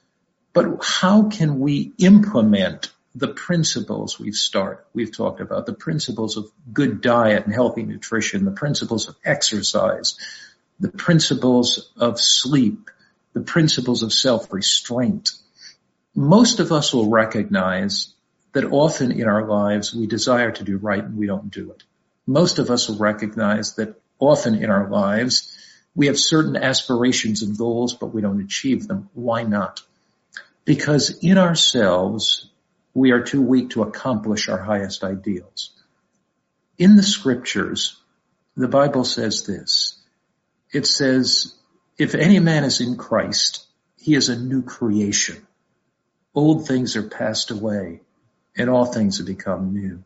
[SPEAKER 8] But how can we implement the principles we've started, we've talked about, the principles of good diet and healthy nutrition, the principles of exercise, the principles of sleep, the principles of self-restraint? Most of us will recognize that often in our lives we desire to do right and we don't do it. Most of us will recognize that often in our lives we have certain aspirations and goals, but we don't achieve them. Why not? Because in ourselves we are too weak to accomplish our highest ideals. In the scriptures, the Bible says this. It says, if any man is in Christ, he is a new creation. Old things are passed away, and all things have become new.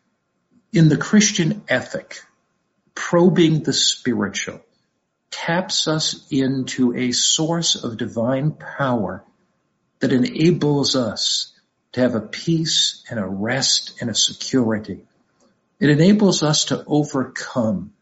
[SPEAKER 8] In the Christian ethic, probing the spiritual taps us into a source of divine power that enables us to have a peace and a rest and a security. It enables us to overcome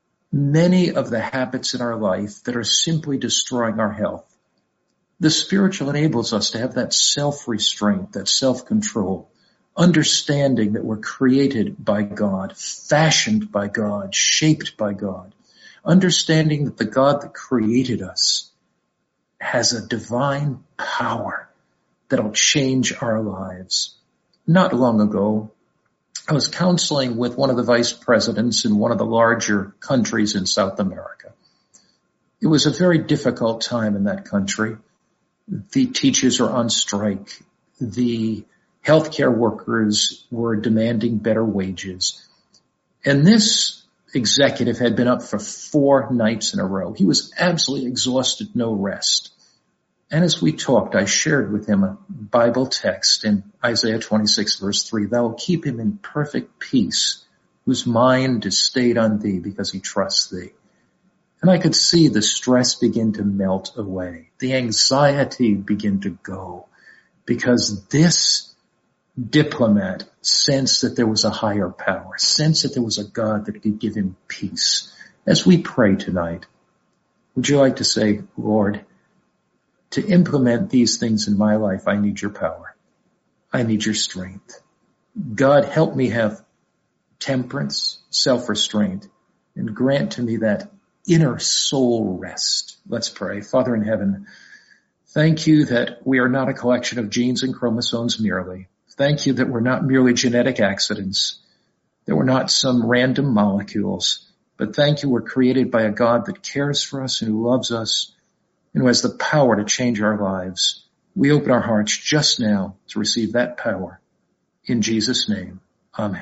[SPEAKER 8] many of the habits in our life that are simply destroying our health. The spiritual enables us to have that self-restraint, that self-control, understanding that we're created by God, fashioned by God, shaped by God, understanding that the God that created us has a divine power that'll change our lives. Not long ago, I was counseling with one of the vice presidents in one of the larger countries in South America. It was a very difficult time in that country. The teachers are on strike. The healthcare workers were demanding better wages. And this executive had been up for four nights in a row. He was absolutely exhausted, no rest. And as we talked, I shared with him a Bible text in Isaiah twenty-six, verse three. Thou will keep him in perfect peace, whose mind is stayed on thee because he trusts thee. And I could see the stress begin to melt away, the anxiety begin to go, because this diplomat sensed that there was a higher power, sensed that there was a God that could give him peace. As we pray tonight, would you like to say, Lord, to implement these things in my life, I need your power. I need your strength. God, help me have temperance, self-restraint, and grant to me that inner soul rest. Let's pray. Father in heaven, thank you that we are not a collection of genes and chromosomes merely. Thank you that we're not merely genetic accidents, that we're not some random molecules, but thank you we're created by a God that cares for us and who loves us and who has the power to change our lives. We open our hearts just now to receive that power. In Jesus' name, amen.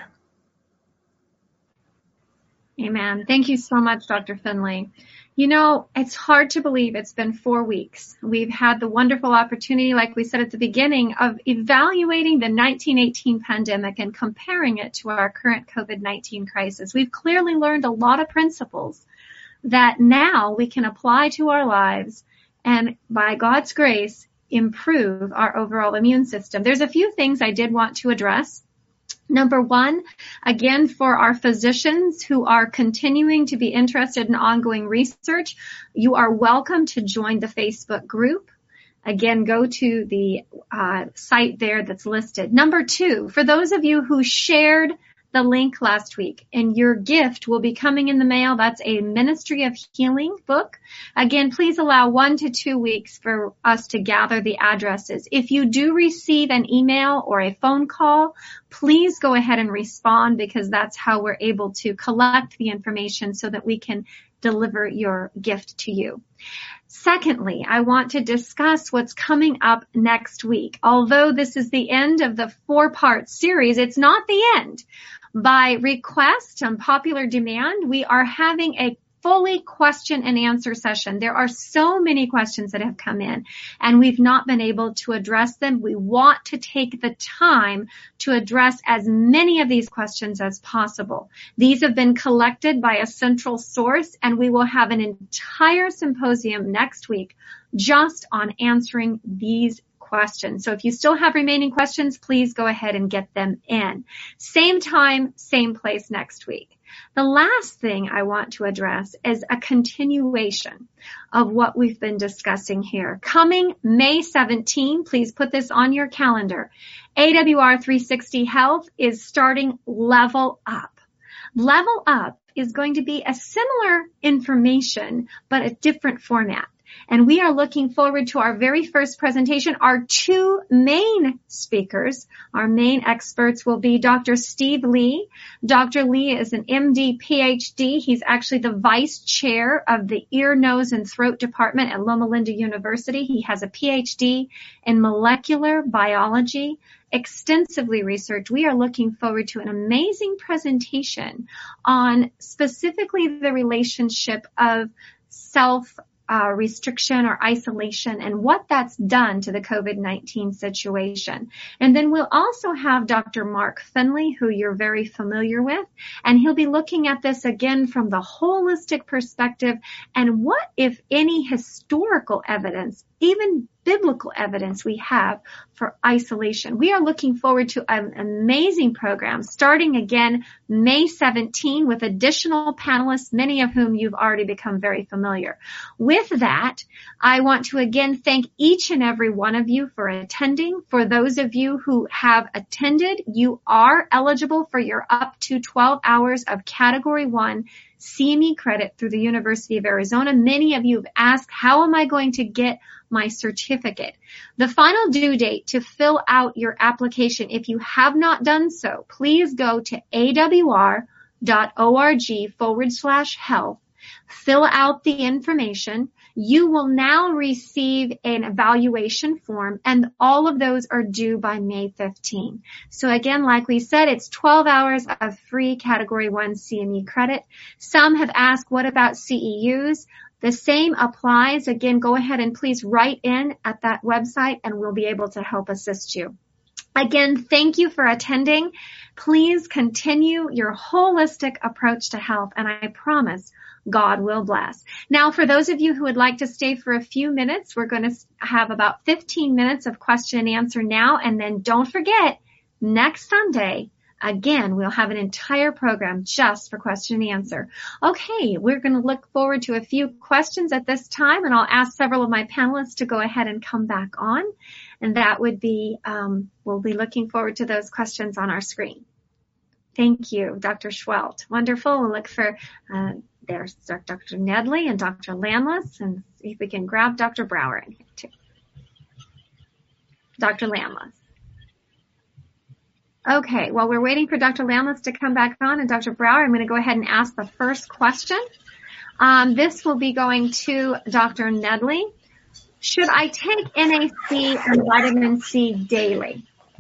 [SPEAKER 1] Amen. Thank you so much, Doctor Finley. You know, it's hard to believe it's been four weeks. We've had the wonderful opportunity, like we said at the beginning, of evaluating the nineteen eighteen pandemic and comparing it to our current COVID nineteen crisis. We've clearly learned a lot of principles that now we can apply to our lives and, by God's grace, improve our overall immune system. There's a few things I did want to address. Number one, again, for our physicians who are continuing to be interested in ongoing research, you are welcome to join the Facebook group. Again, go to the uh, site there that's listed. Number two, for those of you who shared the link last week, and your gift will be coming in the mail. That's a Ministry of Healing book. Again, please allow one to two weeks for us to gather the addresses. If you do receive an email or a phone call, please go ahead and respond, because that's how we're able to collect the information so that we can deliver your gift to you. Secondly, I want to discuss what's coming up next week. Although this is the end of the four-part series, it's not the end. By request and popular demand, we are having a fully question and answer session. There are so many questions that have come in, and we've not been able to address them. We want to take the time to address as many of these questions as possible. These have been collected by a central source, and we will have an entire symposium next week just on answering these questions. So if you still have remaining questions, please go ahead and get them in. Same time, same place next week. The last thing I want to address is a continuation of what we've been discussing here. Coming May seventeenth, please put this on your calendar. A W R three sixty Health is starting Level Up. Level Up is going to be a similar information, but a different format. And we are looking forward to our very first presentation. Our two main speakers, our main experts, will be Doctor Steve Lee. Doctor Lee is an M D, P H D. He's actually the vice chair of the Ear, Nose, and Throat Department at Loma Linda University. He has a P H D in molecular biology, extensively researched. We are looking forward to an amazing presentation on specifically the relationship of self Uh, restriction or isolation and what that's done to the COVID nineteen situation. And then we'll also have Doctor Mark Finley, who you're very familiar with, and he'll be looking at this again from the holistic perspective and what, if any, historical evidence, even biblical evidence we have for isolation. We are looking forward to an amazing program starting again May seventeenth with additional panelists, many of whom you've already become very familiar. With that, I want to again thank each and every one of you for attending. For those of you who have attended, you are eligible for your up to twelve hours of Category one C M E credit through the University of Arizona. Many of you have asked, how am I going to get my certificate? The final due date to fill out your application, if you have not done so, please go to awr.org forward slash health. Fill out the information. You will now receive an evaluation form, and all of those are due by May fifteenth. So again, like we said, it's twelve hours of free Category one C M E credit. Some have asked, what about C E Us? The same applies. Again, go ahead and please write in at that website, and we'll be able to help assist you. Again, thank you for attending. Please continue your holistic approach to health, and I promise God will bless. Now, for those of you who would like to stay for a few minutes, we're going to have about fifteen minutes of question and answer now, and then don't forget, next Sunday, again, we'll have an entire program just for question and answer. Okay, we're going to look forward to a few questions at this time, and I'll ask several of my panelists to go ahead and come back on, and that would be, um, we'll be looking forward to those questions on our screen. Thank you, Doctor Schwelt. Wonderful. We'll look for, uh, there's Doctor Nedley and Doctor Landless, and see if we can grab Doctor Brower in here too. Doctor Landless. Okay, while we're waiting for Doctor Landless to come back on and Doctor Brower, I'm going to go ahead and ask the first question. Um, this will be going to Doctor Nedley. Should I take N A C and vitamin C daily?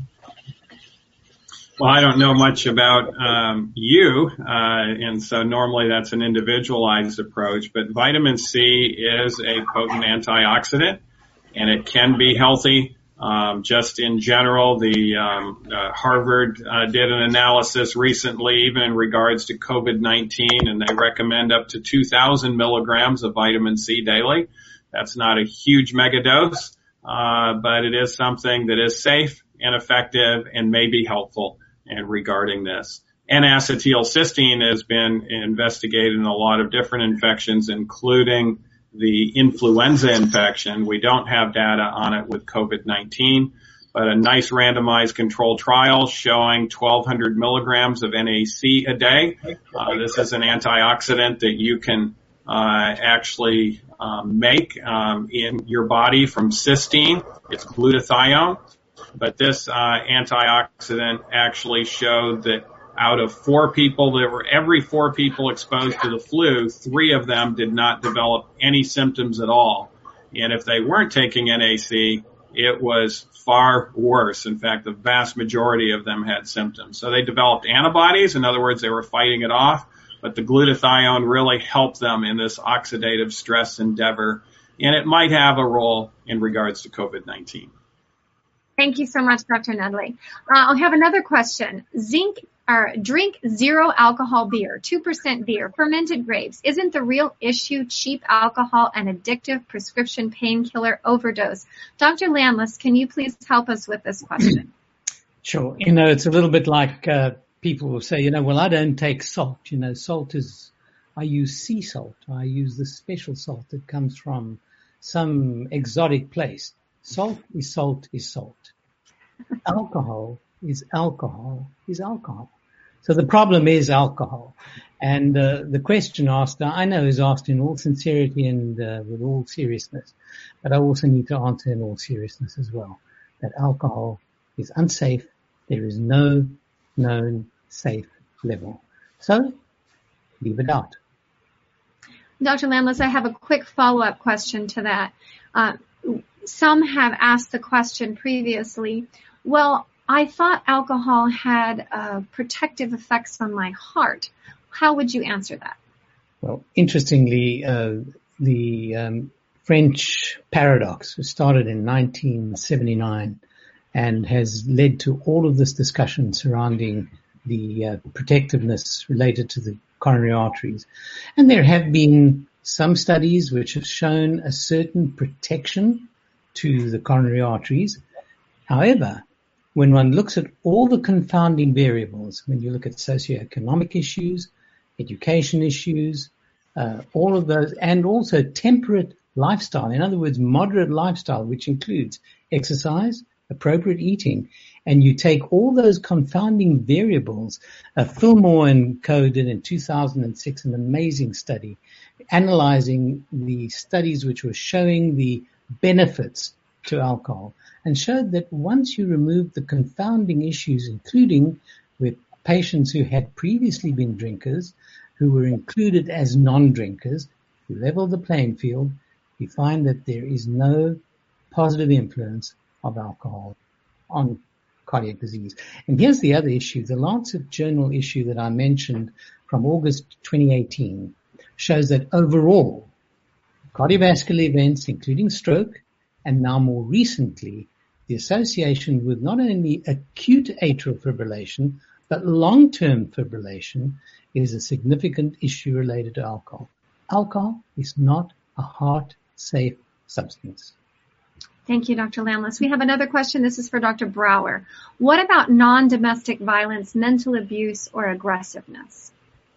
[SPEAKER 6] Well, I don't know much about um, you, uh, and so normally that's an individualized approach, but vitamin C is a potent antioxidant, and it can be healthy. Um, just in general, the um, uh, Harvard uh, did an analysis recently, even in regards to COVID nineteen, and they recommend up to two thousand milligrams of vitamin C daily. That's not a huge megadose, uh, but it is something that is safe and effective and may be helpful. And regarding this, N-acetylcysteine has been investigated in a lot of different infections, including the influenza infection. We don't have data on it with COVID nineteen, but a nice randomized controlled trial showing twelve hundred milligrams of N A C a day. Uh, this is an antioxidant that you can uh, actually um, make um, in your body from cysteine. It's glutathione. But this uh, antioxidant actually showed that out of four people, there were every four people exposed to the flu, three of them did not develop any symptoms at all. And if they weren't taking N A C, it was far worse. In fact, the vast majority of them had symptoms. So they developed antibodies. In other words, they were fighting it off. But the glutathione really helped them in this oxidative stress endeavor. And it might have a role in regards to COVID nineteen.
[SPEAKER 1] Thank you so much, Doctor Nedley. Uh, I'll have another question. Zinc or drink zero alcohol beer, two percent beer, fermented grapes. Isn't the real issue cheap alcohol and addictive prescription painkiller overdose? Doctor Landless, can you please help us with this question?
[SPEAKER 3] Sure. You know, it's a little bit like uh, people will say, you know, well, I don't take salt. You know, salt is, I use sea salt. I use the special salt that comes from some exotic place. Salt is salt is salt. Alcohol is alcohol is alcohol. So the problem is alcohol. And uh, the question asked, I know is asked in all sincerity and uh, with all seriousness, but I also need to answer in all seriousness as well, that alcohol is unsafe. There is no known safe level. So leave it out.
[SPEAKER 1] Doctor Landless, I have a quick follow-up question to that. Uh, Some have asked the question previously, well, I thought alcohol had uh, protective effects on my heart. How would you answer that?
[SPEAKER 3] Well, interestingly, uh, the um, French paradox was started in nineteen seventy-nine and has led to all of this discussion surrounding the uh, protectiveness related to the coronary arteries. And there have been some studies which have shown a certain protection to the coronary arteries. However, when one looks at all the confounding variables, when you look at socioeconomic issues, education issues, uh, all of those, and also temperate lifestyle, in other words, moderate lifestyle, which includes exercise, appropriate eating, and you take all those confounding variables. uh, Fillmore and co did in two thousand six an amazing study analyzing the studies which were showing the benefits to alcohol, and showed that once you remove the confounding issues, including with patients who had previously been drinkers, who were included as non-drinkers, you level the playing field, you find that there is no positive influence of alcohol on cardiac disease. And here's the other issue. The Lancet Journal issue that I mentioned from August twenty eighteen shows that overall, cardiovascular events, including stroke, and now more recently, the association with not only acute atrial fibrillation, but long-term fibrillation is a significant issue related to alcohol. Alcohol is not a heart-safe substance.
[SPEAKER 1] Thank you, Doctor Lamlis. We have another question. This is for Doctor Brower. What about non-domestic violence, mental abuse, or aggressiveness?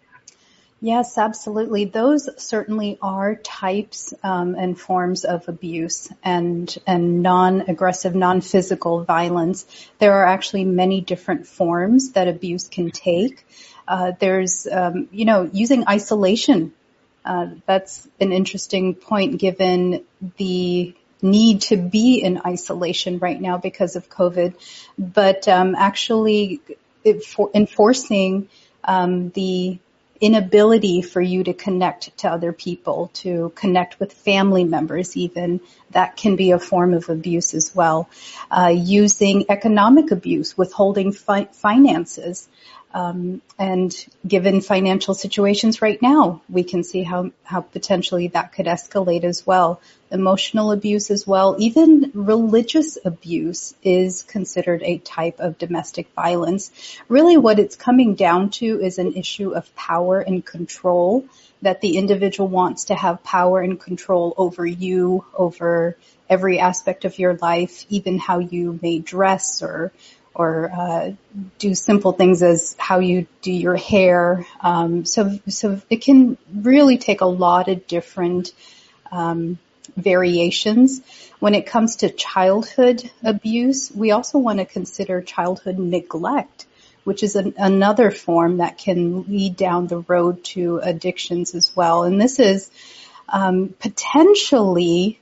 [SPEAKER 7] Yes, absolutely. Those certainly are types um, and forms of abuse and and non-aggressive, non-physical violence. There are actually many different forms that abuse can take. Uh, there's, um, you know, using isolation. Uh, that's an interesting point given the need to be in isolation right now because of COVID. But um, actually it, for enforcing um, the inability for you to connect to other people, to connect with family members even, that can be a form of abuse as well. Uh, using economic abuse, withholding fi- finances, um, and given financial situations right now, we can see how, how potentially that could escalate as well. Emotional abuse as well. Even religious abuse is considered a type of domestic violence. Really what it's coming down to is an issue of power and control, that the individual wants to have power and control over you, over every aspect of your life, even how you may dress or or uh, do simple things as how you do your hair. Um, so, so it can really take a lot of different um, variations. When it comes to childhood abuse, we also want to consider childhood neglect, which is an, another form that can lead down the road to addictions as well. And this is um, potentially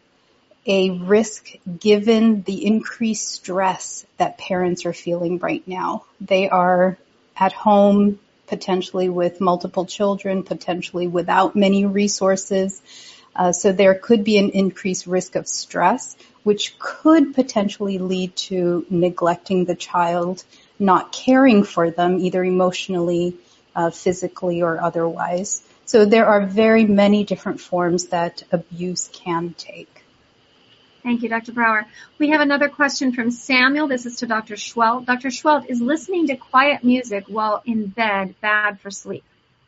[SPEAKER 7] a risk given the increased stress that parents are feeling right now. They are at home, potentially with multiple children, potentially without many resources. Uh, so there could be an increased risk of stress, which could potentially lead to neglecting the child, not caring for them, either emotionally, uh, physically, or otherwise. So there are very many different forms that abuse can take.
[SPEAKER 1] Thank you, Doctor Brower. We have another question from Samuel. This is to Doctor Schwelt. Doctor Schwelt, is listening to quiet music while in bed bad for sleep?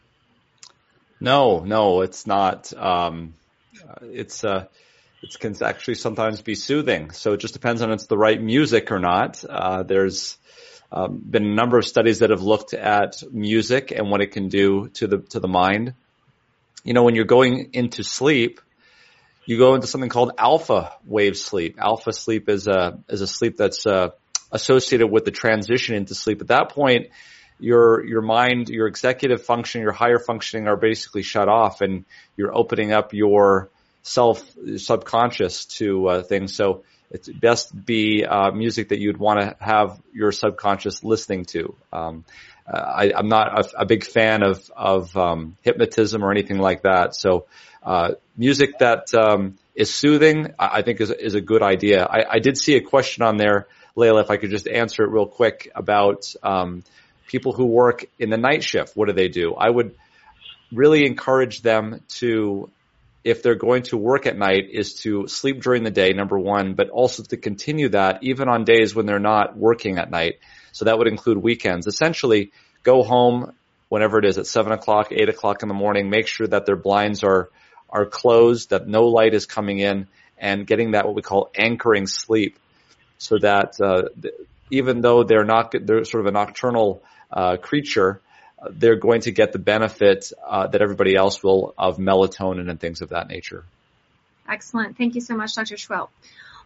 [SPEAKER 5] No, no, it's not. Um, it's uh, it can actually sometimes be soothing. So it just depends on if it's the right music or not. Uh, there's um, been a number of studies that have looked at music and what it can do to the to the mind. You know, when you're going into sleep, you go into something called alpha wave sleep. Alpha sleep is a is a sleep that's uh, associated with the transition into sleep. At that point, your your mind, your executive function, your higher functioning are basically shut off, and you're opening up your self subconscious to uh, things. So it's best be uh, music that you'd want to have your subconscious listening to. Um, uh, I, I'm not a, a big fan of of um, hypnotism or anything like that. So uh, music that um, is soothing, I, I think, is is a good idea. I, I did see a question on there, Layla, if I could just answer it real quick about um, people who work in the night shift. What do they do? I would really encourage them to, if they're going to work at night, is to sleep during the day, number one, but also to continue that even on days when they're not working at night. So that would include weekends. Essentially, go home whenever it is at seven o'clock, eight o'clock in the morning, make sure that their blinds are are closed, that no light is coming in, and getting that what we call anchoring sleep, so that uh, even though they're not, they're sort of a nocturnal uh, creature, they're going to get the benefit uh, that everybody else will of melatonin and things of that nature.
[SPEAKER 1] Excellent. Thank you so much, Doctor Schwelt.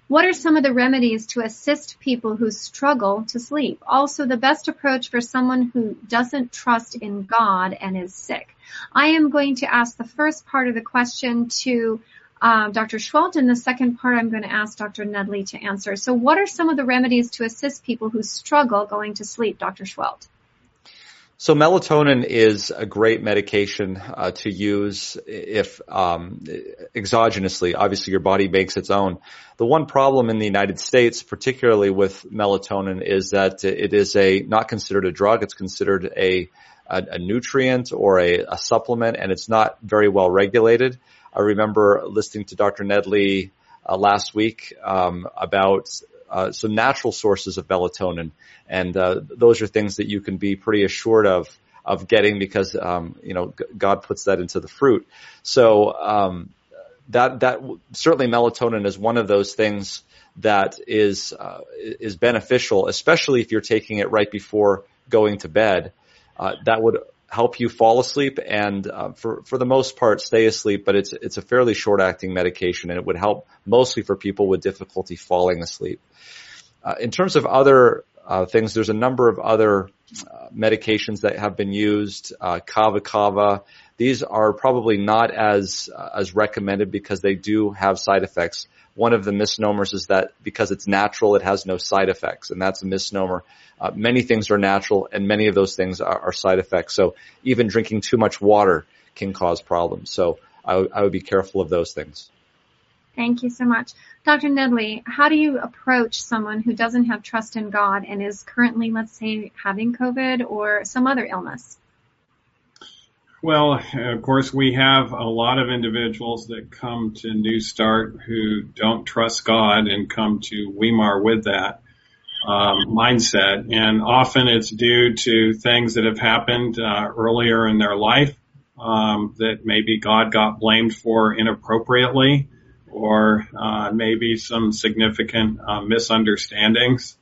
[SPEAKER 1] What are some of the remedies to assist people who struggle to sleep? Also, the best approach for someone who doesn't trust in God and is sick. I am going to ask the first part of the question to uh, Doctor Schwelt, and the second part I'm going to ask Doctor Nedley to answer. So what are some of the remedies to assist people who struggle going to sleep, Doctor Schwelt?
[SPEAKER 5] So melatonin is a great medication uh, to use if um, exogenously. Obviously, your body makes its own. The one problem in the United States, particularly with melatonin, is that it is a not considered a drug. It's considered a a, a nutrient or a, a supplement, and it's not very well regulated. I remember listening to Doctor Nedley uh, last week um, about uh, some natural sources of melatonin. And uh, those are things that you can be pretty assured of of getting because um, you know g- God puts that into the fruit. So um, that that certainly melatonin is one of those things that is uh, is beneficial, especially if you're taking it right before going to bed. Uh, that would help you fall asleep and uh, for for the most part stay asleep. But it's it's a fairly short acting medication, and it would help mostly for people with difficulty falling asleep. Uh, in terms of other Uh, things. There's a number of other uh, medications that have been used, uh, kava kava. These are probably not as uh, as recommended because they do have side effects. One of the misnomers is that because it's natural, it has no side effects, and that's a misnomer. Uh, many things are natural, and many of those things are, are side effects. So even drinking too much water can cause problems. So I, w- I would be careful of those things.
[SPEAKER 1] Thank you so much. Doctor Nedley, how do you approach someone who doesn't have trust in God and is currently, let's say, having COVID or some other illness?
[SPEAKER 6] Well, of course, we have a lot of individuals that come to New Start who don't trust God and come to Weimar with that um, mindset. And often it's due to things that have happened uh, earlier in their life um, that maybe God got blamed for inappropriately, or uh, maybe some significant uh, misunderstandings.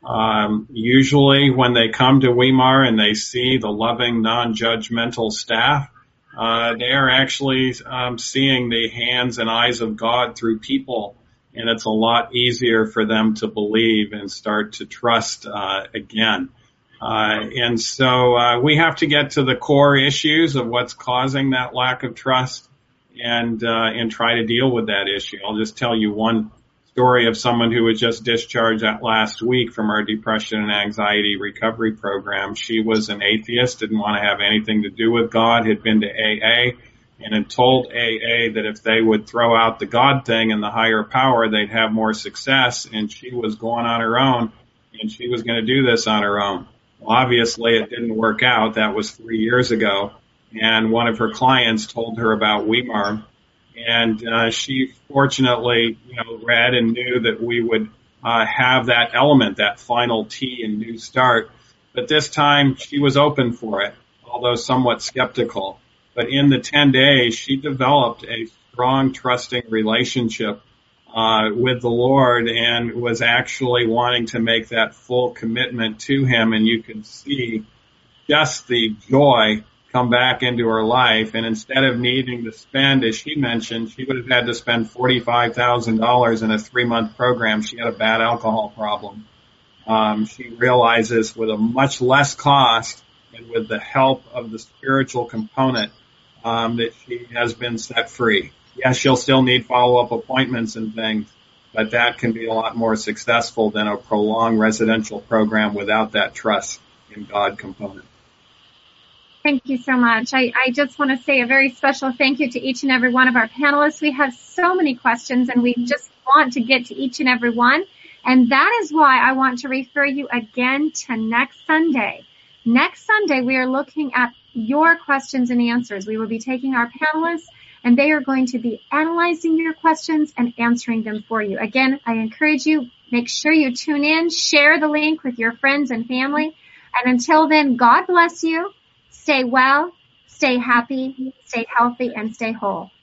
[SPEAKER 6] Um, usually when they come to Weimar and they see the loving, non-judgmental staff, uh, they are actually um, seeing the hands and eyes of God through people, and it's a lot easier for them to believe and start to trust uh, again. Uh, and so uh, we have to get to the core issues of what's causing that lack of trust, and uh, and try to deal with that issue. I'll just tell you one story of someone who was just discharged last week from our depression and anxiety recovery program. She was an atheist, didn't want to have anything to do with God, had been to A A, and had told A A that if they would throw out the God thing and the higher power, they'd have more success, and she was going on her own, and she was going to do this on her own. Well, obviously, it didn't work out. That was three years ago. And one of her clients told her about Weimar, and uh, she fortunately, you know, read and knew that we would uh, have that element, that final T in New Start. But this time she was open for it, although somewhat skeptical. But in the ten days, she developed a strong, trusting relationship uh, with the Lord and was actually wanting to make that full commitment to Him. And you could see just the joy come back into her life. And instead of needing to spend, as she mentioned, she would have had to spend forty-five thousand dollars in a three-month program. She had a bad alcohol problem. Um, she realizes with a much less cost and with the help of the spiritual component um, that she has been set free. Yes, she'll still need follow-up appointments and things, but that can be a lot more successful than a prolonged residential program without that trust in God component.
[SPEAKER 1] Thank you so much. I, I just want to say a very special thank you to each and every one of our panelists. We have so many questions, and we just want to get to each and every one. And that is why I want to refer you again to next Sunday. Next Sunday, we are looking at your questions and answers. We will be taking our panelists, and they are going to be analyzing your questions and answering them for you. Again, I encourage you, make sure you tune in, share the link with your friends and family. And until then, God bless you. Stay well, stay happy, stay healthy, and stay whole.